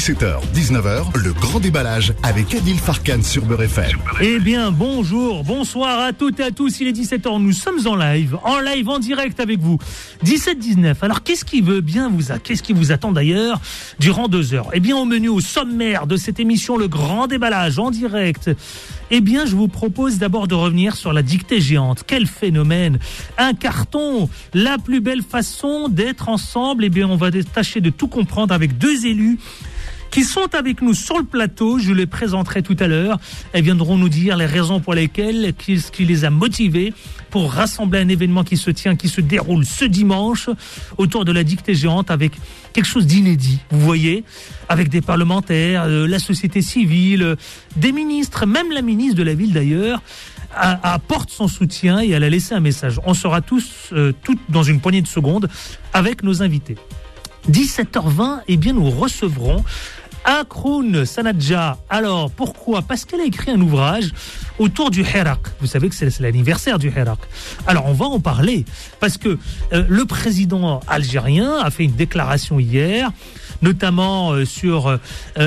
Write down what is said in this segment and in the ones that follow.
17h, 19h, le grand déballage avec Adil Farkan sur Beurre FM. Eh bien, bonjour, bonsoir à toutes et à tous. Il est 17h, nous sommes en live, en direct avec vous. 17-19. Alors, qu'est-ce qui vous attend d'ailleurs durant 2 heures? Eh bien, au menu, au sommaire de cette émission, le grand déballage en direct. Eh bien, je vous propose d'abord de revenir sur la dictée géante. Quel phénomène! Un carton! La plus belle façon d'être ensemble. Eh bien, on va tâcher de tout comprendre avec 2 élus qui sont avec nous sur le plateau. Je les présenterai tout à l'heure. Elles viendront nous dire les raisons pour lesquelles, ce qui les a motivés pour rassembler un événement qui se déroule ce dimanche autour de la dictée géante avec quelque chose d'inédit, vous voyez, avec des parlementaires, la société civile, des ministres, même la ministre de la ville d'ailleurs, apporte son soutien et elle a laissé un message. On sera tous dans une poignée de secondes avec nos invités. 17h20, eh bien nous recevrons Akroun Sanadja. Alors, pourquoi? Parce qu'elle a écrit un ouvrage autour du Hirak. Vous savez que c'est l'anniversaire du Hirak. Alors, on va en parler. Parce que le président algérien a fait une déclaration hier, notamment sur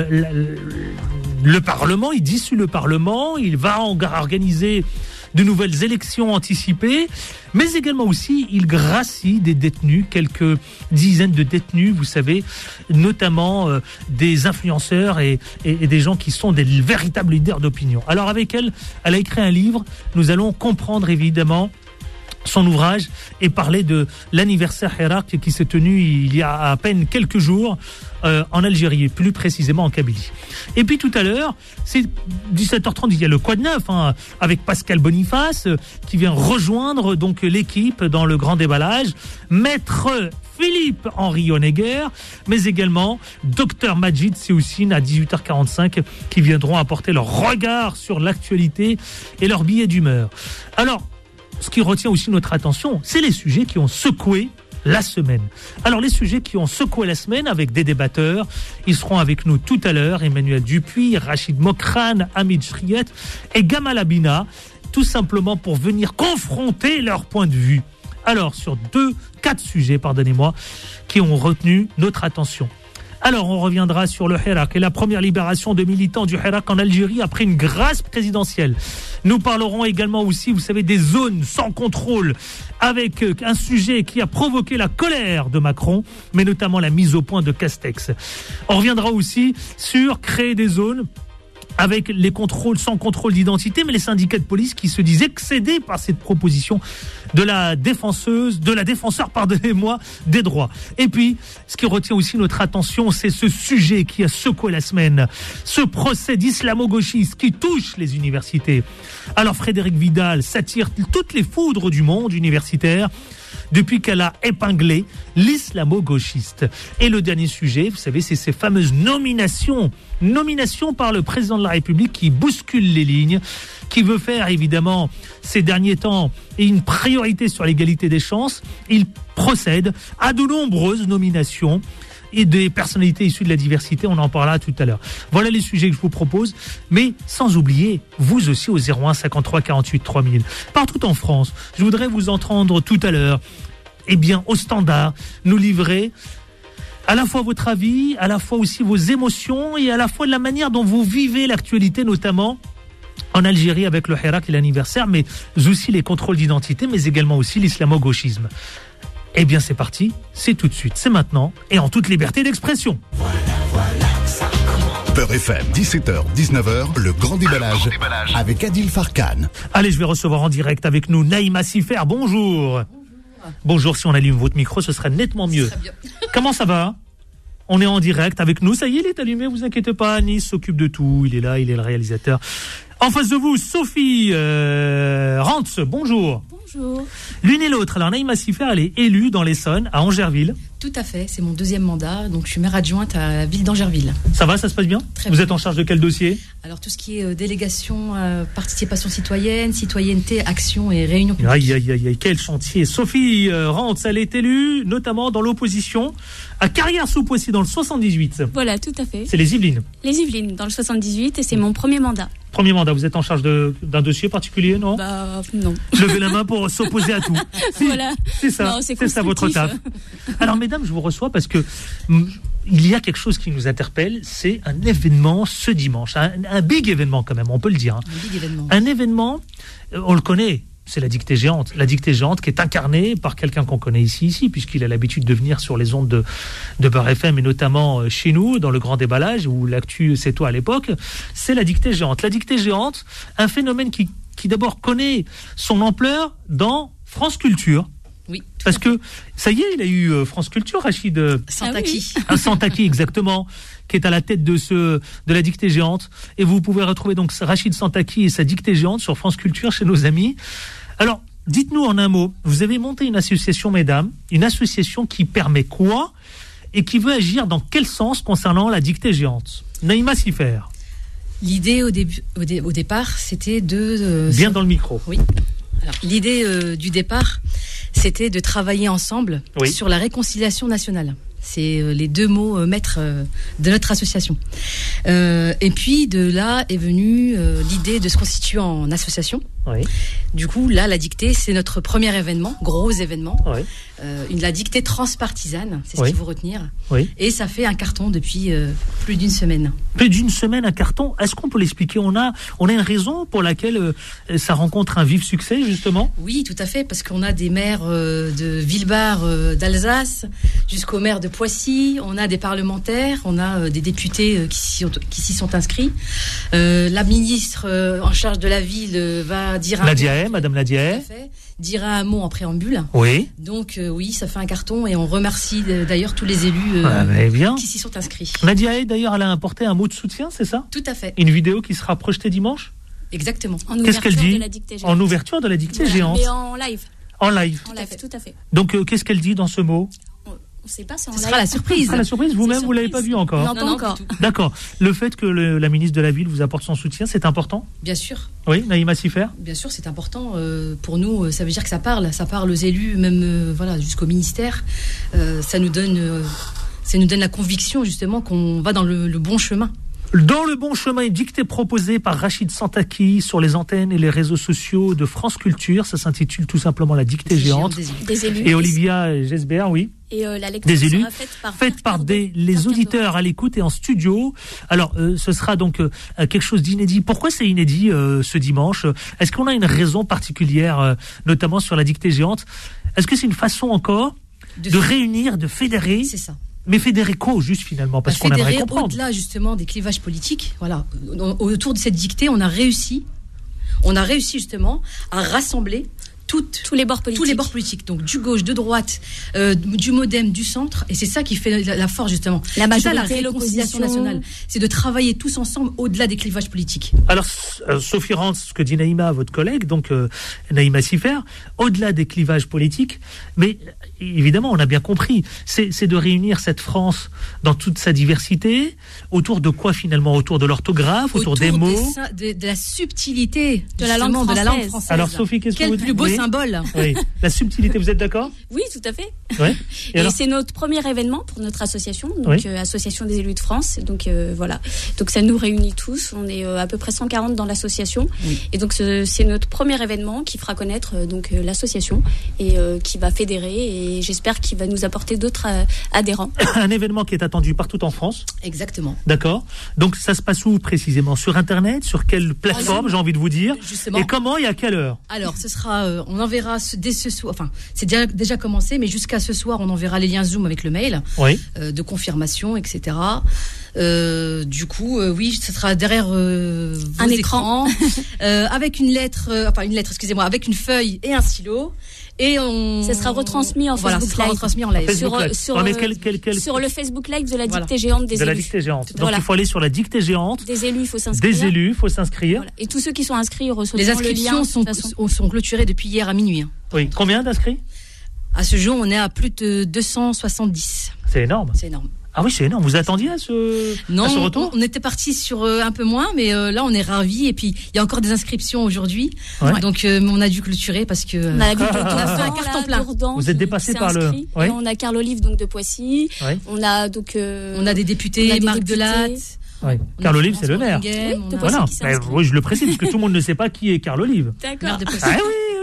le Parlement. Il dissout le Parlement. Il va organiser de nouvelles élections anticipées, mais également aussi, il gracie des détenus, quelques dizaines de détenus, vous savez, notamment des influenceurs et des gens qui sont des véritables leaders d'opinion. Alors avec elle a écrit un livre, nous allons comprendre évidemment son ouvrage et parler de l'anniversaire Hirak qui s'est tenu il y a à peine quelques jours en Algérie, plus précisément en Kabylie. Et puis tout à l'heure, c'est 17h30, il y a le Quoi de neuf avec Pascal Boniface qui vient rejoindre donc l'équipe dans le grand déballage, Maître Philippe-Henri Honegger, mais également Dr Majid Seoussine à 18h45 qui viendront apporter leur regard sur l'actualité et leur billet d'humeur. Alors, ce qui retient aussi notre attention, c'est les sujets qui ont secoué la semaine. Alors, les sujets qui ont secoué la semaine avec des débatteurs, ils seront avec nous tout à l'heure, Emmanuel Dupuis, Rachid Mokran, Hamid Chriet et Gamal Abina, tout simplement pour venir confronter leur point de vue. Alors, sur 4 sujets, qui ont retenu notre attention. Alors, on reviendra sur le Hirak et la première libération de militants du Hirak en Algérie après une grâce présidentielle. Nous parlerons également aussi, vous savez, des zones sans contrôle avec un sujet qui a provoqué la colère de Macron, mais notamment la mise au point de Castex. On reviendra aussi sur créer des zones avec les contrôles sans contrôle d'identité, mais les syndicats de police qui se disent excédés par cette proposition de la défenseur, des droits. Et puis, ce qui retient aussi notre attention, c'est ce sujet qui a secoué la semaine, ce procès d'islamo-gauchistes qui touche les universités. Alors, Frédérique Vidal s'attire toutes les foudres du monde universitaire depuis qu'elle a épinglé l'islamo-gauchiste. Et le dernier sujet, vous savez, c'est ces fameuses nominations par le président de la République qui bousculent les lignes, qui veut faire évidemment ces derniers temps une priorité sur l'égalité des chances. Il procède à de nombreuses nominations et des personnalités issues de la diversité, on en parlera tout à l'heure. Voilà les sujets que je vous propose, mais sans oublier, vous aussi au 01 53 48 3000. Partout en France, je voudrais vous entendre tout à l'heure, au standard, nous livrer à la fois votre avis, à la fois aussi vos émotions et à la fois de la manière dont vous vivez l'actualité, notamment en Algérie avec le Hirak et l'anniversaire, mais aussi les contrôles d'identité, mais également aussi l'islamo-gauchisme. Eh bien, c'est parti, c'est tout de suite, c'est maintenant, et en toute liberté d'expression. Beurre FM, 17h, 19h, le grand déballage avec Adil Farkan. Allez, je vais recevoir en direct avec nous Naïma Sifer, bonjour. Bonjour, si on allume votre micro, ce serait nettement mieux. Comment ça va? On est en direct avec nous, ça y est, il est allumé, vous inquiétez pas, Anis s'occupe de tout, il est là, il est le réalisateur. En face de vous, Sophie Rantz, bonjour. Bonjour. L'une et l'autre. Alors, Naïma Sifer, elle est élue dans l'Essonne, à Angerville. Tout à fait, c'est mon 2e mandat, donc je suis maire adjointe à la ville d'Angerville. Ça va, ça se passe bien? Très Vous bien. êtes en charge de quel dossier? Alors, tout ce qui est délégation, participation citoyenne, citoyenneté, action et réunion publique. Aïe, quel chantier. Sophie Rantz, elle est élue, notamment dans l'opposition, à Carrière-sous-Poissy, dans le 78. Voilà, tout à fait. C'est les Yvelines. Les Yvelines, dans le 78, et c'est mon premier mandat. Premier mandat, vous êtes en charge d'un dossier particulier, non? Non. Levez la main pour s'opposer à tout. Voilà. C'est ça, Non, c'est ça votre taf. Alors, mesdames, je vous reçois parce que il y a quelque chose qui nous interpelle, c'est un événement ce dimanche, un big événement quand même, on peut le dire. Un big événement. Un événement, on le connaît, c'est la dictée géante. La dictée géante qui est incarnée par quelqu'un qu'on connaît ici, puisqu'il a l'habitude de venir sur les ondes de Beurre FM, et notamment chez nous, dans le Grand Déballage, où l'actu c'est toi à l'époque, c'est la dictée géante. La dictée géante, un phénomène qui d'abord connaît son ampleur dans France Culture. Oui. Parce que, ça y est, il a eu France Culture, Rachid. Santaki. Un Santaki, exactement, qui est à la tête de la dictée géante. Et vous pouvez retrouver donc Rachid Santaki et sa dictée géante sur France Culture chez nos amis. Alors, dites-nous en un mot, vous avez monté une association, mesdames, une association qui permet quoi et qui veut agir dans quel sens concernant la dictée géante? Naïma Sifer. L'idée au départ, c'était de... Bien dans le micro. Oui. Alors, l'idée du départ, c'était de travailler ensemble sur la réconciliation nationale. C'est les deux mots maîtres de notre association. Et puis, de là est venue l'idée de se constituer en association. Oui. Du coup, là, la dictée, c'est notre premier événement, gros événement. Oui. La dictée transpartisane, c'est ce qu'il faut retenir. Oui. Et ça fait un carton depuis plus d'une semaine. Plus d'une semaine, un carton. Est-ce qu'on peut l'expliquer? On a une raison pour laquelle ça rencontre un vif succès, justement? Oui, tout à fait, parce qu'on a des maires de Villebar, d'Alsace, jusqu'au maire de Poissy. On a des parlementaires, on a des députés qui s'y sont inscrits. La ministre en charge de la ville va dire Madame Nadiaé. Dira un mot en préambule. Oui. Donc oui, ça fait un carton et on remercie d'ailleurs tous les élus qui s'y sont inscrits. Nadiaé, d'ailleurs, elle a apporté un mot de soutien, c'est ça? Tout à fait. Une vidéo qui sera projetée dimanche? Exactement. Qu'est-ce qu'elle dit? En ouverture de la dictée géante. Mais en live. En live. Tout à fait. Donc, qu'est-ce qu'elle dit dans ce mot? On ne sait pas, c'est en live. Ce sera la surprise. La surprise, vous-même, vous l'avez pas vu encore? Non, pas encore. D'accord. Le fait que la ministre de la Ville vous apporte son soutien, c'est important? Bien sûr. Oui, Naïma Sifer? Bien sûr, c'est important. Pour nous, ça veut dire que ça parle aux élus, même jusqu'au ministère. Ça nous donne la conviction, justement, qu'on va dans le bon chemin. Dans le bon chemin, une dictée proposée par Rachid Santaki sur les antennes et les réseaux sociaux de France Culture. Ça s'intitule tout simplement La dictée géante. Des élus. Et Olivia Gesbert, oui. Et la lecture des élus sera faite par les auditeurs à l'écoute et en studio. Alors, ce sera donc quelque chose d'inédit. Pourquoi c'est inédit ce dimanche? Est-ce qu'on a une raison particulière, notamment sur la dictée géante? Est-ce que c'est une façon encore de réunir, de fédérer? C'est ça. Mais fédérer quoi, juste finalement, parce qu'on aimerait comprendre. Au-delà justement des clivages politiques, voilà, autour de cette dictée, on a réussi justement à rassembler tous les bords politiques, donc du gauche, de droite, du MoDem, du centre, et c'est ça qui fait la force justement. La majorité, la réconciliation nationale, c'est de travailler tous ensemble au-delà des clivages politiques. Alors, Sophie Rantz, ce que dit Naïma, votre collègue, donc Naïma Sifer, au-delà des clivages politiques, mais évidemment, on a bien compris, c'est de réunir cette France dans toute sa diversité, autour de quoi finalement? Autour de l'orthographe, autour des mots, de la subtilité de la langue française. Alors Sophie, qu'est-ce que vous dites? Quel plus beau symbole. Oui, la subtilité, vous êtes d'accord? Oui, tout à fait. Ouais. Et c'est notre premier événement pour notre association, donc Association des élus de France. Donc voilà, donc ça nous réunit tous. On est à peu près 140 dans l'association, et donc c'est notre premier événement qui fera connaître l'association et qui va fédérer, et j'espère qu'il va nous apporter d'autres adhérents. Un événement qui est attendu partout en France. Exactement. D'accord. Donc ça se passe où précisément? Sur Internet? Sur quelle plateforme, j'ai envie de vous dire? Justement. Et comment et à quelle heure? Alors ce sera, on enverra dès ce soir, enfin c'est déjà commencé, mais jusqu'à ce soir on enverra les liens Zoom avec le mail de confirmation, etc. Du coup, oui, ce sera derrière vos un écran avec avec une feuille et un stylo. Et ça sera retransmis en Facebook Live. Sur le Facebook Live de la dictée géante des élus. De la dictée géante. Donc il faut aller sur la dictée géante. Des élus, il faut s'inscrire. Voilà. Et tous ceux qui sont inscrits recevront les inscriptions sont clôturées depuis hier à minuit. Oui. Combien d'inscrits? À ce jour, on est à plus de 270. C'est énorme. C'est énorme. Ah oui, c'est énorme. Vous attendiez à ce retour? On était parti sur un peu moins, mais là on est ravis. Et puis il y a encore des inscriptions aujourd'hui, donc on a dû clôturer parce que on a fait un carton plein. Vous êtes dépassé par le. Et on a Carl Olive donc de Poissy. On a donc on a des députés, Marc Delatte. Oui. Carl Olive, c'est le maire. Oui, voilà. Oui, je le précise parce que tout le monde ne sait pas qui est Carl Olive. D'accord. Ah oui,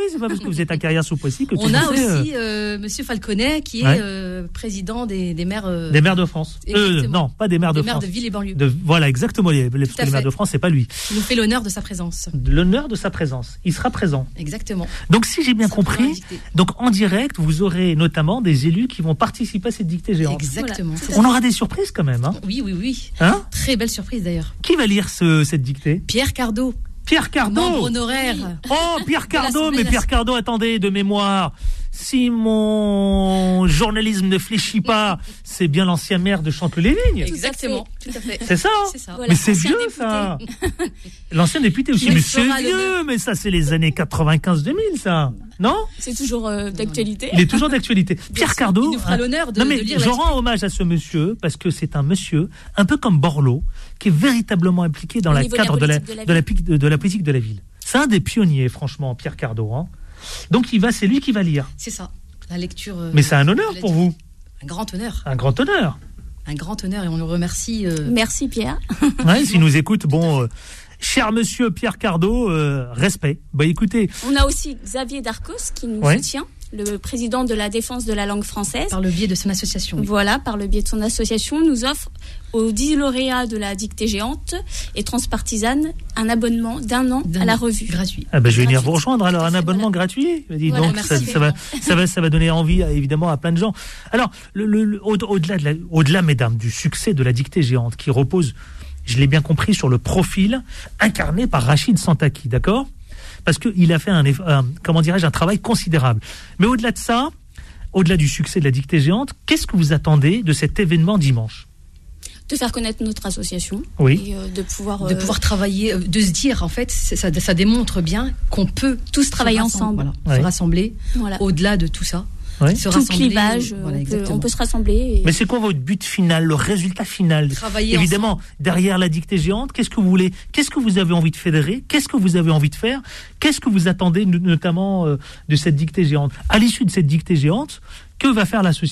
c'est pas parce que vous êtes à Carrière-sous-Poissy que on a aussi Monsieur Falconet qui est président des maires. Des maires de France. Non, pas des maires de France. Des maires de ville et banlieue. Voilà, exactement. Les maires de France, c'est pas lui. Il nous fait l'honneur de sa présence. L'honneur de sa présence. Il sera présent. Exactement. Donc, si j'ai bien compris, donc en direct, vous aurez notamment des élus qui vont participer à cette dictée géante. Exactement. On aura des surprises quand même. Hein. Oui. Hein, très belle surprise d'ailleurs. Qui va lire cette dictée? Pierre Cardot. Pierre Cardot, membre honoraire. Oh, Pierre Cardot, mais Pierre Cardot, attendez, de mémoire. Si mon journalisme ne fléchit pas, c'est bien l'ancien maire de Chanteloup-les-Vignes. Exactement, tout à fait. C'est ça, hein? C'est ça. Voilà, mais c'est vieux, ça. L'ancien député aussi, mais c'est vieux, mais ça, c'est les années 95-2000, ça. Non? C'est toujours d'actualité. Il est toujours d'actualité. Pierre Cardot. Il nous fera l'honneur de lire. Je rends hommage à ce monsieur, parce que c'est un monsieur, un peu comme Borloo, qui est véritablement impliqué dans le cadre de la politique de la ville. C'est un des pionniers, franchement, Pierre Cardot, hein. Donc c'est lui qui va lire. C'est ça, la lecture. Mais c'est un honneur pour vous. Un grand honneur. Un grand honneur. Un grand honneur et on le remercie. Merci Pierre. Ouais, s'il nous écoute, cher monsieur Pierre Cardot, respect. Écoutez. On a aussi Xavier Darcos qui nous soutient, le président de la défense de la langue française. Par le biais de son association. Oui. Voilà, par le biais de son association, nous offre aux 10 lauréats de la dictée géante et transpartisane un abonnement d'1 an à la revue. Gratuit. Je vais venir vous rejoindre alors, un abonnement gratuit. Donc ça va donner envie évidemment à plein de gens. Alors au-delà mesdames du succès de la dictée géante qui repose, je l'ai bien compris, sur le profil incarné par Rachid Santaki, d'accord ? Parce qu'il a fait un travail considérable. Mais au-delà de ça, au-delà du succès de la dictée géante, qu'est-ce que vous attendez de cet événement dimanche ? De faire connaître notre association. Oui. Et de pouvoir travailler, de se dire, en fait, ça démontre bien qu'on peut tous travailler ensemble. Se rassembler, au-delà de tout ça. Ouais. Tout clivage, on peut se rassembler. Mais c'est quoi votre but final, le résultat final ? Travailler évidemment, ensemble. Derrière la dictée géante, qu'est-ce que vous voulez ? Qu'est-ce que vous avez envie de fédérer ? Qu'est-ce que vous avez envie de faire ? Qu'est-ce que vous attendez notamment de cette dictée géante ? À l'issue de cette dictée géante, que va faire l'association ?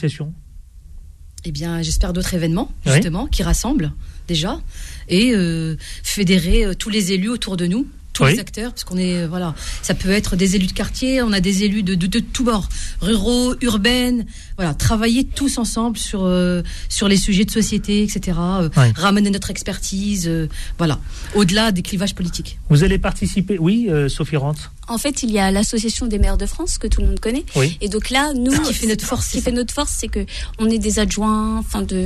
Eh bien, j'espère d'autres événements, justement, qui rassemblent déjà, et fédérer tous les élus autour de nous. Tous les acteurs, parce qu'on est, ça peut être des élus de quartier, on a des élus de tous bords, ruraux, urbaines, travailler tous ensemble sur les sujets de société, etc., ramener notre expertise, au-delà des clivages politiques. Vous allez participer, Sophie Rantz. En fait, il y a l'association des maires de France que tout le monde connaît. Oui. Et donc là, nous, ce qui fait notre force, c'est que on est des adjoints,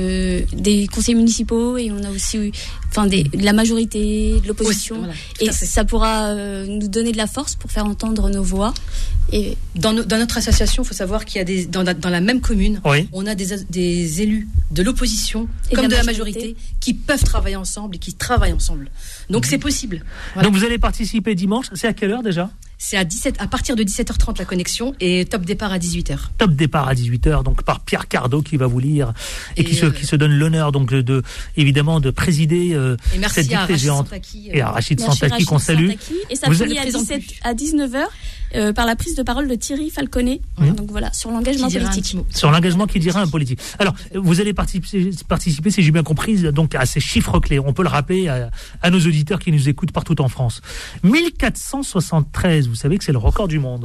des conseils municipaux, et on a aussi, de la majorité, de l'opposition. Oui, et ça pourra nous donner de la force pour faire entendre nos voix. Et dans notre association, il faut savoir qu'il y a dans la même commune, on a des élus de l'opposition comme de la majorité qui peuvent travailler ensemble et qui travaillent ensemble. Donc c'est possible. Voilà. Donc vous allez participer dimanche. C'est à quelle heure déjà ? C'est à partir de 17h30 la connexion et top départ à 18h. Top départ à 18h, donc par Pierre Cardot qui va vous lire et qui se donne l'honneur donc évidemment de présider cette dictée géante. Et à Rachid Santaki qu'on salue. Et ça finit à 19h par la prise de parole de Thierry Falconet. Donc voilà, sur l'engagement politique. Sur l'engagement qui dira un politique. Alors, vous allez participer, si j'ai bien compris, donc à ces chiffres clés. On peut le rappeler à nos auditeurs qui nous écoutent partout en France. 1473, vous savez que c'est le record du monde.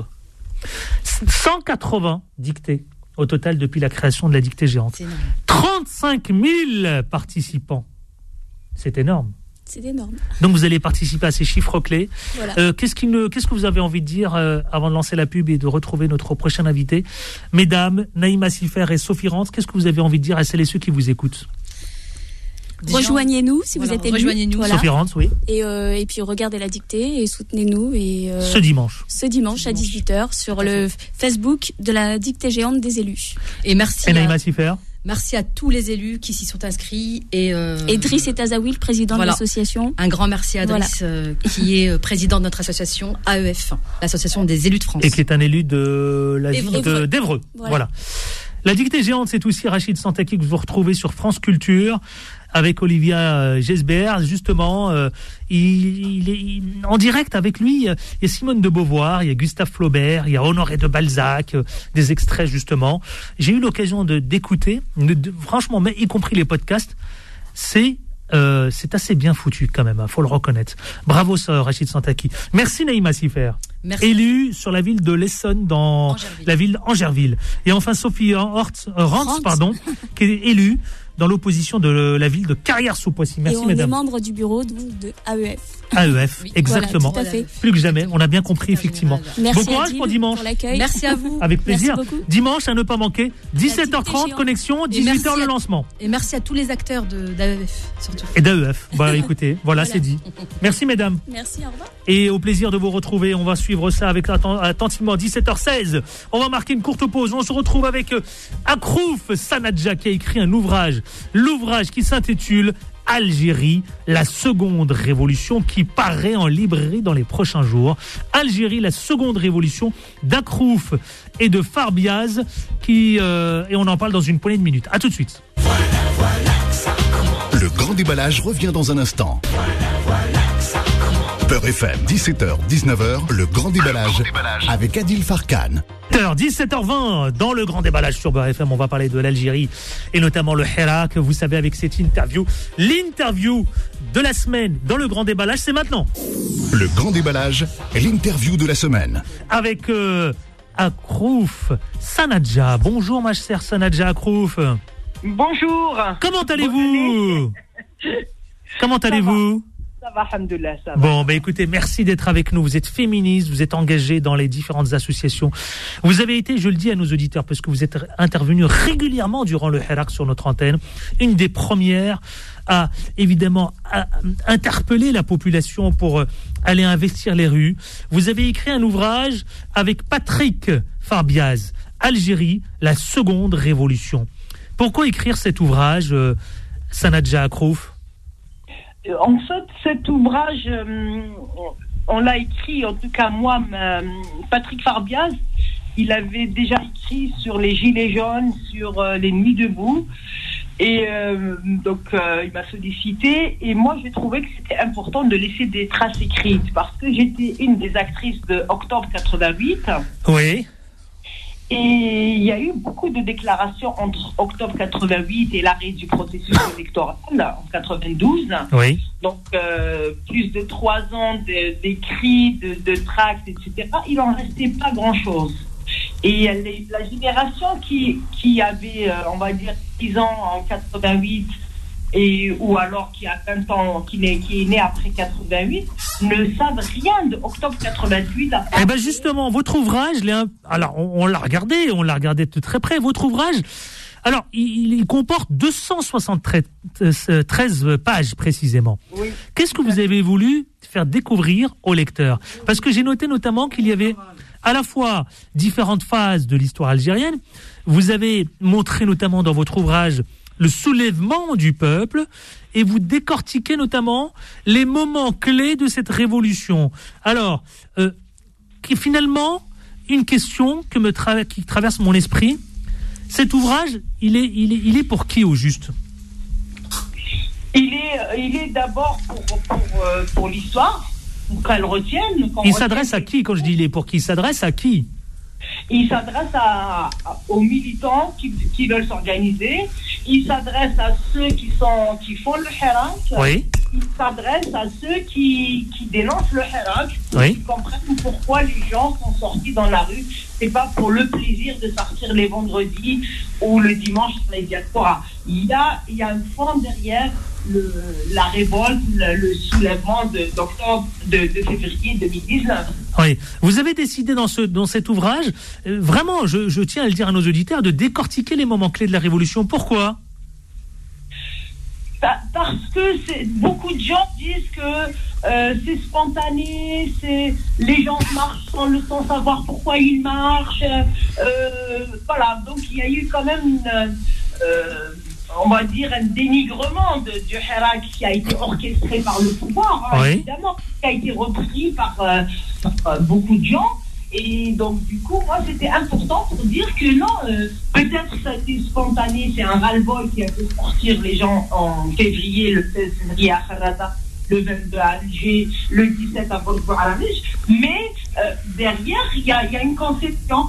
180 dictées au total depuis la création de la dictée géante. 35 000 participants. C'est énorme. C'est énorme. Donc vous allez participer à ces chiffres clés. Voilà. Qu'est-ce que vous avez envie de dire avant de lancer la pub et de retrouver notre prochain invité ? Mesdames, Naïma Sifer et Sophie Rantz, qu'est-ce que vous avez envie de dire à celles et ceux qui vous écoutent ? Rejoignez-nous si vous êtes élus. Rejoignez-nous. Sophie Rantz, oui. Et puis regardez la dictée et soutenez-nous. Ce dimanche à 18h sur le Facebook de la dictée géante des élus. Et merci. Et Naïma Sifer. Merci à tous les élus qui s'y sont inscrits. Et Driss Etazaoui, le président de l'association. Un grand merci à Driss, qui est président de notre association AEF, l'association des élus de France. Et qui est un élu de la ville d'Évreux. Voilà. La dictée géante, c'est aussi Rachid Santaki que vous retrouvez sur France Culture avec Olivia Gesbert, justement. Il est en direct avec lui. Il y a Simone de Beauvoir, il y a Gustave Flaubert, il y a Honoré de Balzac, des extraits justement. J'ai eu l'occasion d'écouter, franchement, mais y compris les podcasts. C'est assez bien foutu quand même, faut le reconnaître. Bravo, Rachid Santaki. Merci Naïma Sifer. élue sur la ville de l'Essonne, dans la ville Angerville. Et enfin, Sophie Rantz, qui est élue dans l'opposition de la ville de Carrières-sous-Poissy. Merci, mesdames. Et on est membre du bureau de AEF. AEF, oui, exactement. Voilà, tout à fait. Plus que jamais, on a bien compris, effectivement. Merci bon courage pour dimanche. Pour l'accueil. Merci à vous. Avec plaisir. Merci beaucoup. Dimanche, à ne pas manquer, 17h30, connexion, 18h le lancement. Et merci à tous les acteurs d'AEF, surtout. Et d'AEF. Bah écoutez, voilà, c'est dit. Merci, mesdames. Merci, au revoir. Et au plaisir de vous retrouver. On va suivre ça avec attentivement 17h16. On va marquer une courte pause. On se retrouve avec Akrouf Sanadja qui a écrit un ouvrage. L'ouvrage qui s'intitule Algérie, la seconde révolution, qui paraît en librairie dans les prochains jours. Algérie, la seconde révolution d'Akrouf et de Farbiaz et on en parle dans une poignée de minutes. À tout de suite. Le grand déballage revient dans un instant. Peur FM, 17h, 19h, le grand déballage avec Adil Farkan. 17h20 dans le grand déballage sur Beurre FM, on va parler de l'Algérie et notamment le Hirak. Vous savez, avec cette interview, l'interview de la semaine dans le grand déballage, c'est maintenant. Le grand déballage est l'interview de la semaine. Avec Akrouf Sanadja. Bonjour ma chère Sanadja Akrouf. Bonjour. Comment allez-vous? Comment allez-vous? Ça va, alhamdoulilah, ça va. Bon, écoutez, merci d'être avec nous. Vous êtes féministe, vous êtes engagée dans les différentes associations. Vous avez été, je le dis à nos auditeurs, parce que vous êtes intervenu régulièrement durant le Hirak sur notre antenne, une des premières à, évidemment, à interpeller la population pour aller investir les rues. Vous avez écrit un ouvrage avec Patrick Farbiaz, Algérie, la seconde révolution. Pourquoi écrire cet ouvrage, Sanadja Akrouf? En fait, cet ouvrage, on l'a écrit, en tout cas moi, Patrick Farbiaz, il avait déjà écrit sur les Gilets jaunes, sur les Nuits debout, et donc il m'a sollicité, et moi j'ai trouvé que c'était important de laisser des traces écrites, parce que j'étais une des actrices de Octobre 88. Oui. Et il y a eu beaucoup de déclarations entre Octobre 88 et l'arrêt du processus électoral en 92. Oui. Donc, plus de 3 ans d'écrits, de tracts, etc. Il n'en restait pas grand-chose. Et la génération qui avait, on va dire, 10 ans en 88, ou alors qui a 20 ans, qui est né après 88, ne savent rien de octobre 88. Eh ben justement, votre ouvrage, alors on l'a regardé de très près. Votre ouvrage, alors il comporte 273 pages précisément. Oui. Qu'est-ce que vous avez voulu faire découvrir aux lecteurs? Parce que j'ai noté notamment qu'il y avait à la fois différentes phases de l'histoire algérienne. Vous avez montré notamment dans votre ouvrage le soulèvement du peuple, et vous décortiquez notamment les moments clés de cette révolution. Alors, finalement, une question qui traverse mon esprit, cet ouvrage, il est pour qui au juste? Il est d'abord pour l'histoire, pour qu'elle retienne. Il s'adresse à qui? Quand je dis il est pour qui, il s'adresse à qui? Il s'adresse aux militants qui veulent s'organiser. Il s'adresse à ceux qui font le Hirak. Oui. Il s'adresse à ceux qui dénoncent le Hirak. Oui. Qui comprennent pourquoi les gens sont sortis dans la rue. C'est pas pour le plaisir de sortir les vendredis ou le dimanche sur les diasporas. Il y a un fond derrière la révolte, le soulèvement de février 2019. Oui. Vous avez décidé dans cet ouvrage, vraiment, je tiens à le dire à nos auditeurs, de décortiquer les moments clés de la Révolution. Pourquoi? Parce que beaucoup de gens disent que c'est spontané, les gens marchent sans savoir pourquoi ils marchent. Voilà, donc il y a eu quand même on va dire un dénigrement du Hirak qui a été orchestré par le pouvoir, oui. Évidemment, qui a été repris par beaucoup de gens. Et donc, du coup, moi, c'était important pour dire que non, peut-être ça a été spontané, c'est un ras-le-bol qui a fait sortir les gens en février, le 16 février à Kharrata, le 22 à Alger, le 17 à Bordeaux-Aramish, mais derrière, il y a une conception.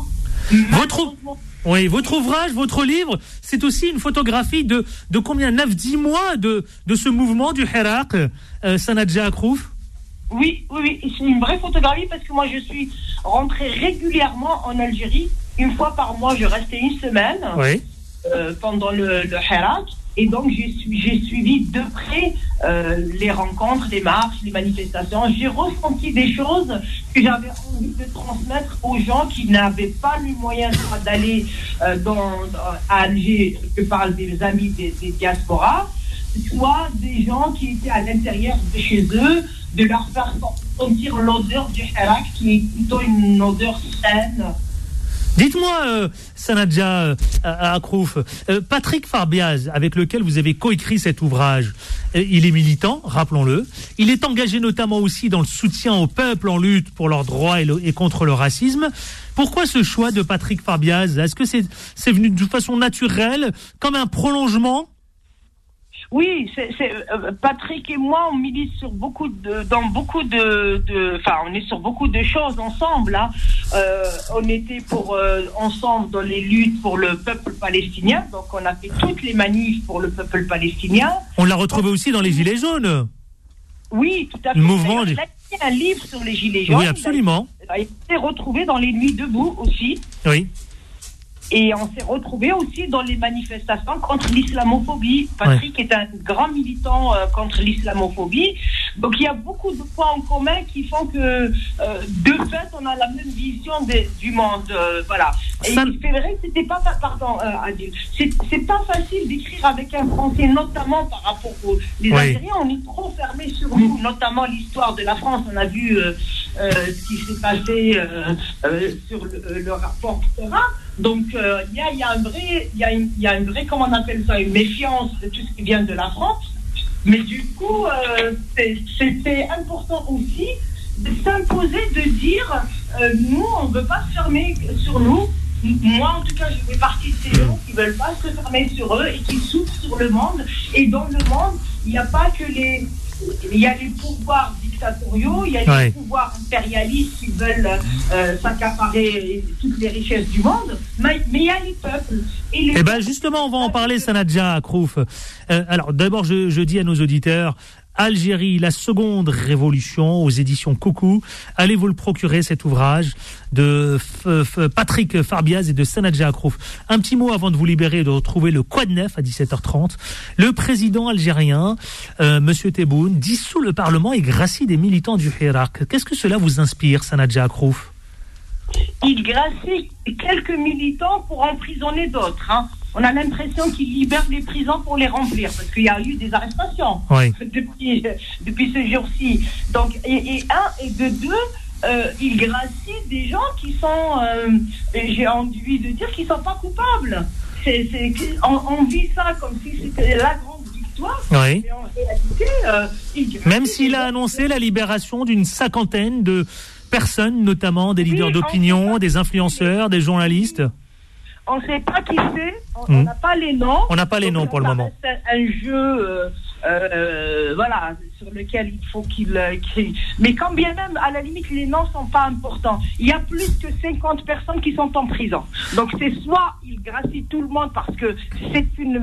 Votre ouvrage, votre livre, c'est aussi une photographie de combien? 9-10 mois de ce mouvement du Hirak, Sanadja Akrouf? Oui, c'est une vraie photographie parce que moi je suis rentrée régulièrement en Algérie. Une fois par mois, je restais une semaine pendant le Hirak. Et donc j'ai suivi de près les rencontres, les marches, les manifestations. J'ai ressenti des choses que j'avais envie de transmettre aux gens qui n'avaient pas les moyens d'aller à Alger, je parle des amis des diasporas, soit des gens qui étaient à l'intérieur de chez eux, de leur faire sentir l'odeur du Hirak qui est plutôt une odeur saine. Dites-moi, Sanadja Akrouf, Patrick Farbiaz, avec lequel vous avez coécrit cet ouvrage, il est militant, rappelons-le. Il est engagé notamment aussi dans le soutien au peuple en lutte pour leurs droits et contre le racisme. Pourquoi ce choix de Patrick Farbiaz ? Est-ce que c'est venu de façon naturelle, comme un prolongement ? Oui, Patrick et moi, on milite sur on est sur beaucoup de choses ensemble. Hein. On était ensemble dans les luttes pour le peuple palestinien, donc on a fait toutes les manifs pour le peuple palestinien. On l'a retrouvé aussi dans les Gilets jaunes. Oui, tout à fait. Le mouvement. Il a écrit un livre sur les Gilets jaunes. Oui, absolument. Il a été retrouvé dans les Nuits debout aussi. Oui. Et on s'est retrouvés aussi dans les manifestations contre l'islamophobie. Patrick est un grand militant contre l'islamophobie. Donc il y a beaucoup de points en commun qui font que, de fait, on a la même vision du monde. Voilà. Et c'est vrai que c'était pas... Pardon, Adil. C'est pas facile d'écrire avec un Français, notamment par rapport aux... Les Algériens, on est trop fermés sur nous, notamment l'histoire de la France. On a vu ce qui s'est passé sur le rapport Torah. Donc il y a une vraie, comment on appelle ça, une méfiance de tout ce qui vient de la France. Mais du coup, c'était important aussi de s'imposer, de dire nous, on ne veut pas se fermer sur nous. Moi, en tout cas, je fais partie de ces gens qui ne veulent pas se fermer sur eux et qui souffrent sur le monde. Et dans le monde, il n'y a pas que il y a les pouvoirs dictatoriaux, il y a les pouvoirs impérialistes qui veulent s'accaparer toutes les richesses du monde, mais il y a les peuples. Et bien justement, on va en parler, Sanadja Akrouf. Alors d'abord, je dis à nos auditeurs, Algérie, la seconde révolution, aux éditions Coucou. Allez vous le procurer, cet ouvrage de Patrick Farbiaz et de Sanadja Akrouf. Un petit mot avant de vous libérer et de retrouver le Quad Neuf à 17h30. Le président algérien, Monsieur Tebboune, dissout le Parlement et gracie des militants du Hirak. Qu'est-ce que cela vous inspire, Sanadja Akrouf ? Il gracie quelques militants pour emprisonner d'autres, hein. On a l'impression qu'il libère les prisons pour les remplir, parce qu'il y a eu des arrestations depuis ce jour-ci. Donc, et de deux, il gracie des gens qui sont, j'ai envie de dire, qui ne sont pas coupables. On vit ça comme si c'était la grande victoire. Oui. Et en réalité, même s'il a annoncé la libération d'une 50aine de personnes, notamment des leaders d'opinion, des influenceurs, des journalistes. On ne sait pas qui c'est, on n'a pas les noms. On n'a pas les noms pour le moment. C'est un jeu, voilà, sur lequel il faut qu'il... Mais quand bien même, à la limite, les noms ne sont pas importants. Il y a plus que 50 personnes qui sont en prison. Donc c'est soit il gracie tout le monde parce que c'est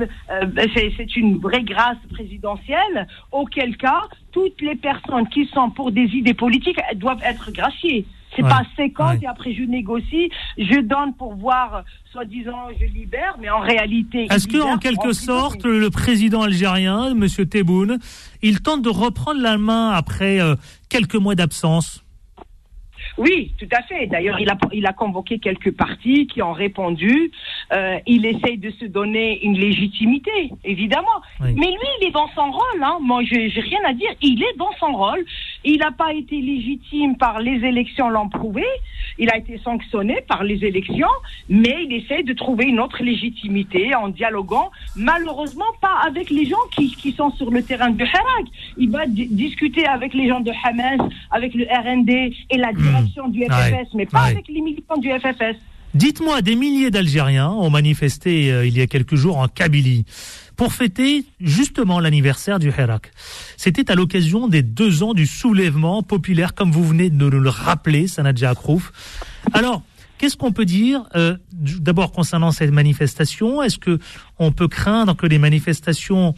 une vraie grâce présidentielle, auquel cas, toutes les personnes qui sont pour des idées politiques doivent être graciées. C'est pas 50 et après je négocie, je donne pour voir, soi-disant, je libère, mais en réalité... Est-ce que, en quelque sorte, le président algérien, M. Tebboune, il tente de reprendre la main après quelques mois d'absence ? Oui, tout à fait. D'ailleurs, il a convoqué quelques partis qui ont répondu. Il essaye de se donner une légitimité, évidemment. Oui. Mais lui, il est dans son rôle. Hein. Moi, j'ai rien à dire. Il est dans son rôle. Il n'a pas été légitime par les élections, l'ont prouvé. Il a été sanctionné par les élections, mais il essaye de trouver une autre légitimité en dialoguant. Malheureusement, pas avec les gens qui sont sur le terrain de Hirak. Il va discuter avec les gens de Hamas, avec le RND et la direction du FFS, mais pas avec les militants du FFS. Dites-moi, des milliers d'Algériens ont manifesté il y a quelques jours en Kabylie pour fêter justement l'anniversaire du Hirak. C'était à l'occasion des 2 ans du soulèvement populaire, comme vous venez de nous le rappeler, Sanadja Akrouf. Alors, qu'est-ce qu'on peut dire d'abord concernant cette manifestation ? Est-ce que on peut craindre que les manifestations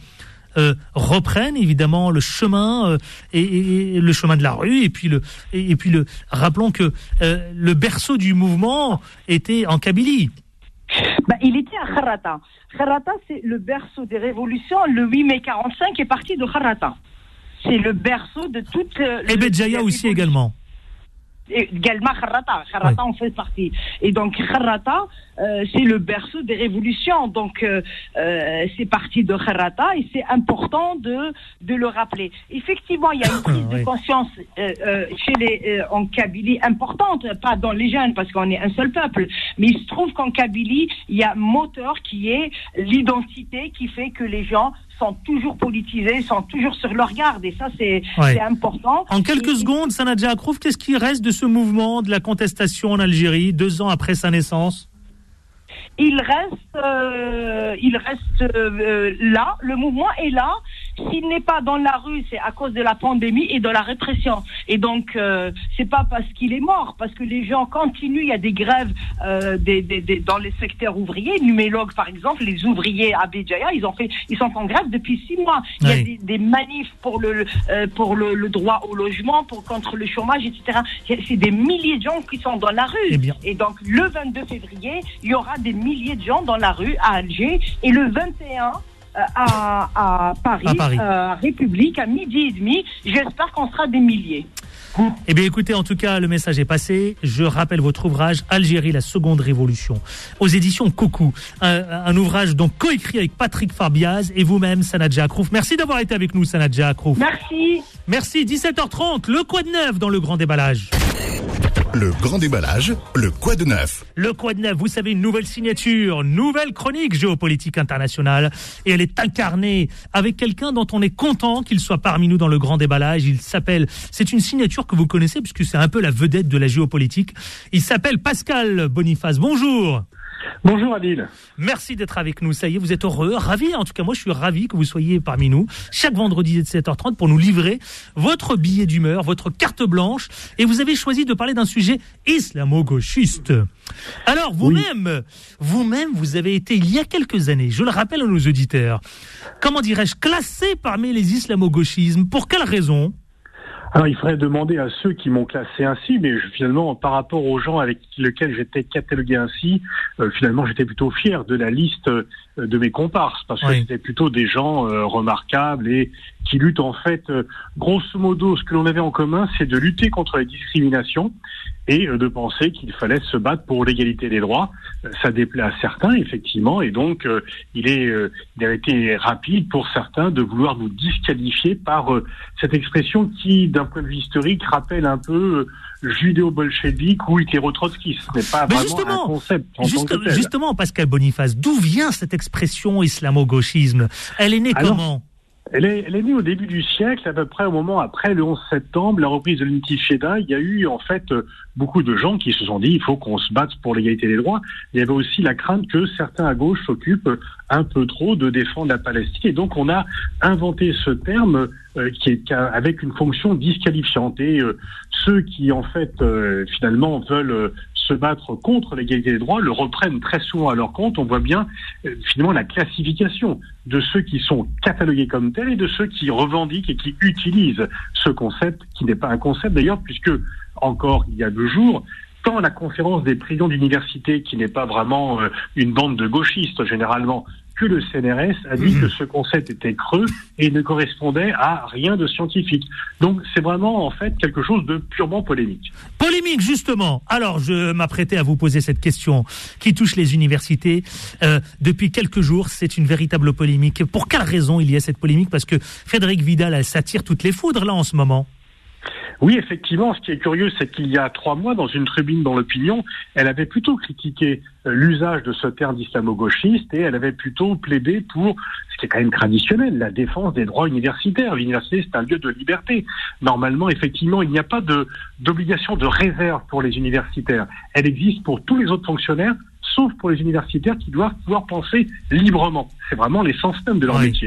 reprennent évidemment le chemin et le chemin de la rue et puis rappelons que le berceau du mouvement était en Kabylie. Il était à Kharrata. Kharrata, c'est le berceau des révolutions. Le 8 mai 45 est parti de Kharrata. C'est le berceau de toute... Et Béjaïa aussi également. Également Kharrata en fait partie. Et donc Kharrata, c'est le berceau des révolutions. Donc c'est parti de Kharrata et c'est important de le rappeler. Effectivement, il y a une prise de conscience en Kabylie importante, pas dans les jeunes parce qu'on est un seul peuple, mais il se trouve qu'en Kabylie, il y a moteur qui est l'identité qui fait que les gens sont toujours politisés, sont toujours sur leur garde. Et ça, c'est important. En quelques secondes, Sanadja Akrouf, qu'est-ce qui reste de ce mouvement de la contestation en Algérie, 2 ans après sa naissance ? Il reste là, le mouvement est là. S'il n'est pas dans la rue, c'est à cause de la pandémie et de la répression. Et donc, c'est pas parce qu'il est mort, parce que les gens continuent. Il y a des grèves dans les secteurs ouvriers. Numélog, par exemple, les ouvriers à Béjaïa, ils sont en grève depuis 6 mois. Il y a des manifs pour le droit au logement, contre le chômage, etc. C'est des milliers de gens qui sont dans la rue. Et donc, le 22 février, il y aura des milliers de gens dans la rue à Alger. Et le 21, à Paris, République, à 12h30. J'espère qu'on sera des milliers. Eh bien, écoutez, en tout cas, le message est passé. Je rappelle votre ouvrage Algérie, la seconde révolution, aux éditions Coucou. Un ouvrage donc coécrit avec Patrick Farbiaz et vous-même, Sanadja Akrouf. Merci d'avoir été avec nous, Sanadja Akrouf. Merci. 17h30, le Quoi de neuf dans le grand déballage. Le grand déballage, le Quoi de neuf. Le Quoi de neuf, vous savez, une nouvelle signature, nouvelle chronique géopolitique internationale. Et elle est incarnée avec quelqu'un dont on est content qu'il soit parmi nous dans le grand déballage. C'est une signature que vous connaissez puisque c'est un peu la vedette de la géopolitique. Il s'appelle Pascal Boniface. Bonjour. Bonjour Adil. Merci d'être avec nous. Ça y est, vous êtes heureux, ravi. En tout cas, moi, je suis ravi que vous soyez parmi nous chaque vendredi à 17h30 pour nous livrer votre billet d'humeur, votre carte blanche. Et vous avez choisi de parler d'un sujet islamo-gauchiste. Alors, vous-même, vous avez été, il y a quelques années, je le rappelle à nos auditeurs, comment dirais-je, classé parmi les islamo-gauchismes. Pour quelle raison ? Alors, il faudrait demander à ceux qui m'ont classé ainsi, mais finalement, par rapport aux gens avec lesquels j'étais catalogué ainsi, finalement, j'étais plutôt fier de la liste de mes comparses, parce que c'était plutôt des gens remarquables et qui luttent en fait, grosso modo, ce que l'on avait en commun, c'est de lutter contre les discriminations et de penser qu'il fallait se battre pour l'égalité des droits. Ça déplaît à certains, effectivement, et donc il a été rapide pour certains de vouloir nous disqualifier par cette expression qui, d'un point de vue historique, rappelle un peu judéo-bolchevique ou hétéro-trotskiste. Ce n'est pas vraiment un concept en tant que tel. Justement, Pascal Boniface, d'où vient cette expression islamo-gauchisme ? Elle est née comment ? Elle est née au début du siècle, à peu près au moment après le 11 septembre, la reprise de l'intifada. Il y a eu en fait beaucoup de gens qui se sont dit il faut qu'on se batte pour l'égalité des droits. Il y avait aussi la crainte que certains à gauche s'occupent un peu trop de défendre la Palestine. Et donc on a inventé ce terme qui est avec une fonction disqualifiante. Et ceux qui en fait finalement veulent se battre contre l'égalité des droits le reprennent très souvent à leur compte. On voit bien finalement la classification de ceux qui sont catalogués comme tels et de ceux qui revendiquent et qui utilisent ce concept, qui n'est pas un concept d'ailleurs, puisque encore il y a 2 jours, tant la conférence des présidents d'université, qui n'est pas vraiment une bande de gauchistes généralement, que le CNRS a dit que ce concept était creux et ne correspondait à rien de scientifique. Donc c'est vraiment en fait quelque chose de purement polémique. Polémique, justement. Alors je m'apprêtais à vous poser cette question qui touche les universités. Depuis quelques jours, c'est une véritable polémique. Pour quelle raison il y a cette polémique ? Parce que Frédérique Vidal, elle s'attire toutes les foudres là en ce moment. Oui, effectivement, ce qui est curieux, c'est qu'il y a 3 mois, dans une tribune dans l'opinion, elle avait plutôt critiqué l'usage de ce terme d'islamo-gauchiste et elle avait plutôt plaidé pour, ce qui est quand même traditionnel, la défense des droits universitaires. L'université, c'est un lieu de liberté. Normalement, effectivement, il n'y a pas d'obligation de réserve pour les universitaires. Elle existe pour tous les autres fonctionnaires, sauf pour les universitaires qui doivent pouvoir penser librement. C'est vraiment l'essence même de leur métier.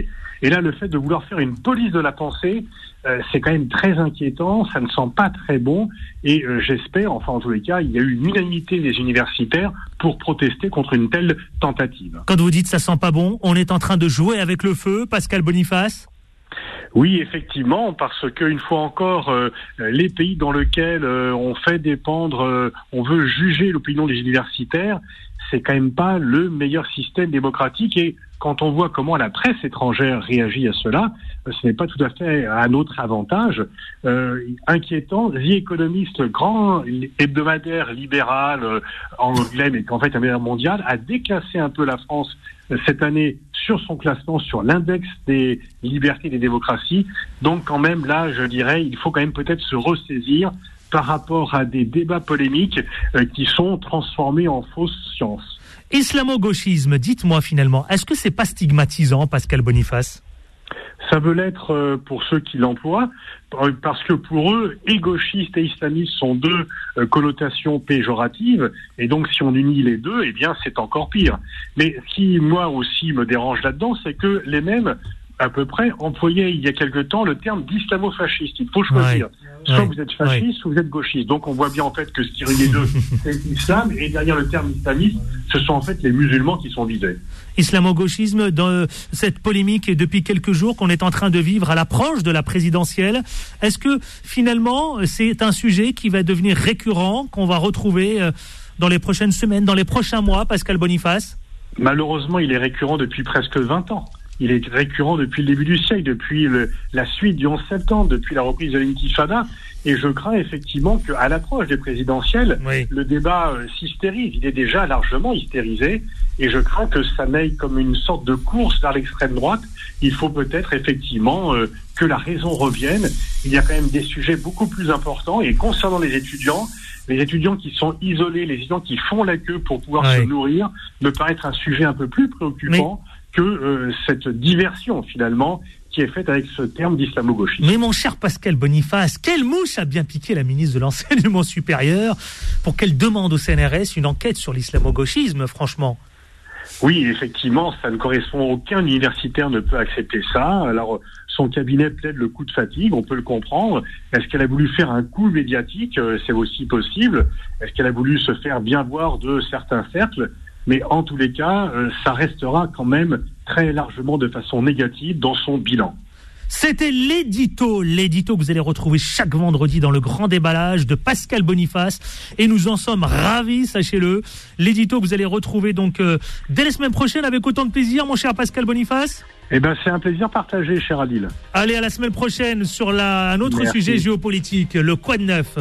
Et là, le fait de vouloir faire une police de la pensée, c'est quand même très inquiétant, ça ne sent pas très bon, et j'espère, enfin en tous les cas, il y a eu une unanimité des universitaires pour protester contre une telle tentative. Quand vous dites ça sent pas bon, on est en train de jouer avec le feu, Pascal Boniface ? Oui, effectivement, parce que une fois encore, les pays dans lesquels on fait dépendre, on veut juger l'opinion des universitaires, c'est quand même pas le meilleur système démocratique. Et quand on voit comment la presse étrangère réagit à cela, ce n'est pas tout à fait à notre avantage. Inquiétant, The Economist, grand hebdomadaire libéral anglais, mais qu'en fait un hebdomadaire mondial, a déclassé un peu la France cette année sur son classement, sur l'index des libertés et des démocraties. Donc quand même, là, je dirais, il faut quand même peut-être se ressaisir par rapport à des débats polémiques qui sont transformés en fausses sciences. Islamo-gauchisme, dites-moi finalement, est-ce que c'est pas stigmatisant, Pascal Boniface ? Ça veut l'être pour ceux qui l'emploient, parce que pour eux, et gauchistes et islamistes sont deux connotations péjoratives, et donc si on unit les deux, eh bien c'est encore pire. Mais ce qui, moi aussi, me dérange là-dedans, c'est que les mêmes, à peu près, employaient il y a quelque temps le terme d'islamo-fasciste. Il faut choisir. Soit vous êtes fasciste, soit vous êtes gauchiste. Donc on voit bien en fait que ce qui relie les deux, c'est l'islam, et derrière le terme islamiste, ce sont en fait les musulmans qui sont visés. Islamo-gauchisme, dans cette polémique depuis quelques jours qu'on est en train de vivre à l'approche de la présidentielle, est-ce que finalement c'est un sujet qui va devenir récurrent, qu'on va retrouver dans les prochaines semaines, dans les prochains mois, Pascal Boniface ? Malheureusement, il est récurrent depuis presque 20 ans. Il est récurrent depuis le début du siècle, depuis la suite du 11 septembre, depuis la reprise de l'intifada. Et je crains effectivement qu'à l'approche des présidentielles, le débat s'hystérise. Il est déjà largement hystérisé. Et je crains que ça n'aille comme une sorte de course vers l'extrême droite. Il faut peut-être effectivement que la raison revienne. Il y a quand même des sujets beaucoup plus importants. Et concernant les étudiants qui sont isolés, les étudiants qui font la queue pour pouvoir se nourrir, me paraît être un sujet un peu plus préoccupant que cette diversion, finalement, qui est faite avec ce terme d'islamo-gauchisme. Mais mon cher Pascal Boniface, quelle mouche a bien piqué la ministre de l'Enseignement supérieur pour qu'elle demande au CNRS une enquête sur l'islamo-gauchisme, franchement ? Oui, effectivement, ça ne correspond, aucun universitaire ne peut accepter ça. Alors, son cabinet plaide le coup de fatigue, on peut le comprendre. Est-ce qu'elle a voulu faire un coup médiatique ? C'est aussi possible. Est-ce qu'elle a voulu se faire bien voir de certains cercles ? Mais en tous les cas, ça restera quand même très largement de façon négative dans son bilan. C'était l'édito que vous allez retrouver chaque vendredi dans le grand déballage de Pascal Boniface. Et nous en sommes ravis, sachez-le. L'édito que vous allez retrouver donc dès la semaine prochaine avec autant de plaisir, mon cher Pascal Boniface. Eh ben, c'est un plaisir partagé, cher Adil. Allez, à la semaine prochaine sur un autre sujet géopolitique, le quoi de neuf.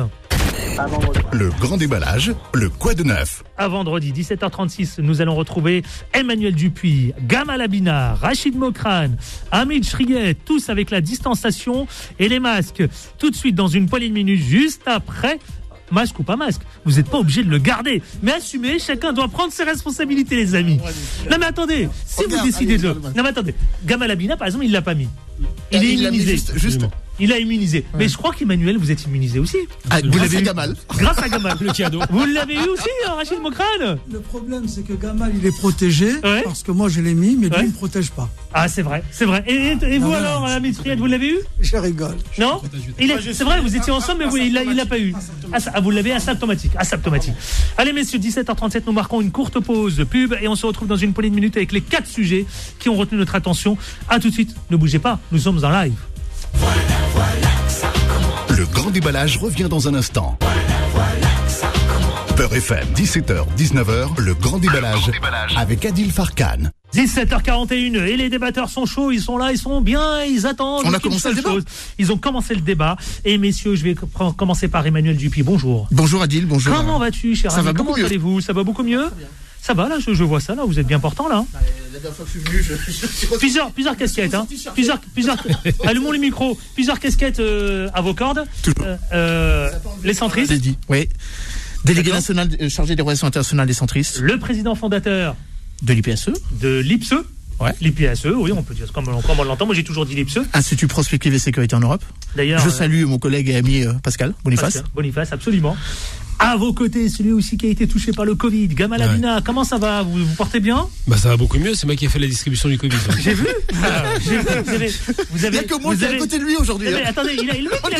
Le grand déballage, le quoi de neuf. À vendredi, 17h36, nous allons retrouver Emmanuel Dupuis, Gamal Abina, Rachid Mokrane, Hamid Chriet, tous avec la distanciation et les masques. Tout de suite, dans une poignée de minutes, juste après, masque ou pas masque, vous n'êtes pas obligé de le garder. Mais assumez, chacun doit prendre ses responsabilités, les amis. Non mais attendez, si vous décidez de... Non mais attendez, Gamal Abina, par exemple, il ne l'a pas mis. Il est immunisé. Juste. Il a immunisé. Mais je crois qu'Emmanuel, vous êtes immunisé aussi. Grâce à Gamal. Grâce à Gamal. Le cadeau. Vous l'avez eu aussi, Rachid Mokrane. Le problème, c'est que Gamal, il est protégé, parce que moi, je l'ai mis, mais lui, il ne me protège pas. Ah, c'est vrai, c'est vrai. Et vous alors, Hamid Chriet, vous l'avez eu ? Je rigole. Non ? C'est vrai, vous étiez ensemble, mais il l'a pas eu. Vous l'avez asymptomatique. Allez, messieurs, 17h37, nous marquons une courte pause pub et on se retrouve dans une poignée de minutes avec les 4 sujets qui ont retenu notre attention. À tout de suite, ne bougez pas, nous sommes en live. Le grand déballage revient dans un instant. Peur FM, 17h, 19h, le grand déballage avec Adil Farkan. 17h41 et les débatteurs sont chauds, ils sont là, ils sont bien, ils attendent. On a commencé le débat. Ils ont commencé le débat. Et messieurs, je vais commencer par Emmanuel Dupuis. Bonjour. Bonjour Adil, bonjour. Comment vas-tu, cher ami ? Comment allez-vous ? Ça va beaucoup mieux ? Ça va là, je vois ça là, vous êtes bien portant là. La dernière fois que je suis venu, je suis plusieurs casquettes, hein. Plusieurs. Allumons les micros. Plusieurs casquettes à vos cordes. Les centristes. Dit. Oui. Délégué national chargé des relations internationales des centristes. Le président fondateur de l'IPSE. De l'IPSE. Ouais. L'IPSE, oui, on peut dire comme on l'entend. Moi, j'ai toujours dit l'IPSE. Institut Prospective et Sécurité en Europe. D'ailleurs, je salue mon collègue et ami Pascal Boniface. Boniface, absolument. À vos côtés, celui aussi qui a été touché par le Covid, Gamal Abina. Comment ça va? Vous vous portez bien? Ça va beaucoup mieux. C'est moi qui ai fait la distribution du Covid. J'ai vu. Vous avez que moi qui est à côté de lui aujourd'hui. Mais attendez, le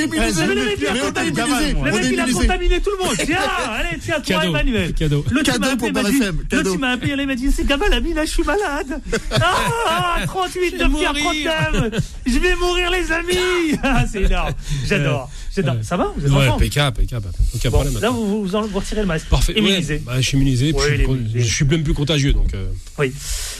mec il a contaminé tout le monde. Tiens, toi Emmanuel. Cadeau pour Bar FM. L'autre il m'a appelé, il m'a dit c'est Gamal Abina, je suis malade. 38 de Pierre Protem. Je vais mourir les amis. C'est énorme. J'adore. Ça va? Vous êtes en forme? Impeccable. Aucun problème. Là vous retirez le masque. Parfait. Immunisé. Je suis immunisé. Je suis même plus contagieux donc. Oui.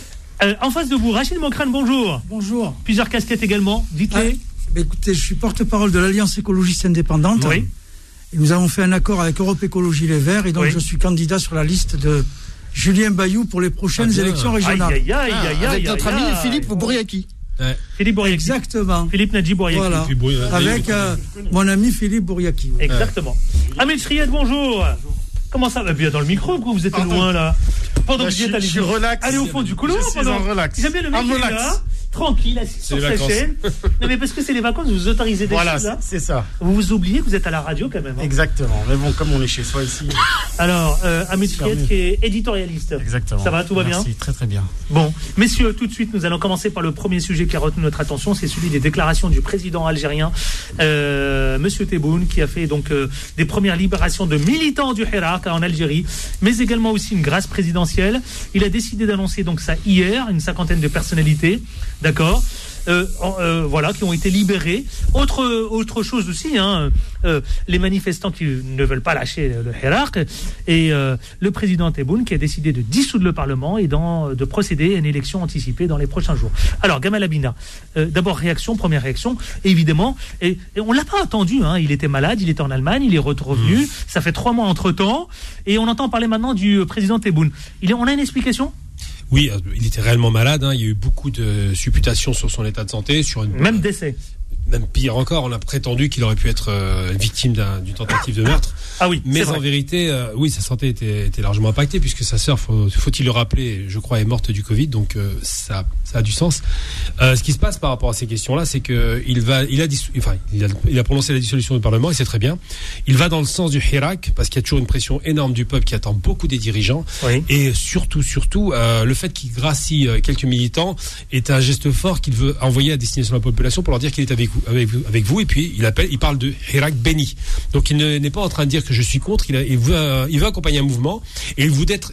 En face de vous, Rachid Mokrane, bonjour. Bonjour. Plusieurs casquettes également. Dites-les. Écoutez, je suis porte-parole de l'Alliance écologiste indépendante. Oui. Et nous avons fait un accord avec Europe Écologie Les Verts et donc je suis candidat sur la liste de Julien Bayou pour les prochaines élections régionales. Avec notre ami Philippe Bouriaki. Ouais. Philippe Bouriaki. Exactement. Philippe Nadji Bouriaki. Voilà. Avec mon ami Philippe Bouriaki. Ouais. Exactement. Ahmed Chriet, bonjour. Comment ça va? Bien dans le micro, vous êtes loin là. Pendant que je suis relax. Allez au fond du couloir. Je suis en relax. J'aime bien le mec qui est là, tranquille, assis sur sa chaîne. Non mais parce que c'est les vacances, vous autorisez des choses là. Voilà, c'est ça. Vous vous oubliez que vous êtes à la radio quand même. Exactement. Mais bon, comme on est chez soi ici. Alors, Ahmed Chriet qui est éditorialiste. Exactement. Ça va, tout va bien? Merci, très très bien. Bon, messieurs, tout de suite, nous allons commencer par le premier sujet qui a retenu notre attention, c'est celui des déclarations du président algérien, Monsieur Tebboune, qui a fait donc des premières libérations de militants du Hirak en Algérie, mais également aussi une grâce présidentielle. Il a décidé d'annoncer donc ça hier, une 50aine de personnalités, d'accord, voilà, qui ont été libérés. Autre chose aussi, les manifestants qui ne veulent pas lâcher le Hirak et le président Tebboune qui a décidé de dissoudre le Parlement et de procéder à une élection anticipée dans les prochains jours. Alors Gamal Abina, d'abord première réaction, évidemment, et on l'a pas attendu, il était malade, il était en Allemagne, il est revenu, ça fait 3 mois entre-temps, et on entend parler maintenant du président Tebboune. On a une explication? Oui, il était réellement malade. Il y a eu beaucoup de supputations sur son état de santé, même décès. Même pire encore, on a prétendu qu'il aurait pu être victime d'une tentative de meurtre. Ah oui, mais en vérité, sa santé était largement impactée puisque sa sœur, faut-il le rappeler, je crois, est morte du Covid, donc ça a du sens. Ce qui se passe par rapport à ces questions-là, c'est que il a prononcé la dissolution du Parlement et c'est très bien. Il va dans le sens du Hirak parce qu'il y a toujours une pression énorme du peuple qui attend beaucoup des dirigeants et surtout, le fait qu'il gracie quelques militants est un geste fort qu'il veut envoyer à destination de la population pour leur dire qu'il est avec vous et puis il parle de Hirak béni. Donc il n'est pas en train de dire que je suis contre, il veut accompagner un mouvement et il voudrait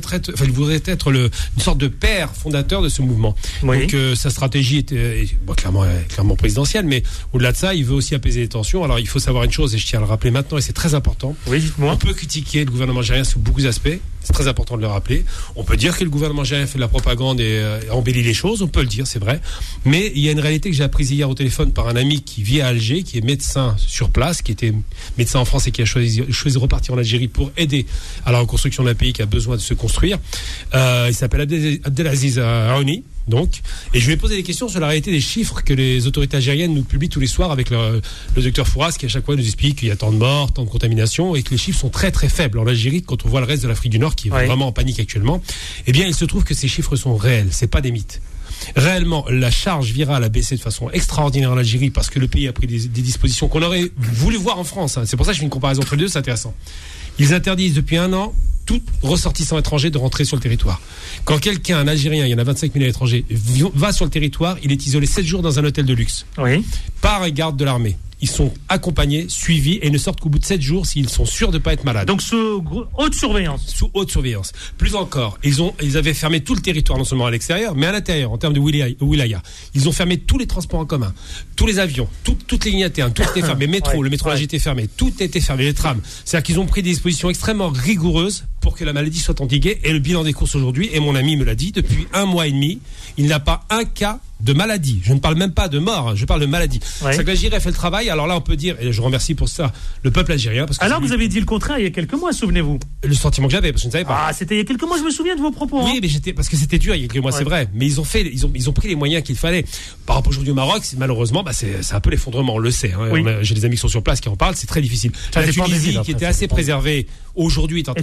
être une sorte de père fondateur de ce mouvement. Oui. Donc sa stratégie était clairement présidentielle, mais au-delà de ça, il veut aussi apaiser les tensions. Alors il faut savoir une chose et je tiens à le rappeler maintenant et c'est très important. Oui, dites-moi. On peut critiquer le gouvernement algérien sous beaucoup d'aspects. C'est très important de le rappeler. On peut dire que le gouvernement algérien fait de la propagande et embellit les choses. On peut le dire, c'est vrai. Mais il y a une réalité que j'ai apprise hier au téléphone par un ami qui vit à Alger, qui est médecin sur place, qui était médecin en France et qui a choisi de repartir en Algérie pour aider à la reconstruction d'un pays qui a besoin de se construire. Il s'appelle Abdelaziz Aouni. Donc, et je lui ai posé des questions sur la réalité des chiffres que les autorités algériennes nous publient tous les soirs avec le docteur Fouras qui à chaque fois nous explique qu'il y a tant de morts, tant de contaminations et que les chiffres sont très très faibles en Algérie quand on voit le reste de l'Afrique du Nord qui est vraiment en panique actuellement. Eh bien, il se trouve que ces chiffres sont réels, c'est pas des mythes. Réellement, la charge virale a baissé de façon extraordinaire en Algérie parce que le pays a pris des dispositions qu'on aurait voulu voir en France. C'est pour ça que je fais une comparaison entre les deux, c'est intéressant. Ils interdisent depuis 1 an tout ressortissant étranger de rentrer sur le territoire. Quand quelqu'un, un Algérien, il y en a 25 000 à l'étranger, va sur le territoire, il est isolé 7 jours dans un hôtel de luxe. Oui. Par un garde de l'armée. Ils sont accompagnés, suivis et ne sortent qu'au bout de 7 jours s'ils sont sûrs de ne pas être malades. Donc sous haute surveillance. Sous haute surveillance. Plus encore, ils avaient fermé tout le territoire, non seulement à l'extérieur, mais à l'intérieur, en termes de wilaya. Ils ont fermé tous les transports en commun, tous les avions, toutes les lignes internes, tout était fermé. Le métro là était fermé, tout était fermé, les trams. C'est-à-dire qu'ils ont pris des dispositions extrêmement rigoureuses pour que la maladie soit endiguée. Et le bilan des courses aujourd'hui, et mon ami me l'a dit, depuis 1 mois et demi, il n'a pas un cas de maladie. Je ne parle même pas de mort, je parle de maladie. C'est que l'Algérie a fait le travail. Alors là, on peut dire, et je remercie pour ça le peuple algérien. Parce que alors vous avez dit le contraire il y a quelques mois, souvenez-vous. Le sentiment que j'avais, parce que je ne savais pas. Ah, c'était il y a quelques mois, je me souviens de vos propos. Oui, mais parce que c'était dur il y a quelques mois, c'est vrai. Mais ils ont pris les moyens qu'il fallait. Par rapport aujourd'hui au Maroc, malheureusement, c'est un peu l'effondrement, on le sait. J'ai des amis qui sont sur place qui en parlent, c'est très difficile. La Tunisie, qui était assez préservée, aujourd'hui est en train de décrocher.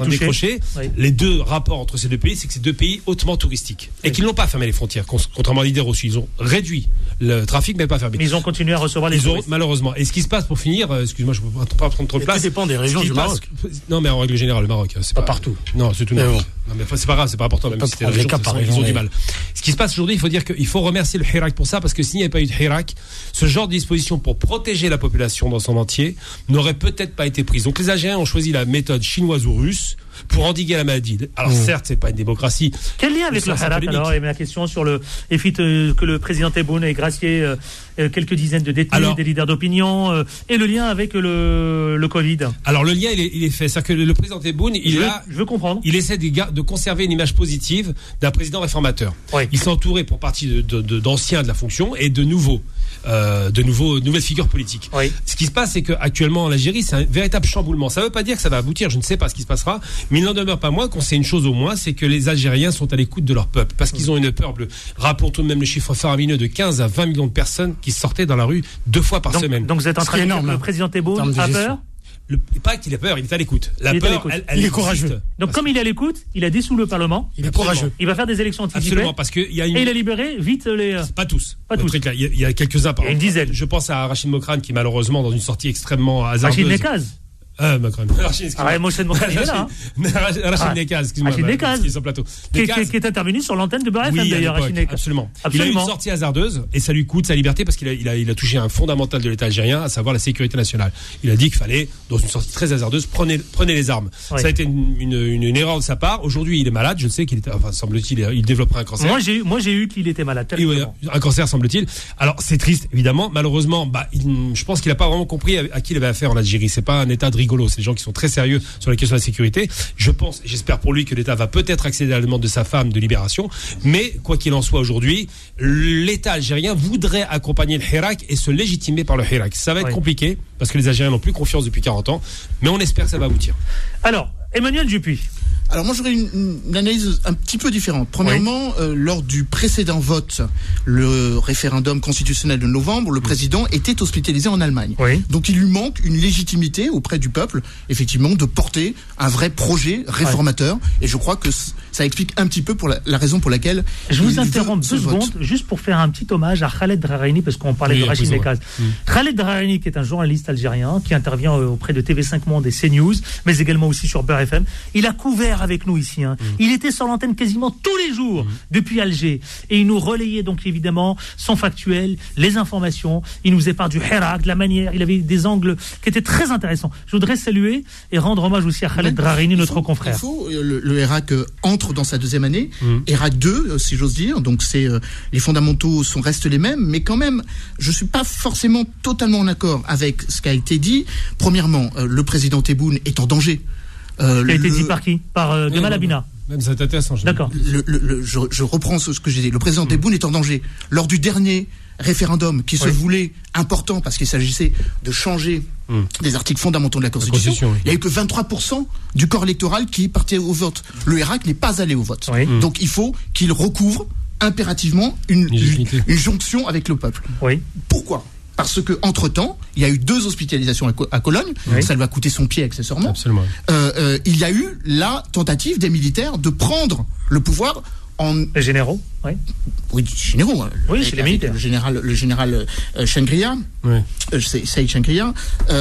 entier. Les deux rapports entre ces deux pays, c'est que c'est deux pays hautement touristiques et qu'ils n'ont pas fermé les frontières, contrairement à l'idée reçue. Ils ont réduit le trafic, mais pas fermé. Mais ils ont continué à recevoir les touristes. Malheureusement. Et ce qui se passe, pour finir, excuse-moi, je ne peux pas prendre trop de place. Ça dépend des régions du Maroc. Non, mais en règle générale, le Maroc, c'est pas partout. Non, c'est tout le Maroc. Non, mais c'est pas grave, c'est pas important. Même si c'était ils ont du mal. Ce qui se passe aujourd'hui, il faut dire qu'il faut remercier le Hirak pour ça, parce que s'il n'y avait pas eu de Hirak, ce genre de disposition pour protéger la population dans son entier n'aurait peut-être pas été prise. Donc les Algériens ont choisi la méthode chinoise ou russe pour endiguer la maladie. Alors certes, c'est pas une démocratie. Quel lien avec le Hirak alors? Il y a la question sur le fait que le président Tebboune ait gracié quelques dizaines de détenus, des leaders d'opinion, et le lien avec le Covid. Alors le lien, il est fait. C'est-à-dire que le président Tebboune, je veux comprendre. Il essaie de conserver une image positive d'un président réformateur. Oui. Il s'est entouré pour partie d'anciens de la fonction et de nouvelles figures politiques. Oui. Ce qui se passe, c'est qu'actuellement en Algérie, c'est un véritable chamboulement. Ça ne veut pas dire que ça va aboutir. Je ne sais pas ce qui se passera, mais il n'en demeure pas moins qu'on sait une chose au moins, c'est que les Algériens sont à l'écoute de leur peuple, parce qu'ils ont une peur bleue. Rappelons tout de même le chiffre faramineux de 15 à 20 millions de personnes qui sortaient dans la rue 2 fois par semaine. Donc vous êtes en train de dire que le président Tebboune a peur? Pas qu'il a peur, il est à l'écoute. La peur, elle est courageuse. Donc comme il est à l'écoute, il a dissous le Parlement. Il est courageux. Il va faire des élections anticipées. Absolument, parce que et il a libéré vite les. Pas tous. Pas tous. Il y a quelques-uns par exemple. Une dizaine. Je pense à Rachid Mokrane qui malheureusement dans une sortie extrêmement hasardeuse. Rachid Nekaz. Rachid Nekaz, excuse-moi. Rachid Nekaz, qui est intervenu sur l'antenne de BFM d'ailleurs. Rachid Nekaz. Absolument. Il a eu une sortie hasardeuse et ça lui coûte sa liberté parce qu'il a touché un fondamental de l'État algérien, à savoir la sécurité nationale. Il a dit qu'il fallait, dans une sortie très hasardeuse, prenez les armes. Ouais. Ça a été une erreur de sa part. Aujourd'hui, il est malade. Je sais qu'il était, enfin, semble-t-il, il développerait un cancer. Moi, j'ai eu qu'il était malade. Un cancer, semble-t-il. Alors, c'est triste, évidemment. Malheureusement, je pense qu'il n'a pas vraiment compris à qui il avait affaire en Algérie. C'est pas un État de rigolo. C'est des gens qui sont très sérieux sur la question de la sécurité. J'espère pour lui que l'État va peut-être accéder à la demande de sa femme de libération. Mais, quoi qu'il en soit aujourd'hui, l'État algérien voudrait accompagner le Hirak et se légitimer par le Hirak. Ça va être compliqué parce que les Algériens n'ont plus confiance depuis 40 ans. Mais on espère que ça va aboutir. Alors, Emmanuel Dupuy. Alors moi j'aurais une analyse un petit peu différente. Premièrement, lors du précédent vote, le référendum constitutionnel de novembre, le président était hospitalisé en Allemagne. Oui. Donc il lui manque une légitimité auprès du peuple, effectivement, de porter un vrai projet réformateur. Ouais. Et je crois que ça explique un petit peu pour la raison pour laquelle... Je vous interromps 2 secondes, juste pour faire un petit hommage à Khaled Drarani, parce qu'on parlait de Rachid Nekaz. Khaled Drarani, qui est un journaliste algérien, qui intervient auprès de TV5 Monde et CNews, mais également aussi sur Beurre FM. Il a couvert avec nous ici. Il était sur l'antenne quasiment tous les jours depuis Alger. Et il nous relayait donc évidemment son factuel, les informations. Il nous épargne du Hirak, de la manière. Il avait des angles qui étaient très intéressants. Je voudrais saluer et rendre hommage aussi à Khaled Drarani, notre confrère. Le Hirak entre dans sa 2e année. Hirak 2, si j'ose dire. Donc les fondamentaux restent les mêmes. Mais quand même, je ne suis pas forcément totalement en accord avec ce qui a été dit. Premièrement, le président Tebboune est en danger. Qui a été dit par qui? Par Gamal Abina. Même ça t'intéresse. D'accord. Je reprends ce que j'ai dit. Le président Tebboune est en danger. Lors du dernier référendum qui se voulait important parce qu'il s'agissait de changer des articles fondamentaux de la Constitution, il n'y a eu que 23% du corps électoral qui partait au vote. Le Hirak n'est pas allé au vote. Donc il faut qu'il recouvre impérativement une jonction avec le peuple. Pourquoi ? Parce que entre-temps, il y a eu 2 hospitalisations à Cologne. Ça lui a coûté son pied accessoirement. Absolument. Il y a eu la tentative des militaires de prendre le pouvoir en... Les généraux, oui, généraux. Oui, c'est les militaires. Le général Changria, Saïd Changria,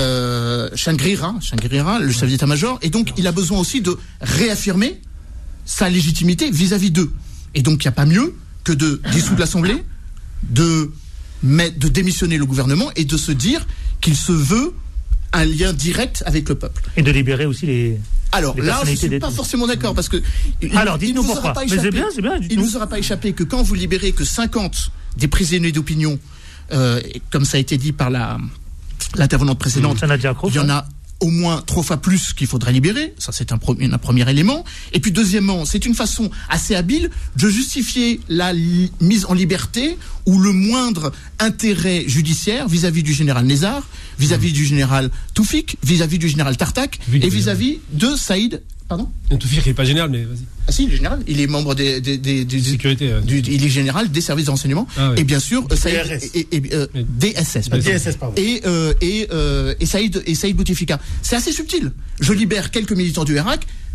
le chef d'état-major. Et donc, il a besoin aussi de réaffirmer sa légitimité vis-à-vis d'eux. Et donc, il n'y a pas mieux que de dissoudre l'Assemblée, de démissionner le gouvernement et de se dire qu'il se veut un lien direct avec le peuple. Et de libérer aussi les... Alors là, je ne suis pas forcément d'accord parce que... Alors, dites-nous pourquoi. Mais c'est bien. Il ne nous aura pas échappé que quand vous libérez que 50 des prisonniers d'opinion, comme ça a été dit par l'intervenante précédente, il y en a au moins 3 fois plus qu'il faudrait libérer. Ça, c'est un premier élément. Et puis, deuxièmement, c'est une façon assez habile de justifier la mise en liberté ou le moindre intérêt judiciaire vis-à-vis du général Nézar, vis-à-vis du général Toufik, vis-à-vis du général Tartak et vis-à-vis de Saïd. Pardon ? Toufik n'est pas général, mais vas-y. Ah si, il est général. Il est membre des sécurité. Il est général des services de renseignement. Et bien sûr, Saïd DSS. DSS, pardon. Et Saïd Bouteflika. C'est assez subtil. Je libère quelques militants du Hirak.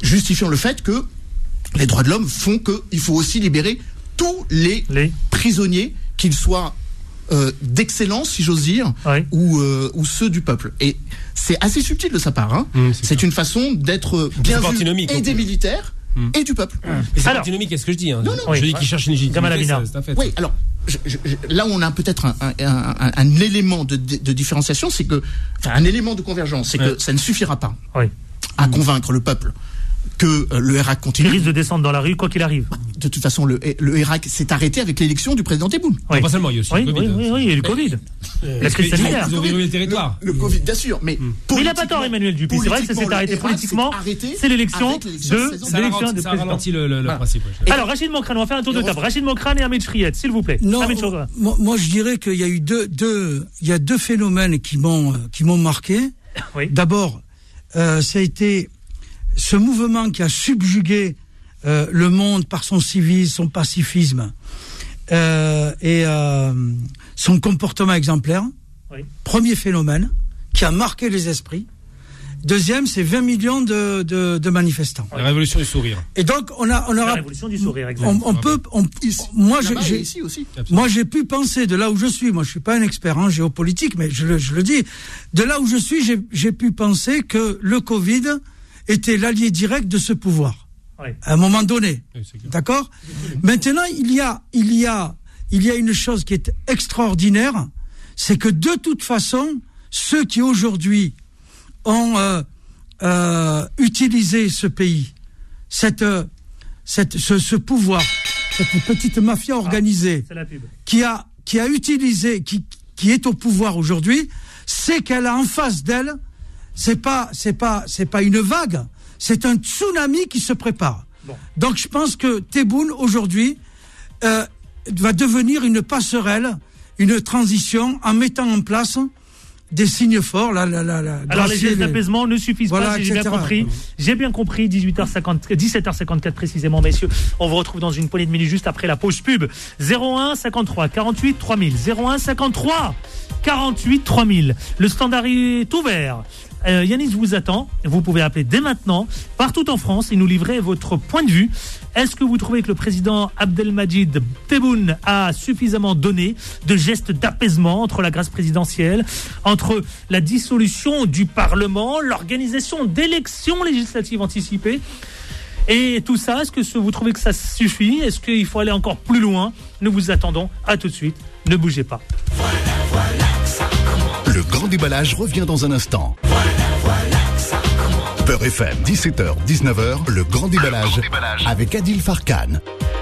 justifiant le fait que les droits de l'homme font qu'il faut aussi libérer tous les prisonniers, qu'ils soient d'excellence, si j'ose dire, ou ceux du peuple. Et c'est assez subtil de sa part. Hein. C'est une façon d'être bien vu et des militaires et du peuple. C'est antinomique, qu'est-ce que je dis hein. Je dis qu'il cherche une légitimité. Oui, alors, là où on a peut-être un élément de différenciation, c'est que, un élément de convergence, c'est que ça ne suffira pas à convaincre le peuple que le Hirak continue. Il risque de descendre dans la rue quoi qu'il arrive. De toute façon, le Hirak s'est arrêté avec l'élection du président Tebboune. Pas seulement, il y a aussi le Covid. Oui, il y a eu le Covid. La crise sanitaire. Ils ont verrouillé le territoire. Le Covid, bien sûr, mais il n'a pas tort, Emmanuel Dupuy. C'est vrai que ça s'est arrêté politiquement. C'est l'élection de ça ralentit le principe. Alors, Rachid Mokrane, on va faire un tour de table. Rachid Mokrane et Ahmed Fried, s'il vous plaît. Non, moi je dirais qu'il y a eu deux phénomènes qui m'ont marqué. D'abord, ça a été ce mouvement qui a subjugué le monde par son civisme, son pacifisme et son comportement exemplaire. Premier phénomène qui a marqué les esprits. Deuxième, c'est 20 millions de manifestants. La révolution du sourire. Et donc on la révolution du sourire, exactement. Moi j'ai pu penser de là où je suis. Moi je suis pas un expert en géopolitique, mais je le dis. De là où je suis, j'ai pu penser que le Covid était l'allié direct de ce pouvoir. À un moment donné. D'accord ? Maintenant, il y a une chose qui est extraordinaire, c'est que de toute façon, ceux qui aujourd'hui ont utilisé ce pays, ce pouvoir, cette petite mafia organisée, qui a utilisé, qui est au pouvoir aujourd'hui, c'est qu'elle a en face d'elle, c'est pas une vague, c'est un tsunami qui se prépare. Donc je pense que Tebboune aujourd'hui va devenir une passerelle, une transition en mettant en place des signes forts. Alors les gestes d'apaisement ne suffisent pas, si j'ai bien compris. J'ai bien compris, 17h54 précisément, messieurs. On vous retrouve dans une poignée de minutes juste après la pause pub. 01 53 48 3000. 01 53 48 3000. Le standard est ouvert. Yanis vous attend. Vous pouvez appeler dès maintenant, partout en France, et nous livrer votre point de vue. Est-ce que vous trouvez que le président Abdelmadjid Tebboune a suffisamment donné de gestes d'apaisement entre la grâce présidentielle, entre la dissolution du Parlement, l'organisation d'élections législatives anticipées et tout ça? Est-ce que vous trouvez que ça suffit? Est-ce qu'il faut aller encore plus loin? Nous vous attendons. À tout de suite. Ne bougez pas. Le grand déballage revient dans un instant. Peur FM, 17h, 19h, le grand déballage avec Adil Farkan.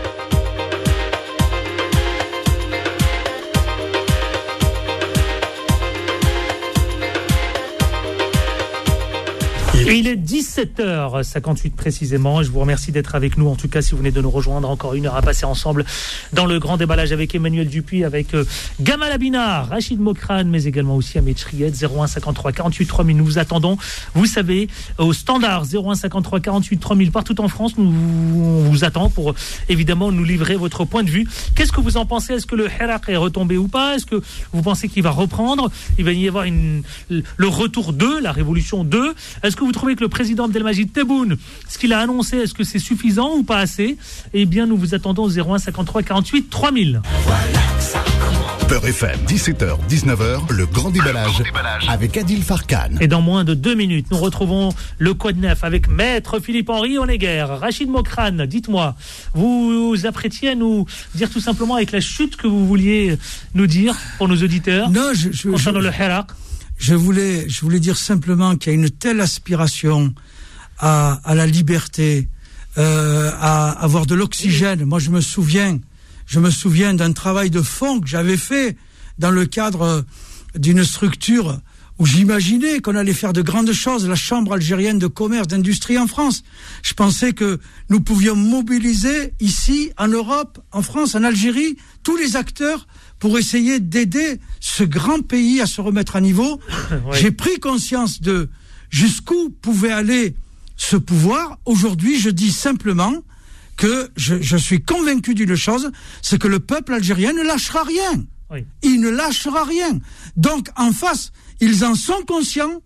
Et il est 17h58 précisément. Je vous remercie d'être avec nous. En tout cas, si vous venez de nous rejoindre, encore une heure à passer ensemble dans le grand déballage avec Emmanuel Dupuy, avec Gamal Abina, Rachid Mokrane, mais également aussi Ahmed Fried. 01 53 48 3000. Nous vous attendons. Vous savez, au standard 01 53 48 3000 partout en France. On vous attend pour évidemment nous livrer votre point de vue. Qu'est-ce que vous en pensez? Est-ce que le Hirak est retombé ou pas? Est-ce que vous pensez qu'il va reprendre? Il va y avoir le retour 2, la révolution 2. Est-ce que vous trouvez que le président Abdelmadjid Tebboune, ce qu'il a annoncé, est-ce que c'est suffisant ou pas assez? Eh bien, nous vous attendons au 01 53 48 3000. Peur FM, 17h, 19h, le grand déballage avec Adil Farkan. Et dans moins de 2 minutes, nous retrouvons le Code Neuf avec Maître Philippe-Henri Honegger. Rachid Mokrane, dites-moi, vous apprêtiez à nous dire tout simplement avec la chute que vous vouliez nous dire pour nos auditeurs concernant le Hirak. Je voulais dire simplement qu'il y a une telle aspiration à la liberté, à avoir de l'oxygène. Moi, je me souviens d'un travail de fond que j'avais fait dans le cadre d'une structure où j'imaginais qu'on allait faire de grandes choses, la Chambre algérienne de commerce, d'industrie en France. Je pensais que nous pouvions mobiliser ici, en Europe, en France, en Algérie, tous les acteurs pour essayer d'aider ce grand pays à se remettre à niveau. Ouais. J'ai pris conscience de jusqu'où pouvait aller ce pouvoir. Aujourd'hui, je dis simplement que je suis convaincu d'une chose, c'est que le peuple algérien ne lâchera rien. Oui. Il ne lâchera rien. Donc, en face, ils en sont conscients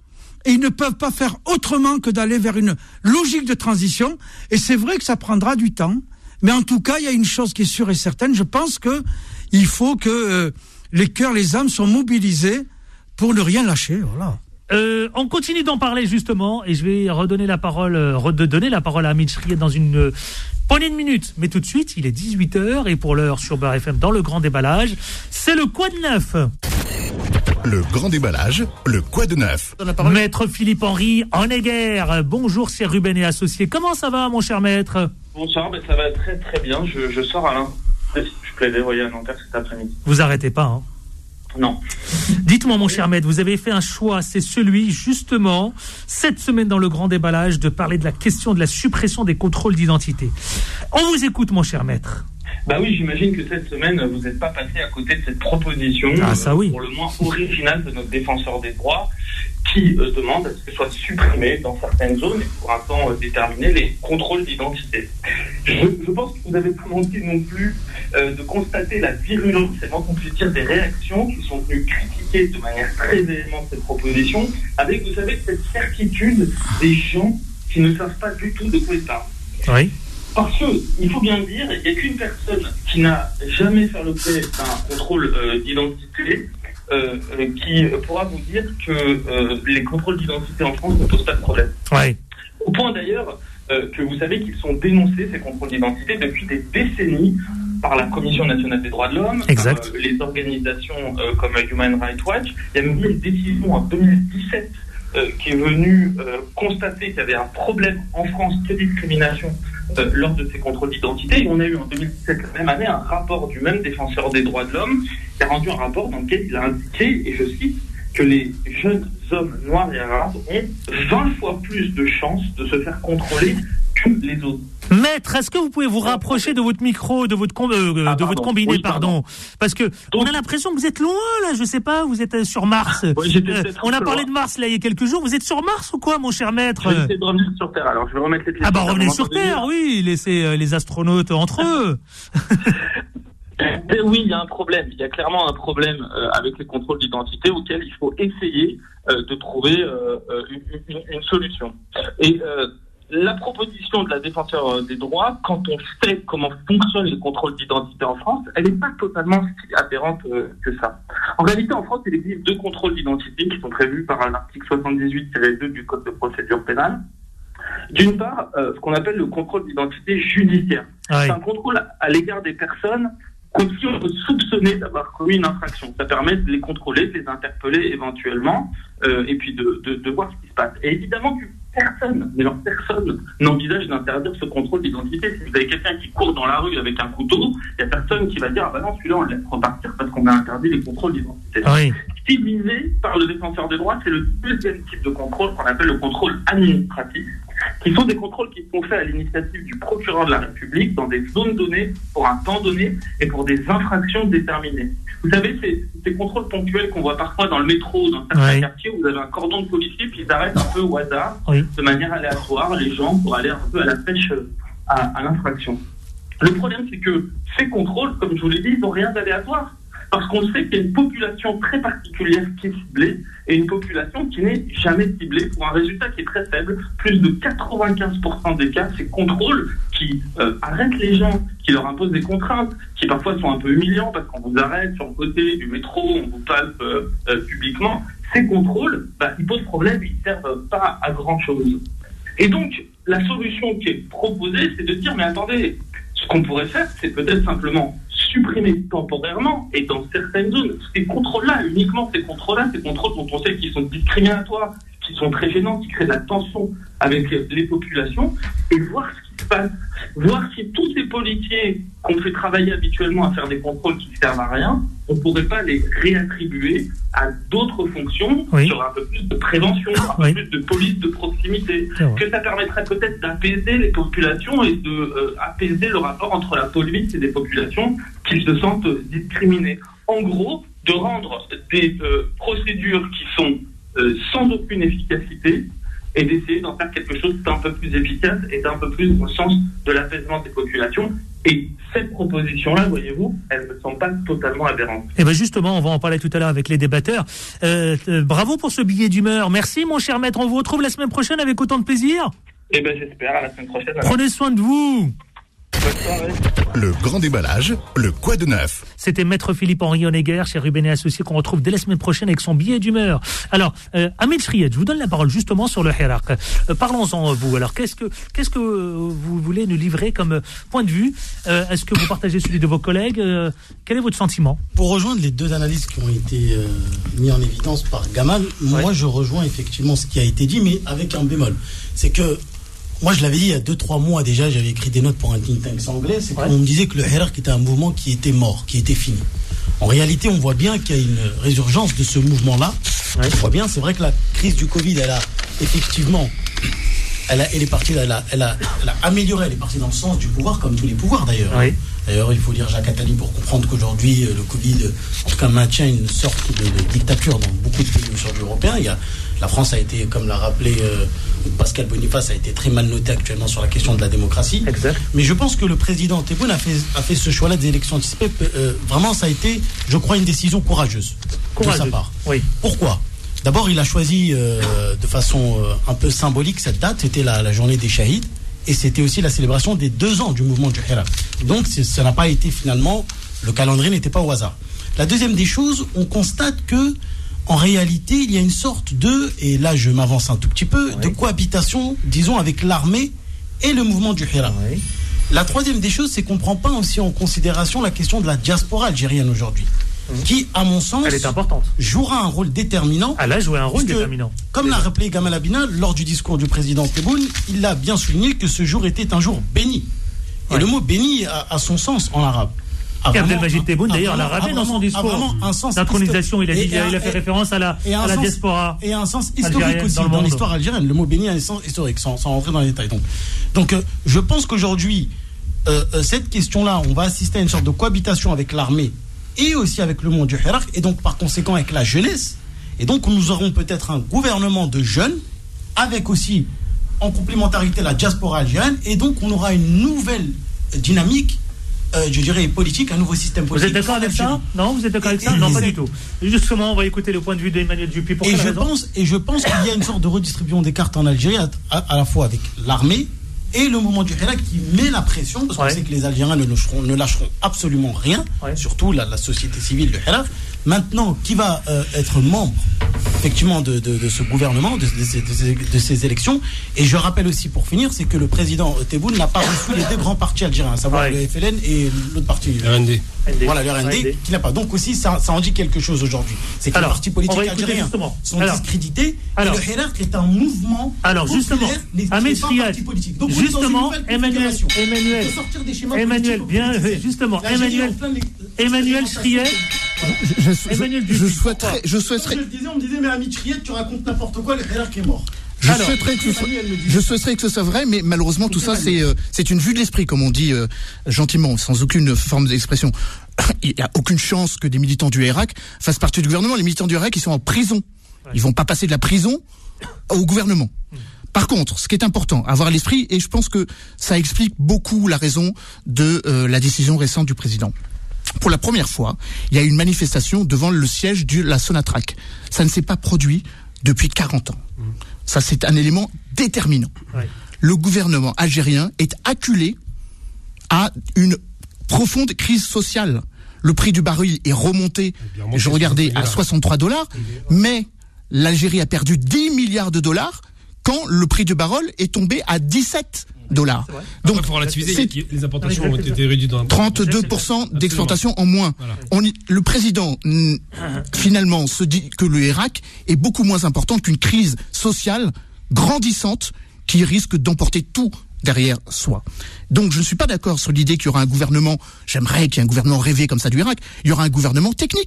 et ils ne peuvent pas faire autrement que d'aller vers une logique de transition. Et c'est vrai que ça prendra du temps. Mais en tout cas, il y a une chose qui est sûre et certaine. Je pense que il faut que les cœurs, les âmes soient mobilisés pour ne rien lâcher. Voilà. On continue d'en parler justement, et je vais redonner la parole à Amit Chriet dans une poignée de minutes. Mais tout de suite, il est 18h et pour l'heure sur Beurre FM dans le grand déballage, c'est le quoi de neuf. Le grand déballage, le quoi de neuf. Maître Philippe-Henri Honegger, bonjour, c'est Ruben et Associés. Comment ça va, mon cher maître? Bonsoir, ça va très très bien. Je sors à je plaidoyer à Nanterre cet après-midi. Vous arrêtez pas, hein? Non. Dites-moi, mon cher maître, vous avez fait un choix, c'est celui, justement, cette semaine dans le grand déballage, de parler de la question de la suppression des contrôles d'identité. On vous écoute, mon cher maître. Bah oui, j'imagine que cette semaine, vous n'êtes pas passé à côté de cette proposition, oui. Pour le moins originale de notre défenseur des droits, qui demande à ce que soient supprimés dans certaines zones et pour un temps déterminé les contrôles d'identité. Je pense que vous n'avez pas manqué non plus de constater la virulence, c'est moins qu'on puisse dire, des réactions qui sont venues critiquer de manière très véhémente cette proposition, avec, vous savez, cette certitude des gens qui ne savent pas du tout de quoi ils parlent. Oui. Parce qu'il faut bien le dire, il n'y a qu'une personne qui n'a jamais fait l'objet d'un contrôle d'identité qui pourra vous dire que les contrôles d'identité en France ne posent pas de problème. Ouais. Au point d'ailleurs que vous savez qu'ils sont dénoncés, ces contrôles d'identité, depuis des décennies par la Commission nationale des droits de l'homme, par les organisations comme Human Rights Watch. Il y a même eu une décision en 2017 qui est venue constater qu'il y avait un problème en France de discrimination lors de ces contrôles d'identité. Et on a eu en 2017, la même année, un rapport du même défenseur des droits de l'homme qui a rendu un rapport dans lequel il a indiqué, et je cite, que les jeunes hommes noirs et arabes ont 20 fois plus de chances de se faire contrôler que les autres. Maître, est-ce que vous pouvez vous rapprocher de votre micro, de votre combiné, pardon. Parce que on a l'impression que vous êtes loin, là, je sais pas, vous êtes sur Mars. On a parlé de Mars, là, il y a quelques jours. Vous êtes sur Mars ou quoi, mon cher maître? Je vais essayer de revenir sur Terre, alors je vais remettre les pieds. Revenez sur Terre, oui, laissez les astronautes entre eux. Oui, il y a un problème. Il y a clairement un problème avec les contrôles d'identité auquel il faut essayer de trouver une solution. Et la proposition de la défenseur des droits, quand on sait comment fonctionnent les contrôles d'identité en France, elle n'est pas totalement si aberrante que ça. En réalité, en France, il existe 2 contrôles d'identité qui sont prévus par l'article 78-2 du Code de procédure pénale. D'une part, ce qu'on appelle le contrôle d'identité judiciaire. Oui. C'est un contrôle à l'égard des personnes qui on peut soupçonner d'avoir commis une infraction. Ça permet de les contrôler, de les interpeller éventuellement, et puis de voir ce qui se passe. Et évidemment que personne n'envisage d'interdire ce contrôle d'identité. Si vous avez quelqu'un qui court dans la rue avec un couteau, il n'y a personne qui va dire « Ah ben non, celui-là, on le laisse repartir parce qu'on a interdit les contrôles d'identité. » Oui. Ce qui est visé par le défenseur des droits, c'est le deuxième type de contrôle qu'on appelle le contrôle administratif, qui sont des contrôles qui sont faits à l'initiative du procureur de la République dans des zones données, pour un temps donné et pour des infractions déterminées. Vous savez, ces contrôles ponctuels qu'on voit parfois dans le métro, dans certains quartiers où vous avez un cordon de policiers, puis ils arrêtent un peu au hasard, de manière aléatoire, les gens pour aller un peu à la pêche à l'infraction. Le problème, c'est que ces contrôles, comme je vous l'ai dit, ils n'ont rien d'aléatoire. Parce qu'on sait qu'il y a une population très particulière qui est ciblée et une population qui n'est jamais ciblée pour un résultat qui est très faible. Plus de 95% des cas, ces contrôles qui arrêtent les gens, qui leur imposent des contraintes, qui parfois sont un peu humiliants parce qu'on vous arrête sur le côté du métro, on vous palpe publiquement. Ces contrôles, ils posent problème, ils ne servent pas à grand-chose. Et donc, la solution qui est proposée, c'est de dire, mais attendez, ce qu'on pourrait faire, c'est peut-être simplement supprimer temporairement et dans certaines zones ces contrôles-là, uniquement ces contrôles-là, ces contrôles dont on sait qu'ils sont discriminatoires, qui sont très gênants, qui créent de la tension avec les populations, et voir ce qui se passe, voir si tous ces policiers qu'on fait travailler habituellement à faire des contrôles qui ne servent à rien, on ne pourrait pas les réattribuer à d'autres fonctions, sur un peu plus de prévention, un peu plus de police de proximité, que ça permettrait peut-être d'apaiser les populations et d'apaiser le rapport entre la police et des populations qui se sentent discriminées. En gros, de rendre des procédures qui sont sans aucune efficacité et d'essayer d'en faire quelque chose d'un peu plus efficace et d'un peu plus au sens de l'apaisement des populations Et cette proposition-là, voyez-vous, elle me semble pas totalement aberrante. Et bien justement, on va en parler tout à l'heure avec les débatteurs. Bravo pour ce billet d'humeur. Merci mon cher maître, on vous retrouve la semaine prochaine avec autant de plaisir. Eh bien j'espère, à la semaine prochaine. Prenez soin de vous. Bonne soirée. Le grand déballage, le quoi de neuf. C'était Maître Philippe-Henri Honegger chez Ruben et Associés qu'on retrouve dès la semaine prochaine avec son billet d'humeur. Alors, Ahmed Chriet, je vous donne la parole justement sur le Hirak. Parlons-en vous. Alors, qu'est-ce que vous voulez nous livrer comme point de vue? Est-ce que vous partagez celui de vos collègues? Quel est votre sentiment? Pour rejoindre les deux analyses qui ont été mises en évidence par Gamal, moi je rejoins effectivement ce qui a été dit, mais avec un bémol. C'est que moi, je l'avais dit il y a 2-3 mois déjà, j'avais écrit des notes pour un think tank anglais, c'est qu'on me disait que le Hirak était un mouvement qui était mort, qui était fini. En réalité, on voit bien qu'il y a une résurgence de ce mouvement-là. On voit bien, c'est vrai que la crise du Covid, elle a effectivement, elle est partie, elle a amélioré, elle est partie dans le sens du pouvoir, comme tous les pouvoirs d'ailleurs. Oui. D'ailleurs, il faut lire Jacques Attali pour comprendre qu'aujourd'hui, le Covid, en tout cas, maintient une sorte de dictature dans beaucoup de pays aujourd'hui européens. La France a été, comme l'a rappelé Pascal Boniface, a été très mal noté actuellement sur la question de la démocratie. Exact. Mais je pense que le président Tebboune a fait ce choix-là des élections anticipées. Vraiment, ça a été, je crois, une décision courageuse de sa part. Oui. Pourquoi ? D'abord, il a choisi de façon un peu symbolique cette date. C'était la journée des Shahids. Et c'était aussi la célébration des 2 ans du mouvement du Hirak. Donc, ça n'a pas été finalement, le calendrier n'était pas au hasard. La deuxième des choses, on constate que en réalité, il y a une sorte de, et là je m'avance un tout petit peu, de cohabitation, disons, avec l'armée et le mouvement du Hirak. Oui. La troisième des choses, c'est qu'on ne prend pas aussi en considération la question de la diaspora algérienne aujourd'hui, qui, à mon sens, elle est importante, jouera un rôle déterminant. Elle a joué un rôle déterminant. Comme l'a rappelé Gamal Abina, lors du discours du président Tebboune, il a bien souligné que ce jour était un jour béni. Et le mot béni a son sens en arabe. Abdelmajid Tebboune, d'ailleurs, l'a rappelé dans son discours d'intronisation. Il a fait référence à la diaspora. Et un sens historique aussi dans l'histoire algérienne. Le mot béni a un sens historique, sans rentrer dans les détails. Donc, je pense qu'aujourd'hui, cette question-là, on va assister à une sorte de cohabitation avec l'armée et aussi avec le monde du Hirak, et donc par conséquent avec la jeunesse. Et donc, nous aurons peut-être un gouvernement de jeunes, avec aussi, en complémentarité, la diaspora algérienne, et donc on aura une nouvelle dynamique, je dirais, politique, un nouveau système politique. Vous êtes d'accord avec ça? Non, vous êtes d'accord avec ça? Non, pas du tout. Justement, on va écouter le point de vue d'Emmanuel Dupuy. Pour je pense qu'il y a une sorte de redistribution des cartes en Algérie, à la fois avec l'armée et le mouvement du Hirak qui met la pression, parce qu'on sait que les Algériens ne lâcheront absolument rien, surtout la société civile du Hirak. Maintenant, qui va être membre effectivement de ce gouvernement, de ces élections? Et je rappelle aussi, pour finir, c'est que le président Tebboune n'a pas reçu les 2 grands partis algériens, à savoir le FLN et l'autre parti, le RND. Voilà, le RND, qu'il n'a pas. Donc aussi, ça en dit quelque chose aujourd'hui. C'est que les partis politiques algériens sont discrédités, et le Hirak est un mouvement populaire, Ahmed Chriet, justement, Emmanuel Chriet. Je souhaiterais. On me disait, mais Ahmed Chriet, tu racontes n'importe quoi, le Hirak est mort. Je souhaiterais que ce soit vrai, mais malheureusement tout ça c'est une vue de l'esprit, comme on dit gentiment, sans aucune forme d'expression. Il n'y a aucune chance que des militants du Hirak fassent partie du gouvernement. Les militants du Hirak, ils sont en prison. Ils vont pas passer de la prison au gouvernement. Par contre, ce qui est important, avoir à l'esprit, et je pense que ça explique beaucoup la raison de la décision récente du président. Pour la première fois, il y a eu une manifestation devant le siège de la Sonatrach. Ça ne s'est pas produit depuis 40 ans. Ça, c'est un élément déterminant. Ouais. Le gouvernement algérien est acculé à une profonde crise sociale. Le prix du baril est remonté, je regardais, à $63, mais l'Algérie a perdu 10 milliards de dollars quand le prix du baril est tombé à $17. Donc, pour relativiser, les importations ont été réduites dans 32% d'exportation en moins. Voilà. Le président, finalement, se dit que le Hirak est beaucoup moins important qu'une crise sociale grandissante qui risque d'emporter tout derrière soi. Donc, je ne suis pas d'accord sur l'idée qu'il y aura un gouvernement, j'aimerais qu'il y ait un gouvernement rêvé comme ça du Hirak, il y aura un gouvernement technique.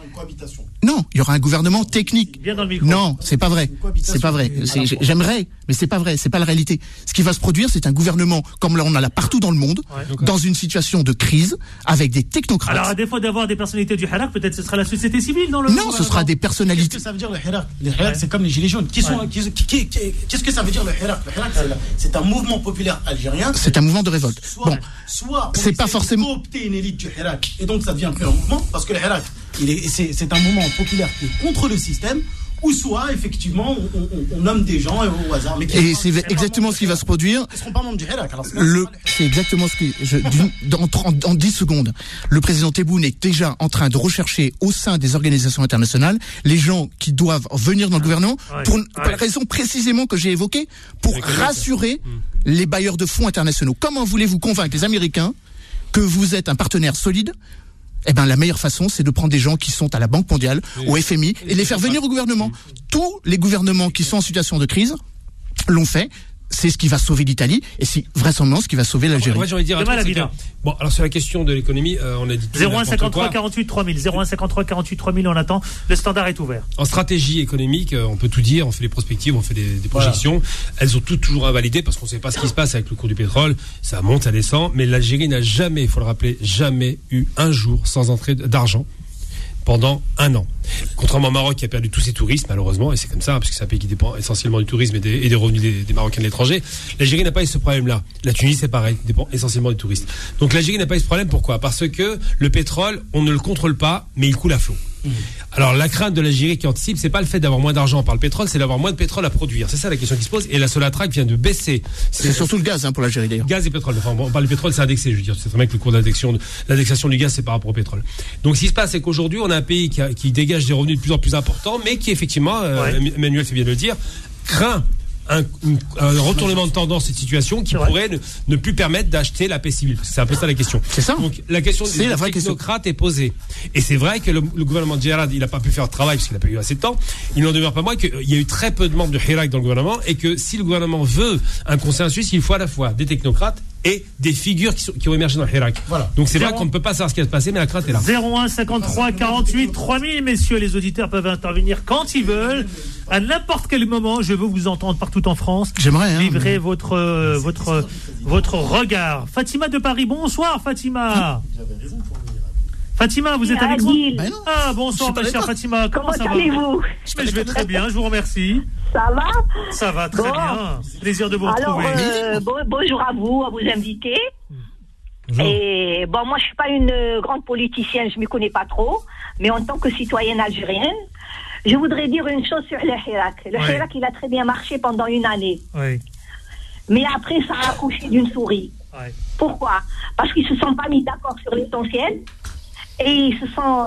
Non, il y aura un gouvernement technique. Non, c'est pas vrai. C'est pas vrai. J'aimerais, mais c'est pas vrai. C'est pas la réalité. Ce qui va se produire, c'est un gouvernement comme là on a partout dans le monde, dans une situation de crise, avec des technocrates. Alors à défaut d'avoir des personnalités du Hirak, peut-être ce sera la société civile dans le. Non, ce sera des personnalités. Qu'est-ce que ça veut dire le Hirak? Le Hirak, c'est comme les Gilets jaunes. Qu'est-ce que ça veut dire le Hirak? Le Hirak, c'est un mouvement populaire algérien. C'est un mouvement de révolte. Soit c'est pas forcément coopter une élite du Hirak, et donc ça devient plus un mouvement, parce que le Hirak, c'est un mouvement populaire qui est contre le système. Ou soit, effectivement, on nomme des gens au hasard. Mais et c'est exactement ce qui va se produire. Ils ne seront pas membres du Hirak. C'est exactement ce qui... En 10 secondes, le président Tebboune est déjà en train de rechercher au sein des organisations internationales les gens qui doivent venir dans le gouvernement pour la raison précisément que j'ai évoquée, pour rassurer les bailleurs de fonds internationaux. Comment voulez-vous convaincre les Américains que vous êtes un partenaire solide? Eh ben, la meilleure façon, c'est de prendre des gens qui sont à la Banque mondiale, au FMI, et les faire venir au gouvernement. Tous les gouvernements qui sont en situation de crise l'ont fait. C'est ce qui va sauver l'Italie, et c'est vraisemblablement ce qui va sauver l'Algérie. Moi, j'ai envie de dire bon, alors sur la question de l'économie, on a dit 0153 48 3000, 0153 48 3000, on attend. Le standard est ouvert. En stratégie économique, on peut tout dire, on fait des prospectives, on fait des projections. Elles ont toutes toujours invalidées parce qu'on ne sait pas ce qui se passe avec le cours du pétrole. Ça monte, ça descend, mais l'Algérie n'a jamais, il faut le rappeler, jamais eu un jour sans entrée d'argent pendant un an. Contrairement au Maroc qui a perdu tous ses touristes, malheureusement, et c'est comme ça, parce que c'est un pays qui dépend essentiellement du tourisme et des revenus des Marocains de l'étranger, l'Algérie n'a pas eu ce problème-là. La Tunisie, c'est pareil, dépend essentiellement des touristes. Donc l'Algérie n'a pas eu ce problème, pourquoi? Parce que le pétrole, on ne le contrôle pas, mais il coule à flot. Alors la crainte de l'Algérie qui anticipe, c'est pas le fait d'avoir moins d'argent par le pétrole, c'est d'avoir moins de pétrole à produire. C'est ça la question qui se pose. Et la Sonatrach vient de baisser. C'est surtout le gaz pour l'Algérie d'ailleurs. Gaz et pétrole. Enfin, on parle du pétrole, c'est indexé. Je veux dire, c'est très bien que le cours l'indexation du gaz, c'est par rapport au pétrole. Donc ce qui se passe, c'est qu'aujourd'hui, on a un pays qui dégage des revenus de plus en plus importants, mais qui effectivement, Emmanuel fait bien de le dire, craint un retournement de tendance, cette situation qui pourrait ne plus permettre d'acheter la paix civile. C'est un peu ça la question. C'est ça. Donc la question des technocrates est posée. Et c'est vrai que le gouvernement de Djerad, il n'a pas pu faire le travail parce qu'il n'a pas eu assez de temps. Il n'en demeure pas moins qu'il y a eu très peu de membres de Hirak dans le gouvernement et que si le gouvernement veut un consensus, il faut à la fois des technocrates et des figures qui ont émergé dans le Hirak. Voilà. Donc c'est vrai qu'on ne peut pas savoir ce qui va se passer, mais la crainte est là. 01 53 48 3000, messieurs, les auditeurs peuvent intervenir quand ils veulent, à n'importe quel moment. Je veux vous entendre partout en France. J'aimerais. Livrer votre regard. Fatima de Paris, bonsoir Fatima. Fatima, vous êtes avec moi? Ah, bonsoir ma chère Fatima. Comment ça allez-vous? Je vais très bien, je vous remercie. Ça va? Ça va très bien. Plaisir de vous retrouver. Bonjour à vous invités. Bonjour. Et bon, moi je suis pas une grande politicienne, je m'y connais pas trop, mais en tant que citoyenne algérienne, je voudrais dire une chose sur le Hirak. Le Hirak, il a très bien marché pendant une année. Oui. Mais après, ça a accouché d'une souris. Oui. Pourquoi? Parce qu'ils se sont pas mis d'accord sur l'essentiel. Et ils se sont,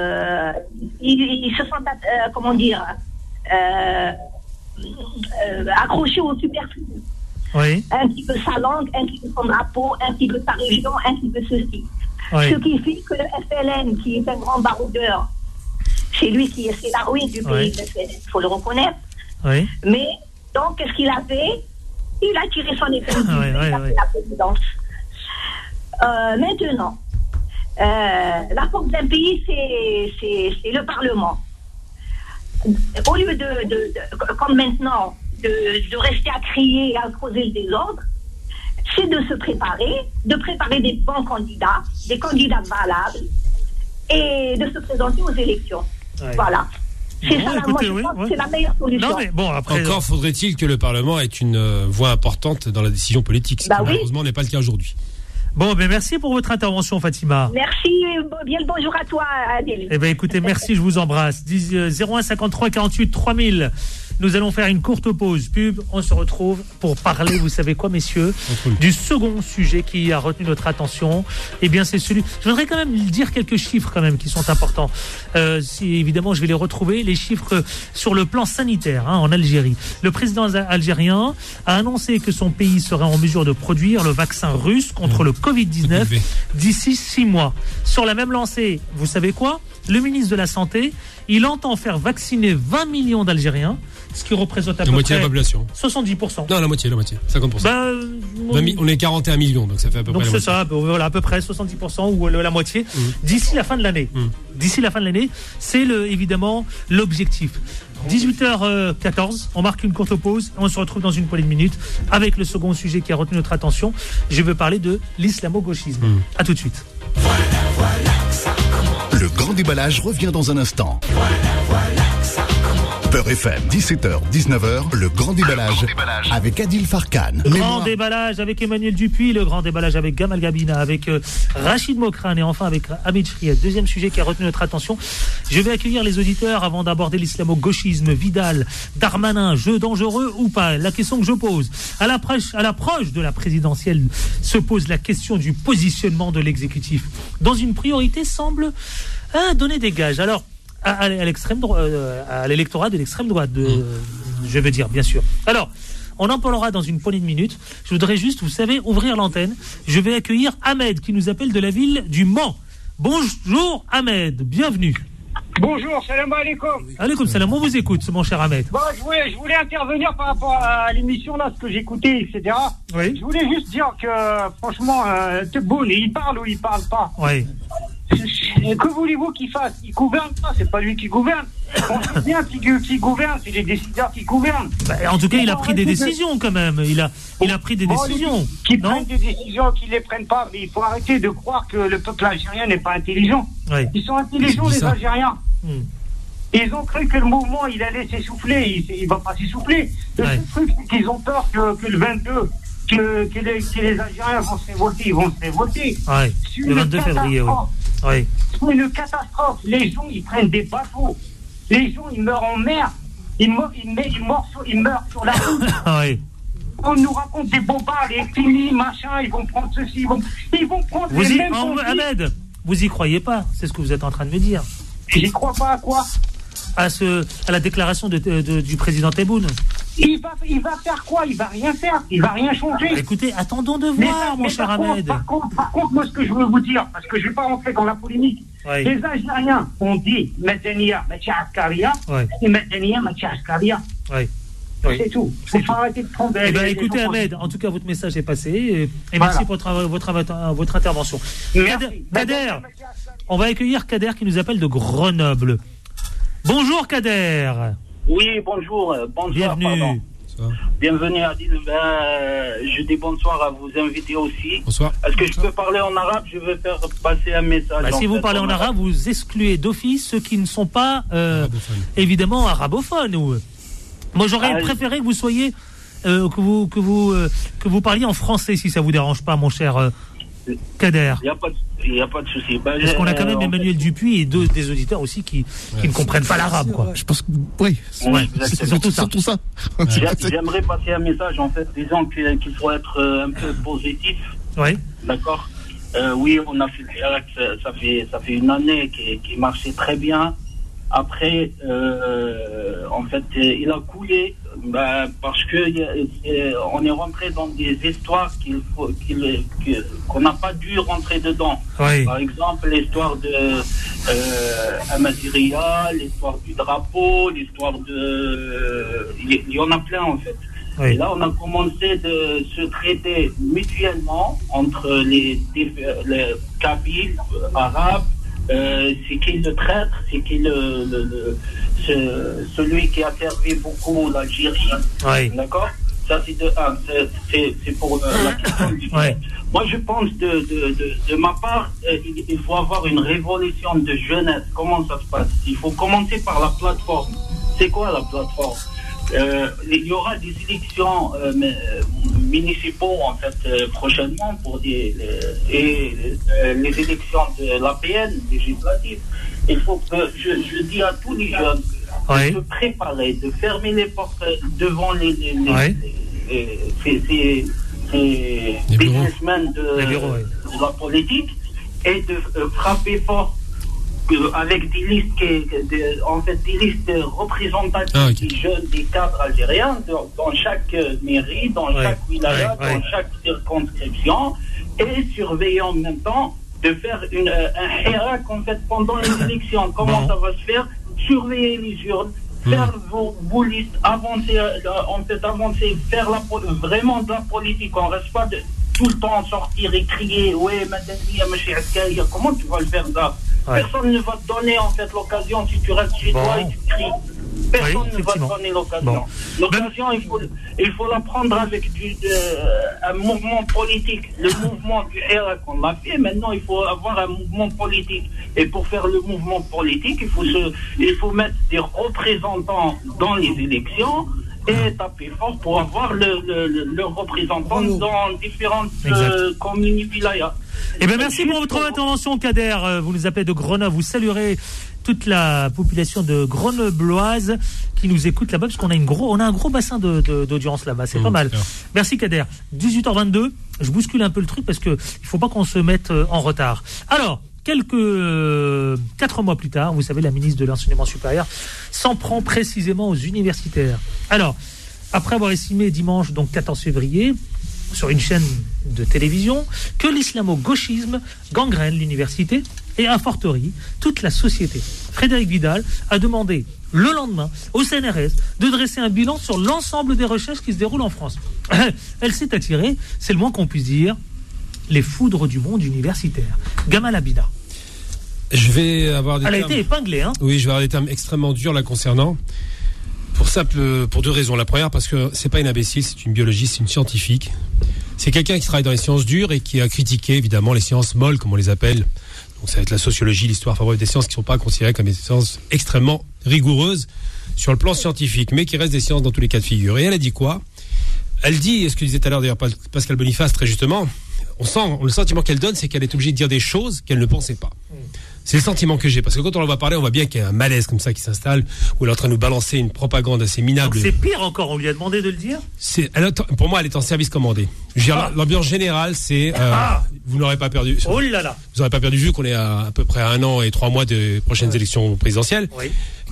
accrochés au superflu. Oui. Un petit peu sa langue, un petit peu son drapeau, un petit peu sa région, un petit peu ceci. Oui. Ce qui fait que le FLN, qui est un grand baroudeur, c'est la ruine du pays, le FLN, il faut le reconnaître. Oui. Mais, donc, qu'est-ce qu'il a fait? Il a tiré son épingle du jeu, il a fait la présidence. Maintenant, la force d'un pays, c'est le Parlement. Au lieu comme maintenant, de rester à crier et à causer le désordre, c'est de se préparer, de préparer des bons candidats, des candidats valables, et de se présenter aux élections. Ouais. Voilà. C'est ça, écoutez, moi, je pense que c'est la meilleure solution. Non, mais bon, encore faudrait-il que le Parlement ait une voix importante dans la décision politique, ce qui malheureusement n'est pas le cas aujourd'hui. Bon, ben merci pour votre intervention, Fatima. Merci, bien le bonjour à toi, Adèle. Eh ben écoutez, merci, je vous embrasse. 01 53 48 3000. Nous allons faire une courte pause pub. On se retrouve pour parler, vous savez quoi, messieurs, du second sujet qui a retenu notre attention. Eh bien, c'est celui... Je voudrais quand même dire quelques chiffres quand même qui sont importants. Si évidemment, je vais les retrouver. Les chiffres sur le plan sanitaire en Algérie. Le président algérien a annoncé que son pays serait en mesure de produire le vaccin russe contre le Covid-19 d'ici 6 mois. Sur la même lancée, vous savez quoi? Le ministre de la Santé, il entend faire vacciner 20 millions d'Algériens. ce qui représente à la peu moitié près de la population. 70%. Non, la moitié, 50%. On est 41 millions, donc ça fait à peu près la moitié. Donc c'est ça, voilà, à peu près 70% ou la moitié d'ici la fin de l'année. D'ici la fin de l'année, c'est évidemment l'objectif. 18h14, on marque une courte pause. On se retrouve dans une poignée de minutes avec le second sujet qui a retenu notre attention. Je veux parler de l'islamo-gauchisme. À tout de suite. Le grand déballage revient dans un instant. Beurre FM, 17h, 19h, le grand déballage avec Adil Farkan. Le grand déballage avec Emmanuel Dupuis, le grand déballage avec Gamal Gabina, avec Rachid Mokrane et enfin avec Hamid Chriet. Deuxième sujet qui a retenu notre attention. Je vais accueillir les auditeurs avant d'aborder l'islamo-gauchisme. Vidal, Darmanin, jeu dangereux ou pas? La question que je pose. À l'approche de la présidentielle se pose la question du positionnement de l'exécutif. Dans une priorité semble donner des gages. Alors, à l'extrême droite, à l'électorat de l'extrême droite, je veux dire, bien sûr. Alors, on en parlera dans une poignée de minutes. Je voudrais juste, vous savez, ouvrir l'antenne. Je vais accueillir Ahmed, qui nous appelle de la ville du Mans. Bonjour Ahmed, bienvenue. Bonjour, salam alaikum. Alaikum salam, on vous écoute, mon cher Ahmed. Bon, je voulais intervenir par rapport à l'émission, là, ce que j'écoutais, etc. Oui. Je voulais juste dire que, franchement, Tebboune, il parle ou il parle pas. Oui. Que voulez-vous qu'il fasse? Il gouverne pas, c'est pas lui qui gouverne. On sait bien qui gouverne, c'est les décideurs qui gouvernent. En tout cas, il a pris des décisions quand même. Il a pris des décisions. Qui prennent des décisions, qui les prennent pas. Mais il faut arrêter de croire que le peuple algérien n'est pas intelligent. Oui. Ils sont intelligents, les Algériens. Ils ont cru que le mouvement, il allait s'essouffler. Il va pas s'essouffler. Le seul truc, c'est qu'ils ont peur que le 22... Que les Algériens vont se révolter, ils vont se révolter. Ouais, le 22 février, oui. C'est une catastrophe. Les gens, ils prennent des bateaux. Les gens, ils meurent en mer. Ils meurent sur la route. Oui. On nous raconte des bobards, les finis, machin, ils vont prendre ceci, ils vont prendre les mêmes Ahmed, vous y croyez pas, c'est ce que vous êtes en train de me dire. J'y crois pas à quoi? À la déclaration du président Tebboune. Il va faire quoi? Il va rien faire. Il va rien changer. Écoutez, attendons de voir, mon cher Ahmed. Par contre, moi, ce que je veux vous dire, parce que je ne vais pas rentrer dans la polémique, les Algériens ont dit Medenia, Matia Askaria, et Medenia, Matia Askaria. C'est tout. Il faut arrêter de prendre. Écoutez, Ahmed, en tout cas, votre message est passé. Et merci pour votre intervention. Kader, on va accueillir Kader qui nous appelle de Grenoble. Bonjour Kader. Oui, bonjour. Bonsoir, bienvenue. Bienvenue Adil. Je dis bonsoir à vos invités aussi. Bonsoir. Est-ce que je peux parler en arabe? Je veux faire passer un message. Si vous parlez en arabe, vous excluez d'office ceux qui ne sont pas évidemment arabophones. Moi, j'aurais préféré que vous soyez que vous parliez en français, si ça vous dérange pas, mon cher Kader. Il n'y a pas de souci. Parce qu'on a quand même Emmanuel Dupuis et des auditeurs aussi qui ne comprennent pas l'arabe, quoi. Je pense que oui, c'est surtout ça. J'aimerais passer un message, en fait, disant qu'il faut être un peu positif. Oui. D'accord. Oui, on a fait le direct, ça fait une année qui marchait très bien. Après, en fait, il a coulé parce que on est rentré dans des histoires qu'on n'a pas dû rentrer dedans. Oui. Par exemple, l'histoire de Amaziria, l'histoire du drapeau, l'histoire de... Il y en a plein, en fait. Oui. Et là, on a commencé de se traiter mutuellement entre les Kabyles, Arabes. C'est qui le traître, c'est qui celui qui a servi beaucoup l'Algérie. Oui. D'accord? Ça, c'est de un. C'est pour la question du fait. Moi, je pense de ma part, il faut avoir une révolution de jeunesse. Comment ça se passe? Il faut commencer par la plateforme. C'est quoi la plateforme? Il y aura des élections municipaux en fait prochainement pour les élections de l'APN législatives. Il faut que je dis à tous les jeunes de se préparer, de fermer les portes devant les businessmen de la politique et de frapper fort avec des listes des listes représentatives des jeunes, des cadres algériens dans chaque mairie, dans chaque wilaya, dans chaque circonscription, et surveiller en même temps de faire un hirak en fait pendant les élections. Comment ça va se faire? Surveiller les urnes, faire vos listes, avancer, vraiment de la politique. On reste pas tout le temps sortir et crier, ouais, comment tu vas le faire ça? Personne ne va te donner en fait l'occasion si tu restes chez toi et tu cries. Personne ne va te donner l'occasion. L'occasion, il faut la prendre avec un mouvement politique. Le mouvement du Hirak, on l'a fait. Maintenant, il faut avoir un mouvement politique. Et pour faire le mouvement politique, il faut mettre des représentants dans les élections et taper fort pour avoir le représentant dans différentes communes wilaya. Eh bien, merci pour votre intervention, Kader. Vous nous appelez de Grenoble. Vous saluerez toute la population de Grenobloise qui nous écoute là-bas, parce qu'on a un gros bassin d'audience là-bas. C'est pas mal. Merci, Kader. 18h22. Je bouscule un peu le truc parce que il faut pas qu'on se mette en retard. Alors, 4 mois plus tard, vous savez, la ministre de l'Enseignement supérieur s'en prend précisément aux universitaires. Alors, après avoir estimé dimanche, donc 14 février, sur une chaîne de télévision, que l'islamo-gauchisme gangrène l'université et a fortiori toute la société. Frédérique Vidal a demandé le lendemain au CNRS de dresser un bilan sur l'ensemble des recherches qui se déroulent en France. Elle s'est attirée, c'est le moins qu'on puisse dire, les foudres du monde universitaire. Gamal Abida. Je vais avoir des Elle termes... a été épinglée, hein. Oui, je vais avoir des termes extrêmement durs la concernant. Pour deux raisons. La première, parce que c'est pas une imbécile, c'est une biologiste, c'est une scientifique. C'est quelqu'un qui travaille dans les sciences dures et qui a critiqué évidemment les sciences molles, comme on les appelle. Donc ça va être la sociologie, l'histoire, enfin bref, des sciences qui ne sont pas considérées comme des sciences extrêmement rigoureuses sur le plan scientifique, mais qui restent des sciences dans tous les cas de figure. Et elle a dit quoi? Elle dit, et ce que disait tout à l'heure d'ailleurs Pascal Boniface très justement, le sentiment qu'elle donne, c'est qu'elle est obligée de dire des choses qu'elle ne pensait pas. C'est le sentiment que j'ai, parce que quand on en va parler, on voit bien qu'il y a un malaise comme ça qui s'installe, où elle est en train de nous balancer une propagande assez minable. Donc c'est pire encore, on lui a demandé de le dire. Pour moi, elle est en service commandé. Je veux dire, l'ambiance générale, c'est vous n'aurez pas perdu. Oh là là. Vous n'aurez pas perdu vue qu'on est à peu près à 1 an et 3 mois des prochaines élections présidentielles. Oui.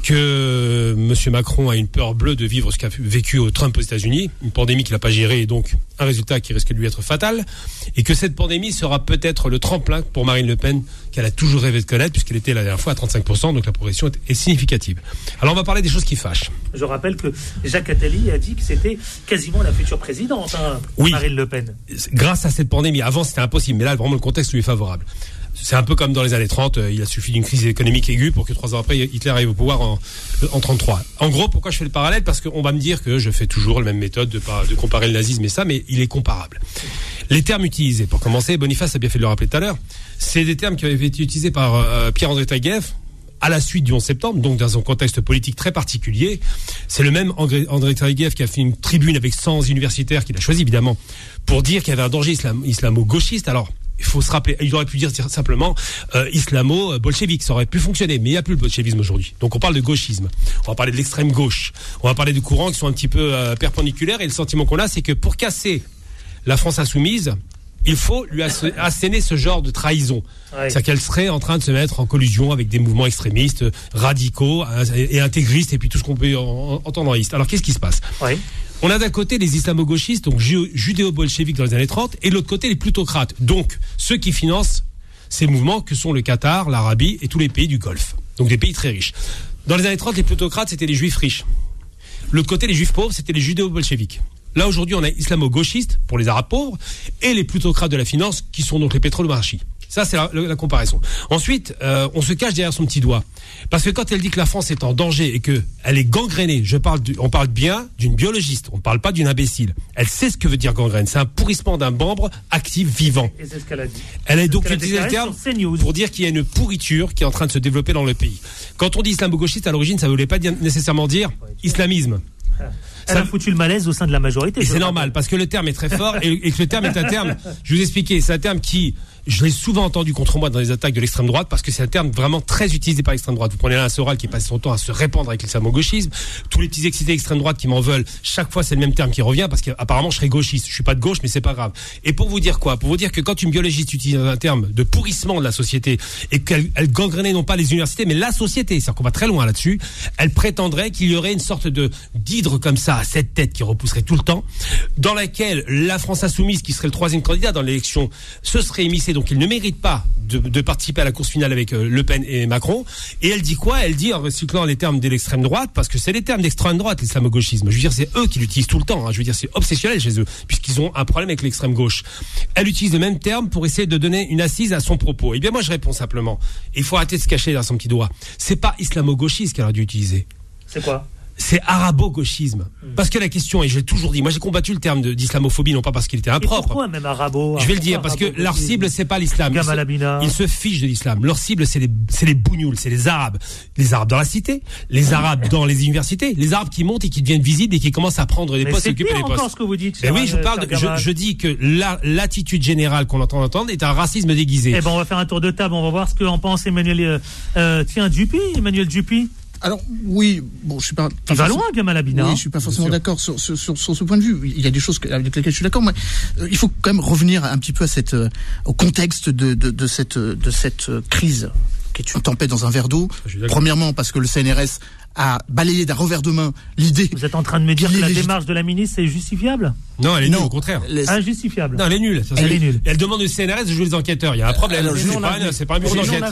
Que M. Macron a une peur bleue de vivre ce qu'a vécu Trump aux États-Unis, une pandémie qu'il n'a pas gérée et donc un résultat qui risque de lui être fatal, et que cette pandémie sera peut-être le tremplin pour Marine Le Pen qu'elle a toujours rêvé de connaître, puisqu'elle était la dernière fois à 35%, donc la progression est significative. Alors on va parler des choses qui fâchent. Je rappelle que Jacques Attali a dit que c'était quasiment la future présidente, oui, Marine Le Pen. Grâce à cette pandémie, avant c'était impossible, mais là vraiment le contexte lui est favorable. C'est un peu comme dans les années 30, il a suffi d'une crise économique aiguë pour que 3 ans après, Hitler arrive au pouvoir en 33. En gros, pourquoi je fais le parallèle? Parce qu'on va me dire que je fais toujours la même méthode de comparer le nazisme et ça, mais il est comparable. Les termes utilisés, pour commencer, Boniface a bien fait de le rappeler tout à l'heure, c'est des termes qui avaient été utilisés par Pierre-André Taguieff à la suite du 11 septembre, donc dans un contexte politique très particulier. C'est le même André Taguieff qui a fait une tribune avec 100 universitaires, qu'il a choisi évidemment, pour dire qu'il y avait un danger islamo-gauchiste. Alors, il faut se rappeler, il aurait pu dire simplement islamo-bolchevique, ça aurait pu fonctionner, mais il n'y a plus le bolchevisme aujourd'hui. Donc on parle de gauchisme, on va parler de l'extrême gauche, on va parler de courants qui sont un petit peu perpendiculaires, et le sentiment qu'on a, c'est que pour casser la France insoumise, il faut lui asséner ce genre de trahison. Ouais. C'est-à-dire qu'elle serait en train de se mettre en collusion avec des mouvements extrémistes, radicaux et intégristes, et puis tout ce qu'on peut entendre en liste. Alors qu'est-ce qui se passe? Ouais. On a d'un côté les islamo-gauchistes, donc judéo-bolcheviques dans les années 30, et de l'autre côté les plutocrates, donc ceux qui financent ces mouvements que sont le Qatar, l'Arabie et tous les pays du Golfe, donc des pays très riches. Dans les années 30, les plutocrates, c'était les juifs riches. De l'autre côté, les juifs pauvres, c'était les judéo-bolcheviques. Là, aujourd'hui, on a islamo-gauchistes pour les arabes pauvres et les plutocrates de la finance qui sont donc les pétrole-monarchies. Ça, c'est la comparaison. Ensuite, on se cache derrière son petit doigt. Parce que quand elle dit que la France est en danger et qu'elle est gangrénée, on parle bien d'une biologiste, on ne parle pas d'une imbécile. Elle sait ce que veut dire gangrène. C'est un pourrissement d'un membre actif vivant. Et c'est ce qu'elle a dit. Elle a donc utilisé le terme pour dire qu'il y a une pourriture qui est en train de se développer dans le pays. Quand on dit islamo-gauchiste, à l'origine, ça ne voulait pas nécessairement dire islamisme. Elle a foutu le malaise au sein de la majorité. Et c'est normal, parce que le terme est très fort et que le terme est un terme, je vais vous expliquer, c'est un terme qui, je l'ai souvent entendu contre moi dans les attaques de l'extrême droite, parce que c'est un terme vraiment très utilisé par l'extrême droite. Vous prenez Alain Soral qui passe son temps à se répandre avec l'islamo-gauchisme, tous les petits excités extrême droite qui m'en veulent, chaque fois c'est le même terme qui revient, parce qu'apparemment je serais gauchiste, je suis pas de gauche mais c'est pas grave. Et pour vous dire quoi? Pour vous dire que quand une biologiste utilise un terme de pourrissement de la société et qu'elle gangrenait non pas les universités mais la société, c'est-à-dire qu'on va très loin là-dessus, elle prétendrait qu'il y aurait une sorte d'hydre comme ça à cette tête qui repousserait tout le temps, dans laquelle la France insoumise, qui serait le 3e candidat dans l'élection, se serait émissée donc il ne mérite pas de participer à la course finale avec Le Pen et Macron. Et elle dit quoi? Elle dit, en recyclant les termes de l'extrême droite, parce que c'est les termes d'extrême droite, l'islamo-gauchisme. Je veux dire, c'est eux qui l'utilisent tout le temps. Je veux dire, c'est obsessionnel chez eux, puisqu'ils ont un problème avec l'extrême gauche. Elle utilise le même terme pour essayer de donner une assise à son propos. Eh bien, moi, je réponds simplement. Il faut arrêter de se cacher derrière son petit doigt. C'est pas islamo-gauchiste qu'elle a dû utiliser. C'est quoi? C'est arabo-gauchisme. Parce que la question, et j'ai toujours dit, moi j'ai combattu le terme d'islamophobie, non pas parce qu'il était impropre. Et pourquoi même arabo? Je vais le dire, parce que leur cible, c'est pas l'islam. Ils se fichent de l'islam. Leur cible, c'est les bougnoules, c'est les arabes. Les arabes dans la cité, les arabes dans les universités, les arabes qui montent et qui deviennent visibles et qui commencent à prendre des postes et occuper des postes. C'est encore ce que vous dites. Mais oui, je dis que l'attitude générale qu'on entend entendre est un racisme déguisé. Eh ben, on va faire un tour de table, on va voir ce qu'en pense Emmanuel, Emmanuel Dupuy. Alors oui, bon, je suis pas. Il va loin, Gamal Abina. Oui, je suis pas forcément d'accord sur ce point de vue. Il y a des choses avec lesquelles je suis d'accord, mais il faut quand même revenir un petit peu à au contexte de cette crise qui est une tempête dans un verre d'eau. Premièrement, parce que le CNRS a balayé d'un revers de main l'idée. Vous êtes en train de me dire que la démarche de la ministre est justifiable? Non, elle est nulle, au contraire. Injustifiable. Non, elle est nulle. Elle est nulle. Elle demande au CNRS de jouer les enquêteurs. Il y a un problème. C'est pas un bureau d'enquête.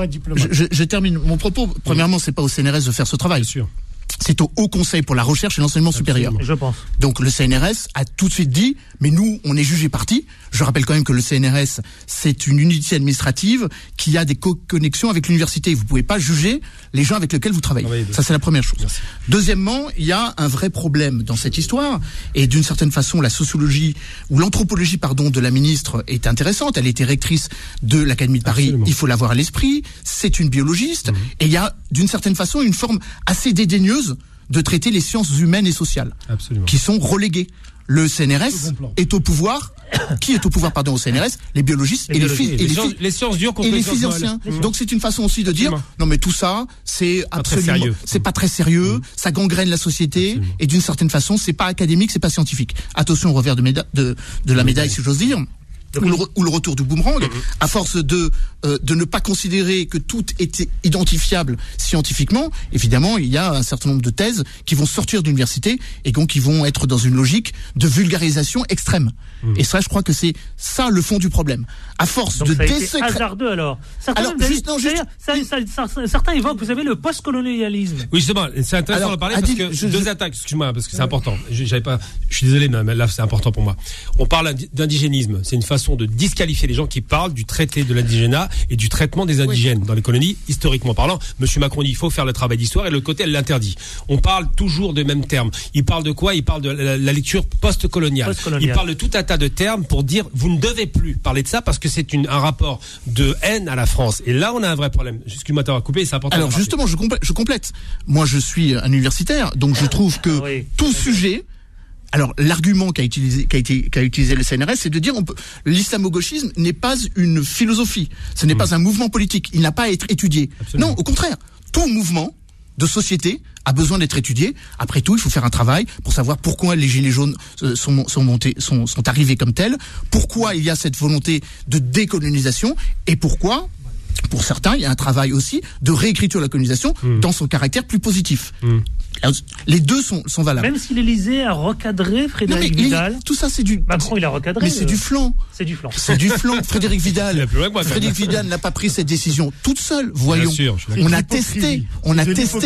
Je termine mon propos. Premièrement, c'est pas au CNRS de faire ce travail. Bien sûr. C'est au Haut Conseil pour la recherche et l'enseignement supérieur. Je pense. Donc le CNRS a tout de suite dit, mais nous, on est jugés partis. Je rappelle quand même que le CNRS, c'est une unité administrative qui a des connexions avec l'université. Vous pouvez pas juger les gens avec lesquels vous travaillez. Ça, c'est la première chose. Merci. Deuxièmement, il y a un vrai problème dans cette histoire. Et d'une certaine façon, la sociologie ou l'anthropologie, de la ministre est intéressante. Elle était rectrice de l'Académie de Paris. Absolument. Il faut l'avoir à l'esprit. C'est une biologiste. Et il y a, d'une certaine façon, une forme assez dédaigneuse de traiter les sciences humaines et sociales. Absolument. Qui sont reléguées. Le CNRS est au pouvoir. Qui est au pouvoir, au CNRS? Les biologistes et les sciences dures contre et les physiciens. Donc c'est une façon aussi de dire, non mais tout ça, c'est absolument, c'est pas très sérieux, ça gangrène la société, absolument. Et d'une certaine façon, c'est pas académique, c'est pas scientifique. Attention au revers de la médaille, si j'ose dire. Ou le retour du boomerang, à force de ne pas considérer que tout était identifiable scientifiquement, évidemment, il y a un certain nombre de thèses qui vont sortir de l'université et donc qui vont être dans une logique de vulgarisation extrême. Et ça, je crois que c'est ça le fond du problème. À force donc de c'est hasardeux alors. Certains évoquent, vous savez, le post-colonialisme. Oui, justement, c'est intéressant d'en parler parce que deux attaques, excuse-moi, parce que c'est important. Je suis désolé, mais là, c'est important pour moi. On parle d'indigénisme. C'est une façon de disqualifier les gens qui parlent du traité de l'indigénat et du traitement des indigènes dans les colonies, historiquement parlant. Monsieur Macron dit il faut faire le travail d'histoire et de l'autre côté elle l'interdit. On parle toujours des mêmes termes. Il parle de quoi? Il parle de la lecture post-coloniale. Il parle de tout un tas de termes pour dire vous ne devez plus parler de ça parce que c'est un rapport de haine à la France. Et là on a un vrai problème. Excuse-moi de t'avoir coupé, c'est important. Alors justement, je complète. Moi je suis un universitaire, donc je trouve que tout sujet. Alors, l'argument qu'a utilisé le CNRS, c'est de dire l'islamo-gauchisme n'est pas une philosophie. Ce n'est pas un mouvement politique. Il n'a pas à être étudié. Absolument. Non, au contraire. Tout mouvement de société a besoin d'être étudié. Après tout, il faut faire un travail pour savoir pourquoi les gilets jaunes sont arrivés comme tels, pourquoi il y a cette volonté de décolonisation et pourquoi, pour certains, il y a un travail aussi de réécriture de la colonisation dans son caractère plus positif. Les deux sont valables. Même si l'Élysée a recadré Frédéric Vidal. Tout ça, c'est du. Macron, il a recadré. Mais c'est du flanc. C'est du flanc. C'est du flanc. Frédéric Vidal. Frédéric Vidal n'a pas pris cette décision toute seule. Voyons. Sûr, on a testé. On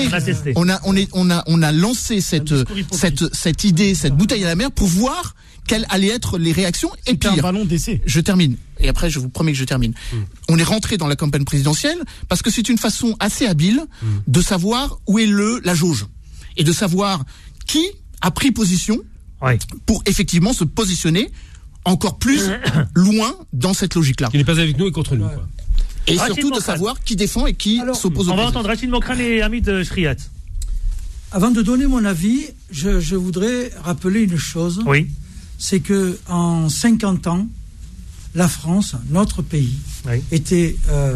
a lancé cette idée, cette bouteille à la mer pour voir quelles allaient être les réactions. Et puis, un ballon d'essai. Je termine. Et après, je vous promets que je termine. On est rentré dans la campagne présidentielle parce que c'est une façon assez habile de savoir où est la jauge. Et de savoir qui a pris position pour effectivement se positionner encore plus loin dans cette logique-là. Qui n'est pas avec nous et contre nous. Quoi. Et surtout de savoir qui défend et qui s'oppose au On va entendre Rachid Mokrane et Hamid Shriat. Avant de donner mon avis, je voudrais rappeler une chose. Oui. C'est que en 50 ans, la France, notre pays, était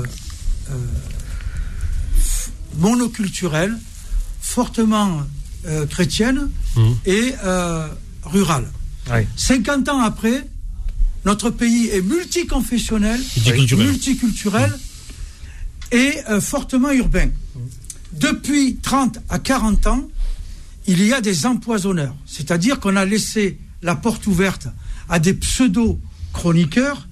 monoculturel, fortement chrétienne et rurale. 50 ans après, notre pays est multiconfessionnel, multiculturel et fortement urbain. Depuis 30 à 40 ans, il y a des empoisonneurs, c'est-à-dire qu'on a laissé la porte ouverte à des pseudo-chroniqueurs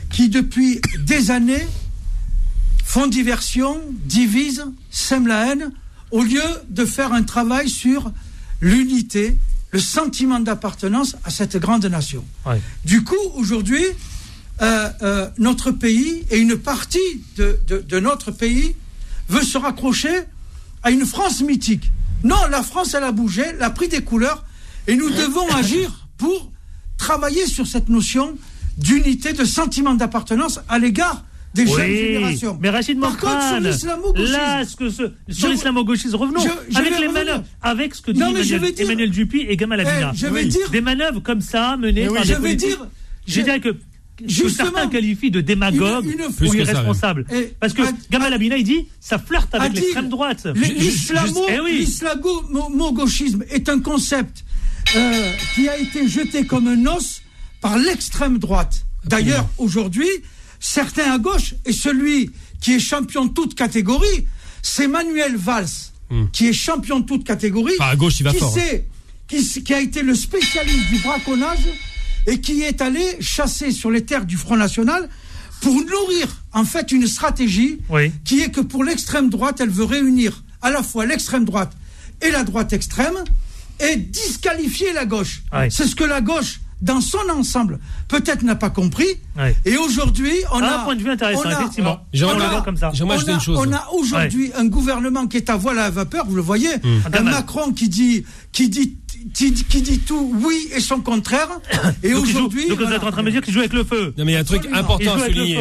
qui depuis des années font diversion, divisent, sèment la haine, au lieu de faire un travail sur l'unité, le sentiment d'appartenance à cette grande nation. Ouais. Du coup, aujourd'hui, notre pays et une partie de notre pays veut se raccrocher à une France mythique. Non, la France, elle a bougé, elle a pris des couleurs, et nous devons agir pour travailler sur cette notion d'unité, de sentiment d'appartenance à l'égard des jeunes générations. Mais Rachid Mokrane, là, sur l'islamo-gauchisme, revenons avec les manœuvres, avec ce que dit Emmanuel Dupuy et Gamal Abina. Des manœuvres comme ça menées par des politiques. Je dirais que certains qualifient de démagogue ou irresponsable. Parce que Gamal Abina, il dit, ça flirte avec l'extrême droite. L'islamo-gauchisme est un concept qui a été jeté comme un os par l'extrême droite. D'ailleurs, aujourd'hui, certains à gauche, et celui qui est champion de toute catégorie, c'est Manuel Valls, qui est champion de toute catégorie, à gauche, il va fort, qui a été le spécialiste du braconnage et qui est allé chasser sur les terres du Front National pour nourrir en fait une stratégie qui est que pour l'extrême droite, elle veut réunir à la fois l'extrême droite et la droite extrême et disqualifier la gauche. C'est ce que la gauche, dans son ensemble, peut-être n'a pas compris. Et aujourd'hui, on a un point de vue intéressant, effectivement. On a aujourd'hui un gouvernement qui est à voile à vapeur, vous le voyez, un Macron qui dit tout oui et son contraire. Et donc aujourd'hui, donc vous êtes en train de me dire qu'il joue avec le feu. Non mais il y a un truc important à souligner.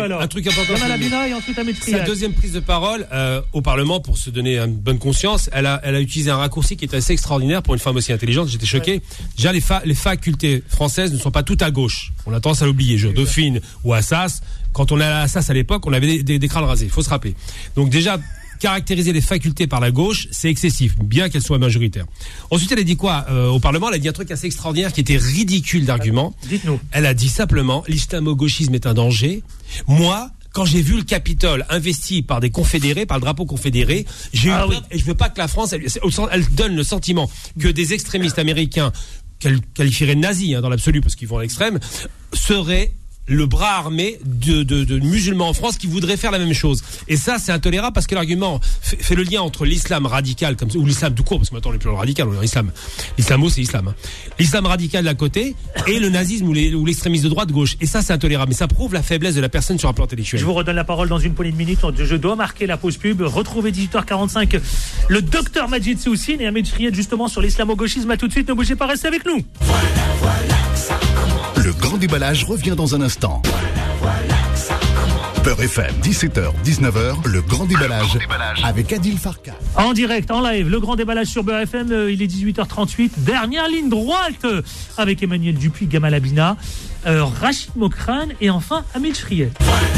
Sa deuxième prise de parole au Parlement pour se donner une bonne conscience, elle a utilisé un raccourci qui est assez extraordinaire pour une femme aussi intelligente. J'étais choqué. Déjà les facultés françaises ne sont pas toutes à gauche. On a tendance à l'oublier. Dauphine ou Assas. Quand on allait à Assas à l'époque, on avait des crânes rasés. Il faut se rappeler. Donc déjà, caractériser les facultés par la gauche, c'est excessif, bien qu'elles soient majoritaires. Ensuite, elle a dit quoi au Parlement? Elle a dit un truc assez extraordinaire qui était ridicule d'argument. Dites-nous. Elle a dit simplement, l'islamo-gauchisme est un danger. Moi, quand j'ai vu le Capitole investi par des confédérés, par le drapeau confédéré, j'ai eu peur, et je veux pas que la France, elle donne le sentiment que des extrémistes américains, qu'elle qualifierait de nazis dans l'absolu parce qu'ils vont à l'extrême, seraient le bras armé de musulmans en France qui voudraient faire la même chose. Et ça, c'est intolérable parce que l'argument fait le lien entre l'islam radical, comme ou l'islam tout court, parce que maintenant on n'est plus dans le radical, on est dans l'islam. L'islamo, c'est l'islam. L'islam radical d'un côté et le nazisme ou l'extrémisme de droite gauche. Et ça, c'est intolérable. Mais ça prouve la faiblesse de la personne sur un plan intellectuel. Je vous redonne la parole dans une poignée de minutes. Je dois marquer la pause pub. Retrouvez 18h45 le docteur Majid Soussine et Ahmed Fried justement sur l'islamo-gauchisme. À tout de suite, ne bougez pas, restez avec nous. Le grand déballage revient dans un instant. Beurre FM, 17h, 19h, le grand déballage avec Adil Farkan. En direct, en live, le grand déballage sur Beurre FM, il est 18h38. Dernière ligne droite avec Emmanuel Dupuy, Gamal Abina, Rachid Mokrane et enfin Ahmed Fried.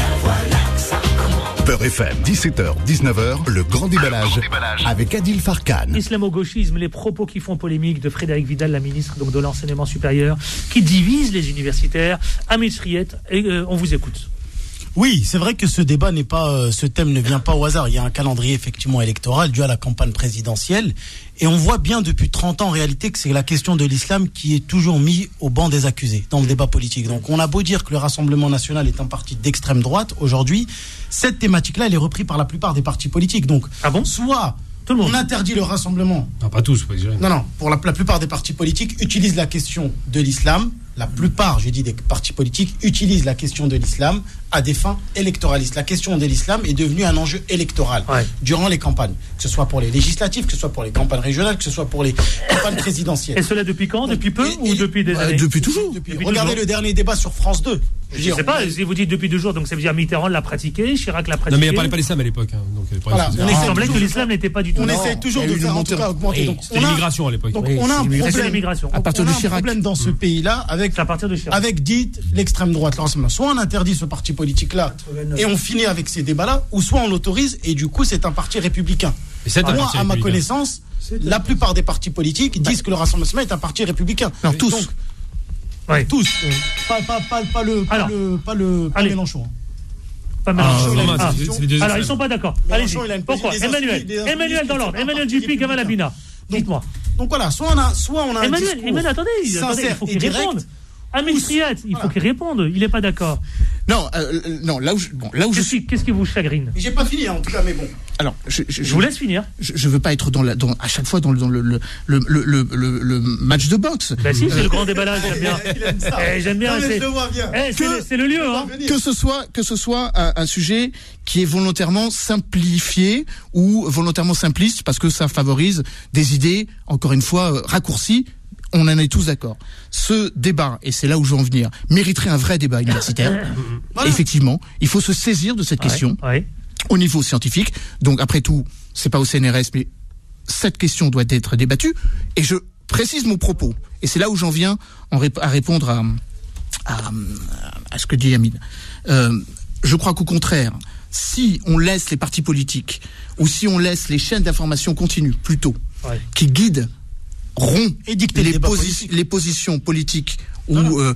Beurre FM, 17h, 19h, le grand déballage avec Adil Farkan. Islamo-gauchisme, les propos qui font polémique de Frédérique Vidal, la ministre donc de l'enseignement supérieur, qui divise les universitaires. Ahmed Fried, on vous écoute. Oui, c'est vrai que ce débat n'est pas, ce thème ne vient pas au hasard. Il y a un calendrier effectivement électoral dû à la campagne présidentielle. Et on voit bien depuis 30 ans en réalité que c'est la question de l'islam qui est toujours mise au banc des accusés dans le débat politique. Donc on a beau dire que le Rassemblement national est un parti d'extrême droite, aujourd'hui, cette thématique-là, elle est reprise par la plupart des partis politiques. Donc, soit on interdit le rassemblement. Non, pas tous. Non, pour la plupart des partis politiques utilisent la question de l'islam. La plupart, j'ai dit, des partis politiques utilisent la question de l'islam à des fins électoralistes. La question de l'islam est devenue un enjeu électoral durant les campagnes, que ce soit pour les législatives, que ce soit pour les campagnes régionales, que ce soit pour les campagnes présidentielles. Et cela depuis quand? Depuis peu ou depuis des années? Depuis toujours. Regardez le dernier débat sur France 2. Je ne sais pas, si vous dites depuis 2 jours, donc ça veut dire Mitterrand l'a pratiqué, Chirac l'a pratiqué. Non, mais il n'y parlait pas d'islam à l'époque. Voilà, il semblait que l'islam n'était pas du tout. On essaie toujours de faire en tout cas augmenter. C'était l'immigration à l'époque. Donc on a un problème dans ce pays-là avec dite l'extrême droite. Soit on interdit ce parti politique-là et on finit avec ces débats-là, ou soit on l'autorise et du coup c'est un parti républicain. Moi, à ma connaissance, la plupart des partis politiques disent que le Rassemblement national est un parti républicain. Non, tous. Tous. Pas Mélenchon. Pas Mélenchon. Alors ils sont pas d'accord. Allez-y. Pourquoi? Emmanuel dans l'ordre. Emmanuel Dupuy, Gamal Abina. Dites-moi. Donc voilà, soit on a un Emmanuel, attendez, il faut qu'il réponde. Ahmed Fried, il faut qu'il réponde. Il n'est pas d'accord. Non, là où je suis. Qu'est-ce qui vous chagrine? J'ai pas fini, en tout cas, mais bon. Alors, je vous laisse finir. Je veux pas être à chaque fois dans le match de boxe. Bah si, c'est le grand déballage, j'aime bien. J'aime bien. Non, mais je le vois bien. C'est le lieu, hein. Que ce soit un sujet qui est volontairement simplifié ou volontairement simpliste parce que ça favorise des idées, encore une fois, raccourcies. On en est tous d'accord. Ce débat, et c'est là où je veux en venir, mériterait un vrai débat universitaire. Voilà. Effectivement, il faut se saisir de cette question au niveau scientifique. Donc, après tout, c'est pas au CNRS, mais cette question doit être débattue. Et je précise mon propos. Et c'est là où j'en viens à répondre à ce que dit Hamid. Je crois qu'au contraire, si on laisse les partis politiques ou si on laisse les chaînes d'information continues, plutôt, qui guident et dicter les positions politiques ou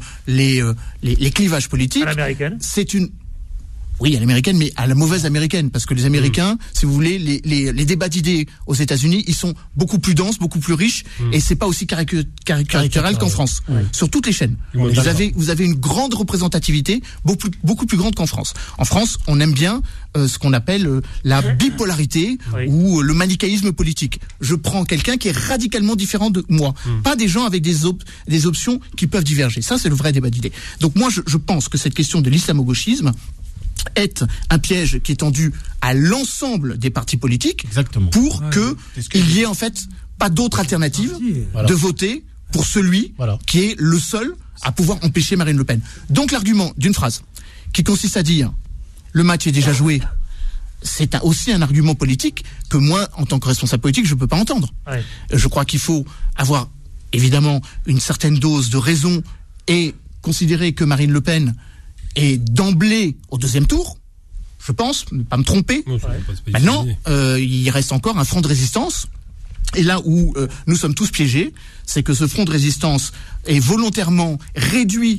les clivages politiques. À l'américaine. Oui, à l'américaine, mais à la mauvaise américaine, parce que les Américains, si vous voulez, les débats d'idées aux États-Unis, ils sont beaucoup plus denses, beaucoup plus riches, et c'est pas aussi caricatural qu'en France. Sur toutes les chaînes, vous avez une grande représentativité, beaucoup plus grande qu'en France. En France, on aime bien ce qu'on appelle la bipolarité ou le manichéisme politique. Je prends quelqu'un qui est radicalement différent de moi, pas des gens avec des options qui peuvent diverger. Ça, c'est le vrai débat d'idées. Donc moi, je pense que cette question de l'islamo-gauchisme est un piège qui est tendu à l'ensemble des partis politiques. Exactement. Pour qu'il y ait en fait pas d'autre alternative de voter pour celui qui est le seul à pouvoir empêcher Marine Le Pen. Donc l'argument d'une phrase qui consiste à dire le match est déjà joué, c'est aussi un argument politique que moi, en tant que responsable politique, je ne peux pas entendre. Je crois qu'il faut avoir évidemment une certaine dose de raison et considérer que Marine Le Pen et d'emblée au deuxième tour, je pense, ne pas me tromper. Maintenant, il reste encore un front de résistance. Et là où nous sommes tous piégés, c'est que ce front de résistance est volontairement réduit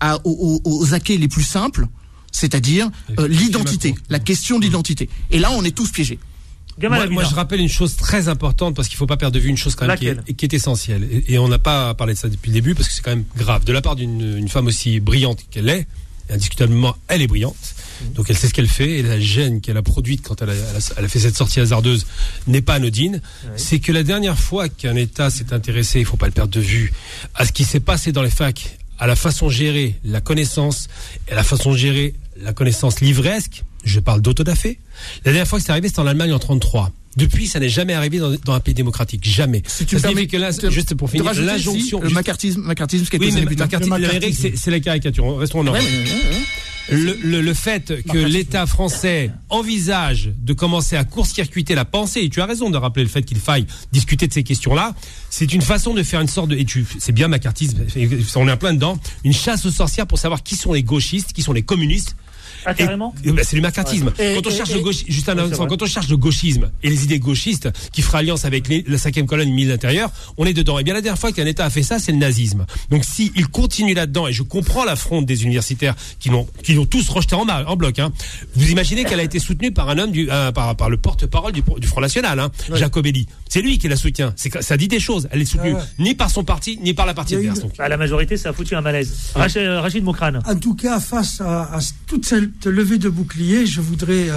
aux acquis les plus simples, c'est-à-dire l'identité, la question de l'identité. Et là, on est tous piégés. Moi, je rappelle une chose très importante, parce qu'il ne faut pas perdre de vue une chose quand même qui est essentielle. Et on n'a pas parlé de ça depuis le début, parce que c'est quand même grave. De la part d'une femme aussi brillante qu'elle est, indiscutablement, elle est brillante. Donc elle sait ce qu'elle fait, et la gêne qu'elle a produite quand elle a fait cette sortie hasardeuse n'est pas anodine. C'est que la dernière fois qu'un État s'est intéressé, il ne faut pas le perdre de vue, à ce qui s'est passé dans les facs, à la façon de gérer la connaissance, et à la façon de gérer la connaissance livresque, je parle d'autodafé. La dernière fois que c'est arrivé, c'était en Allemagne en 1933. Depuis, ça n'est jamais arrivé dans un pays démocratique. Jamais. Si tu permets que là, juste pour finir, l'injonction. Le macartisme, ce qui est l'Amérique, c'est la caricature. Restons en Europe. Le fait que l'État français envisage de commencer à court-circuiter la pensée, et tu as raison de rappeler le fait qu'il faille discuter de ces questions-là, c'est une façon de faire une sorte de, c'est bien macartisme, on est en plein dedans, une chasse aux sorcières pour savoir qui sont les gauchistes, qui sont les communistes. Ah, carrément. C'est du macartisme. Quand on cherche le gauchisme et les idées gauchistes qui fera alliance avec la 5e colonne mise à l'intérieur, on est dedans. Et bien la dernière fois qu'un État a fait ça, c'est le nazisme. Donc si il continue là-dedans, et je comprends l'affront des universitaires qui l'ont tous rejeté en bloc. Hein. Vous imaginez qu'elle a été soutenue par un homme par le porte-parole du Front National, hein, Jacobelli. C'est lui qui la soutient. Ça dit des choses. Elle est soutenue ni par son parti ni par la partie adverse. La majorité, ça a foutu un malaise. Rachid Mokrane. En tout cas, face à toute cette levée de bouclier, je voudrais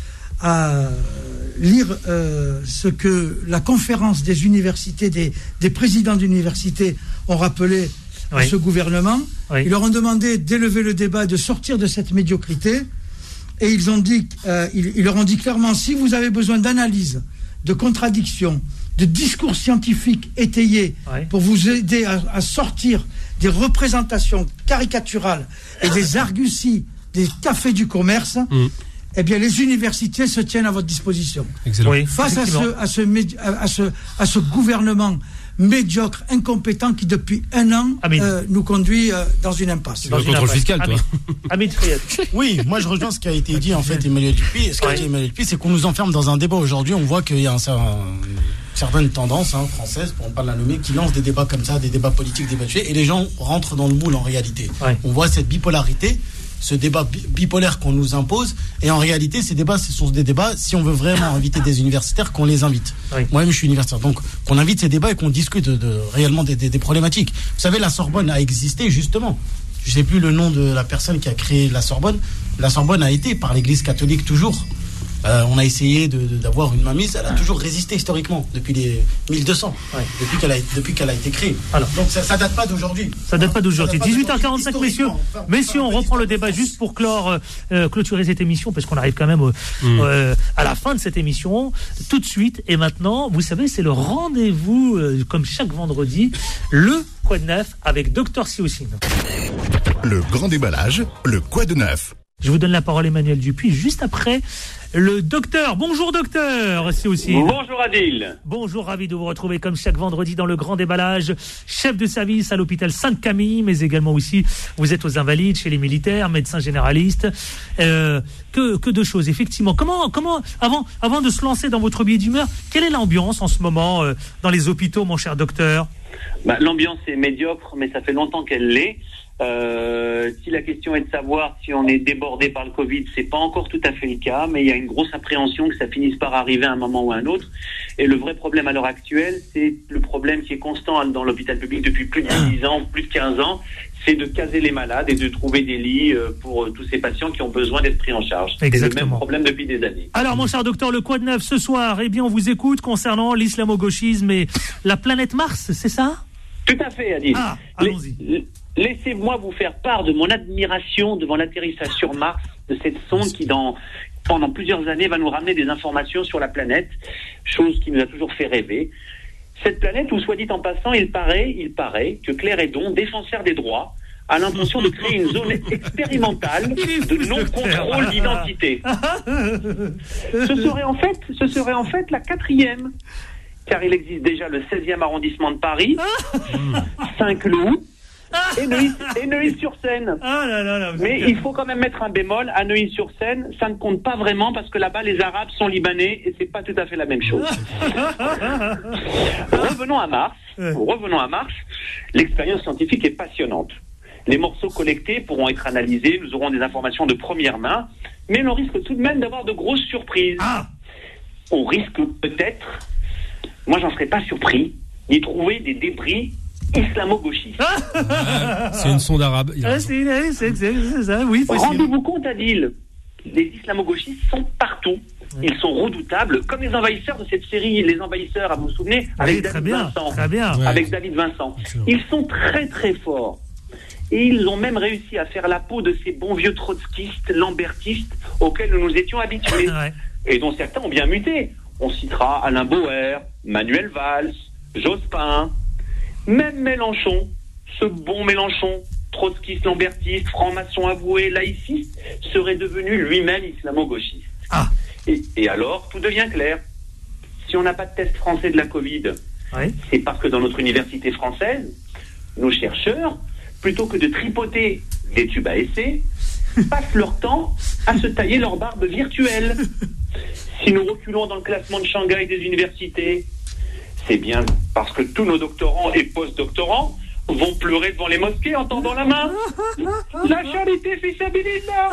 lire ce que la conférence des universités, des présidents d'universités ont rappelé à ce gouvernement. Ils leur ont demandé d'élever le débat, de sortir de cette médiocrité, et ils leur ont dit clairement, si vous avez besoin d'analyse, de contradictions, de discours scientifiques étayés pour vous aider à sortir des représentations caricaturales et des arguties des cafés du commerce, eh bien les universités se tiennent à votre disposition. Face à ce gouvernement médiocre, incompétent, qui depuis un an nous conduit dans une impasse. C'est le contrôle fiscal, toi. Hamid Friyad. Oui, moi je rejoins ce qui a été dit en fait Emmanuel Dupuy. Ce qu'a dit Emmanuel Dupuy, c'est qu'on nous enferme dans un débat aujourd'hui. On voit qu'il y a certaines tendances françaises, pour ne pas la nommer, qui lancent des débats comme ça, des débats politiques, des débats et les gens rentrent dans le moule en réalité. On voit cette bipolarité, ce débat bipolaire qu'on nous impose, et en réalité ces débats, ce sont des débats, si on veut vraiment inviter des universitaires, qu'on les invite. Moi-même je suis universitaire, donc qu'on invite ces débats et qu'on discute réellement des problématiques. Vous savez, la Sorbonne a existé justement je sais plus le nom de la personne qui a créé la Sorbonne. La Sorbonne a été par l'Église catholique toujours. On a essayé d'avoir une mainmise, elle a toujours résisté historiquement, depuis les 1200, depuis qu'elle a été créée. Alors, donc ça date pas d'aujourd'hui. Ça date pas d'aujourd'hui. 18h45, messieurs, on reprend le débat juste pour clôturer cette émission, parce qu'on arrive quand même à la fin de cette émission, tout de suite. Et maintenant, vous savez, c'est le rendez-vous, comme chaque vendredi, le Quoi de neuf avec Dr Sioussine. Le grand déballage, le Quoi de neuf. Je vous donne la parole, Emmanuel Dupuis, juste après le docteur. Bonjour docteur, c'est aussi. Bonjour Adil. Bonjour, ravi de vous retrouver comme chaque vendredi dans le grand déballage. Chef de service à l'hôpital Sainte-Camille, mais également aussi, vous êtes aux Invalides, chez les militaires, médecin généraliste. Que de choses, effectivement. Comment, avant de se lancer dans votre billet d'humeur, quelle est l'ambiance en ce moment dans les hôpitaux, mon cher docteur? L'ambiance est médiocre, mais ça fait longtemps qu'elle l'est. Si la question est de savoir si on est débordé par le Covid, c'est pas encore tout à fait le cas, mais il y a une grosse appréhension que ça finisse par arriver à un moment ou à un autre. Et le vrai problème à l'heure actuelle, c'est le problème qui est constant dans l'hôpital public depuis plus de 10 ans, plus de 15 ans, c'est de caser les malades et de trouver des lits pour tous ces patients qui ont besoin d'être pris en charge. Exactement. C'est le même problème depuis des années. Alors, mon cher docteur, le Quoi de neuf ce soir, eh bien, on vous écoute concernant l'islamo-gauchisme et la planète Mars, c'est ça? Tout à fait, Adil. Allons-y. Laissez-moi vous faire part de mon admiration devant l'atterrissage sur Mars de cette sonde qui, pendant plusieurs années, va nous ramener des informations sur la planète, chose qui nous a toujours fait rêver. Cette planète où, soit dit en passant, il paraît que Claire Hédon, défenseur des droits, a l'intention de créer une zone expérimentale de non-contrôle d'identité. Ce serait en fait la 4e, car il existe déjà le 16e arrondissement de Paris, Saint-Cloud, et Neuilly-sur-Seine. Mais il faut quand même mettre un bémol. À Neuilly-sur-Seine, ça ne compte pas vraiment parce que là-bas, les Arabes sont libanais et c'est pas tout à fait la même chose. Revenons à Mars. L'expérience scientifique est passionnante. Les morceaux collectés pourront être analysés. Nous aurons des informations de première main. Mais l'on risque tout de même d'avoir de grosses surprises. On risque peut-être, moi j'en serais pas surpris, d'y trouver des débris islamo-gauchistes. C'est une sonde arabe. C'est ça, oui. Rendez-vous compte, Adil, les islamo-gauchistes sont partout. Ils sont redoutables, comme les envahisseurs de cette série, Les Envahisseurs, vous vous souvenez, avec David Vincent. Très bien. Avec David Vincent. Ils sont très très forts. Et ils ont même réussi à faire la peau de ces bons vieux trotskistes, lambertistes, auxquels nous nous étions habitués. Et dont certains ont bien muté. On citera Alain Bauer, Manuel Valls, Jospin, même Mélenchon, ce bon Mélenchon, trotskiste, lambertiste, franc-maçon avoué, laïciste, serait devenu lui-même islamo-gauchiste. Et alors, tout devient clair. Si on n'a pas de test français de la Covid, c'est parce que dans notre université française, nos chercheurs, plutôt que de tripoter des tubes à essai, passent leur temps à se tailler leur barbe virtuelle. Si nous reculons dans le classement de Shanghai des universités, c'est bien parce que tous nos doctorants et post-doctorants vont pleurer devant les mosquées en tendant la main. La charité fi sabilillah.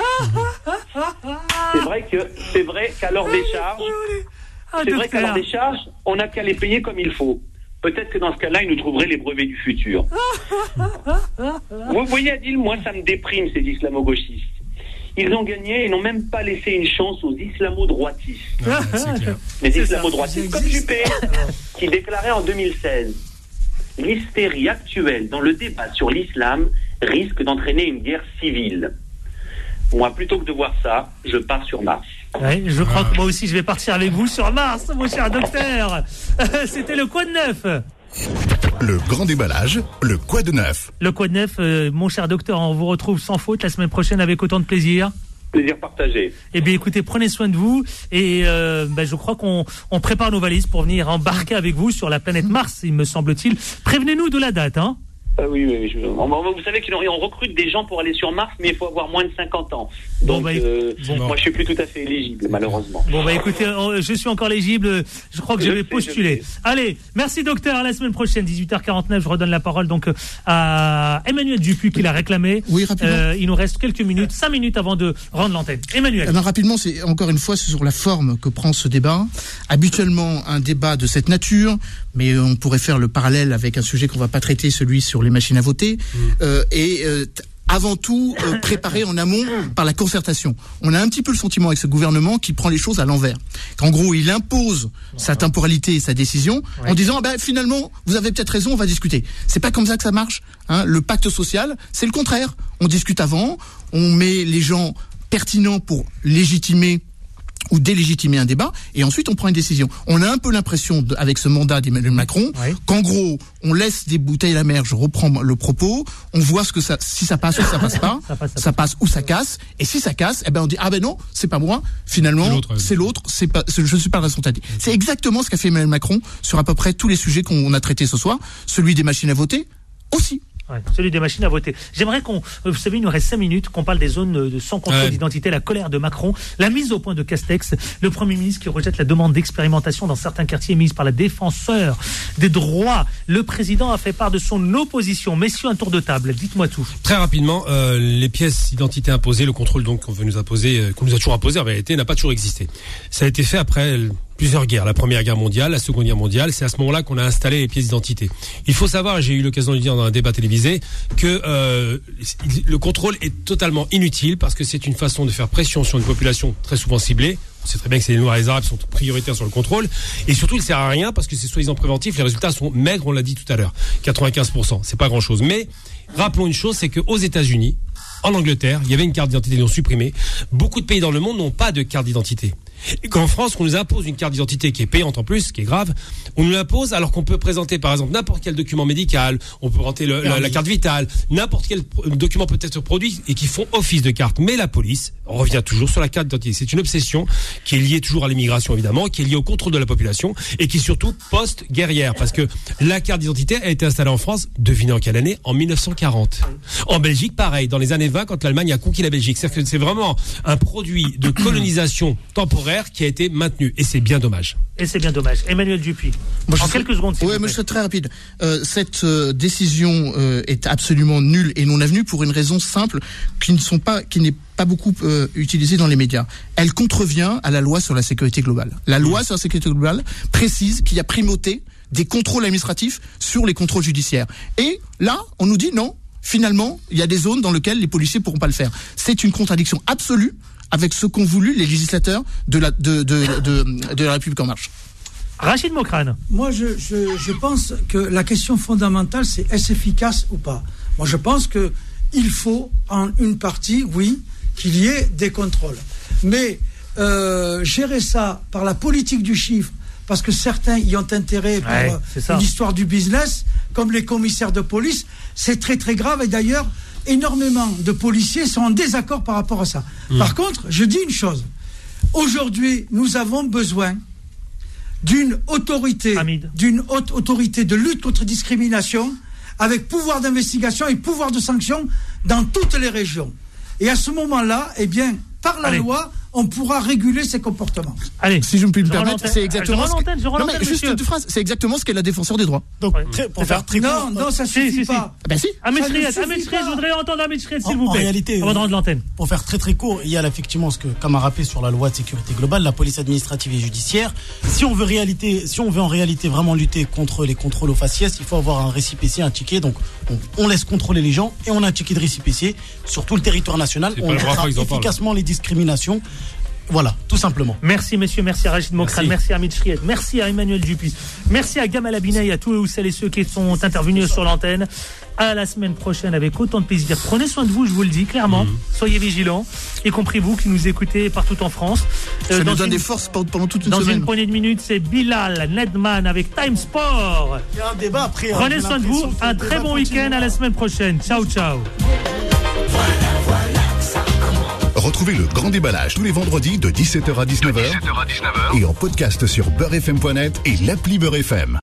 C'est vrai qu'à leur décharge, on n'a qu'à les payer comme il faut. Peut-être que dans ce cas-là, ils nous trouveraient les brevets du futur. Vous voyez, Adil, moi, ça me déprime, ces islamo-gauchistes. Ils ont gagné et n'ont même pas laissé une chance aux islamo-droitistes. Les islamo-droitistes, comme Juppé, qui déclarait en 2016 « L'hystérie actuelle dans le débat sur l'islam risque d'entraîner une guerre civile. » Moi, plutôt que de voir ça, je pars sur Mars. Oui, je crois que moi aussi, je vais partir avec vous sur Mars, mon cher docteur. C'était le Quoi de neuf. Le grand déballage, le Quoi de neuf. Le Quoi de neuf, mon cher docteur, on vous retrouve sans faute la semaine prochaine avec autant de plaisir. Plaisir partagé. Eh bien, écoutez, prenez soin de vous et je crois qu'on prépare nos valises pour venir embarquer avec vous sur la planète Mars, il me semble-t-il. Prévenez-nous de la date, hein. Oui. Vous savez qu'on recrute des gens pour aller sur Mars, mais il faut avoir moins de 50 ans. Donc, moi, je suis plus tout à fait éligible, malheureusement. Bon, écoutez, je suis encore éligible. Je crois que je vais postuler. Allez, merci docteur. À la semaine prochaine, 18h49. Je redonne la parole donc à Emmanuel Dupuis qui l'a réclamé. Oui, rapidement. Il nous reste quelques minutes, 5 minutes avant de rendre l'antenne. Emmanuel. Rapidement, c'est encore une fois sur la forme que prend ce débat. Habituellement, un débat de cette nature, mais on pourrait faire le parallèle avec un sujet qu'on va pas traiter, celui sur les machines à voter. avant tout préparé en amont par la concertation. On a un petit peu le sentiment avec ce gouvernement qui prend les choses à l'envers. Qu'en gros, il impose sa temporalité et sa décision en disant finalement, vous avez peut-être raison, on va discuter. C'est pas comme ça que ça marche. Le pacte social, c'est le contraire. On discute avant, on met les gens pertinents pour légitimer ou délégitimer un débat, et ensuite on prend une décision. On a un peu l'impression, avec ce mandat d'Emmanuel Macron, qu'en gros, on laisse des bouteilles à la mer, je reprends le propos, on voit si ça passe ou ça passe pas, ça passe ou ça casse, et si ça casse, on dit, non, c'est pas moi, finalement, c'est l'autre, je suis pas le responsable. C'est exactement ce qu'a fait Emmanuel Macron sur à peu près tous les sujets qu'on a traités ce soir, celui des machines à voter, aussi. Celui des machines à voter. J'aimerais vous savez, il nous reste 5 minutes, qu'on parle des zones de sans contrôle d'identité, la colère de Macron, la mise au point de Castex, le Premier ministre qui rejette la demande d'expérimentation dans certains quartiers mise par la défenseur des droits. Le président a fait part de son opposition. Messieurs, un tour de table, dites-moi tout. Très rapidement, les pièces d'identité imposées, le contrôle donc qu'on veut nous imposer, qu'on nous a toujours imposé en réalité, n'a pas toujours existé. Ça a été fait après plusieurs guerres, la Première Guerre mondiale, la Seconde Guerre mondiale, c'est à ce moment-là qu'on a installé les pièces d'identité. Il faut savoir, et j'ai eu l'occasion de le dire dans un débat télévisé, que le contrôle est totalement inutile parce que c'est une façon de faire pression sur une population très souvent ciblée. On sait très bien que c'est les Noirs et les Arabes qui sont prioritaires sur le contrôle. Et surtout, il sert à rien parce que c'est soi-disant préventif. Les résultats sont maigres, on l'a dit tout à l'heure. 95%, c'est pas grand-chose. Mais rappelons une chose, c'est qu'aux États-Unis, en Angleterre, il y avait une carte d'identité, ils l'ont supprimée. Beaucoup de pays dans le monde n'ont pas de carte d'identité. Et qu'en France, on nous impose une carte d'identité qui est payante en plus, qui est grave, on nous l'impose alors qu'on peut présenter par exemple n'importe quel document médical, on peut présenter la carte vitale, n'importe quel document peut être produit et qui font office de carte. Mais la police revient toujours sur la carte d'identité. C'est une obsession qui est liée toujours à l'immigration évidemment, qui est liée au contrôle de la population et qui est surtout post-guerrière parce que la carte d'identité a été installée en France, devinez en quelle année ? En 1940. En Belgique, pareil, dans les années 20 quand l'Allemagne a conquis la Belgique. C'est-à-dire que c'est vraiment un produit de colonisation temporaire qui a été maintenu et c'est bien dommage. Emmanuel Dupuis, quelques secondes. Oui, mais je serai très rapide. Cette décision est absolument nulle et non avenue pour une raison simple qui n'est pas beaucoup utilisée dans les médias. Elle contrevient à la loi sur la sécurité globale. La loi sur la sécurité globale précise qu'il y a primauté des contrôles administratifs sur les contrôles judiciaires. Et là, on nous dit non. Finalement, il y a des zones dans lesquelles les policiers pourront pas le faire. C'est une contradiction absolue avec ce qu'ont voulu les législateurs de la République en marche. Rachid Mokrane. Moi, je pense que la question fondamentale, c'est est-ce efficace ou pas ? Moi, je pense qu'il faut, en une partie, oui, qu'il y ait des contrôles. Mais gérer ça par la politique du chiffre, parce que certains y ont intérêt par l'histoire du business, comme les commissaires de police, c'est très très grave. Et d'ailleurs, énormément de policiers sont en désaccord par rapport à ça. Par contre, je dis une chose. Aujourd'hui, nous avons besoin d'une autorité, d'une haute autorité de lutte contre discrimination, avec pouvoir d'investigation et pouvoir de sanction dans toutes les régions. Et à ce moment-là, par la loi, on pourra réguler ses comportements. Allez, si je me puis me permettre, c'est exactement juste une phrase, c'est exactement ce qu'est la défenseur des droits. Donc, pour faire très court. Non, ça suffit pas. Ben si. Ahmed Chriet, je voudrais entendre Ahmed Chriet, s'il vous plaît. En réalité, avant de rendre l'antenne. Pour faire très très court, il y a effectivement ce que, comme a rappelé sur la loi de sécurité globale, la police administrative et judiciaire. Si on veut en réalité vraiment lutter contre les contrôles aux faciès, il faut avoir un récipient, un ticket. Donc, on laisse contrôler les gens et on a un ticket de récipient sur tout le territoire national. On gérera efficacement les discriminations. Voilà, tout simplement. Merci messieurs, merci à Rachid Mokrane, merci à Ahmed Chriet, merci à Emmanuel Dupuis, merci à Gamal Abinay et à tous celles et ceux qui sont intervenus sur l'antenne. À la semaine prochaine avec autant de plaisir. Prenez soin de vous, je vous le dis clairement. Soyez vigilants, y compris vous qui nous écoutez partout en France. Ça nous donne des forces pendant toute une semaine. Dans une poignée de minutes, c'est Bilal Nedman avec Time Sport. Il y a un débat après. Prenez soin de vous, un très bon week-end, à la semaine prochaine. Ciao, ciao. Retrouvez le grand déballage tous les vendredis de 17h à 19h et en podcast sur beurrefm.net et l'appli Beurre FM.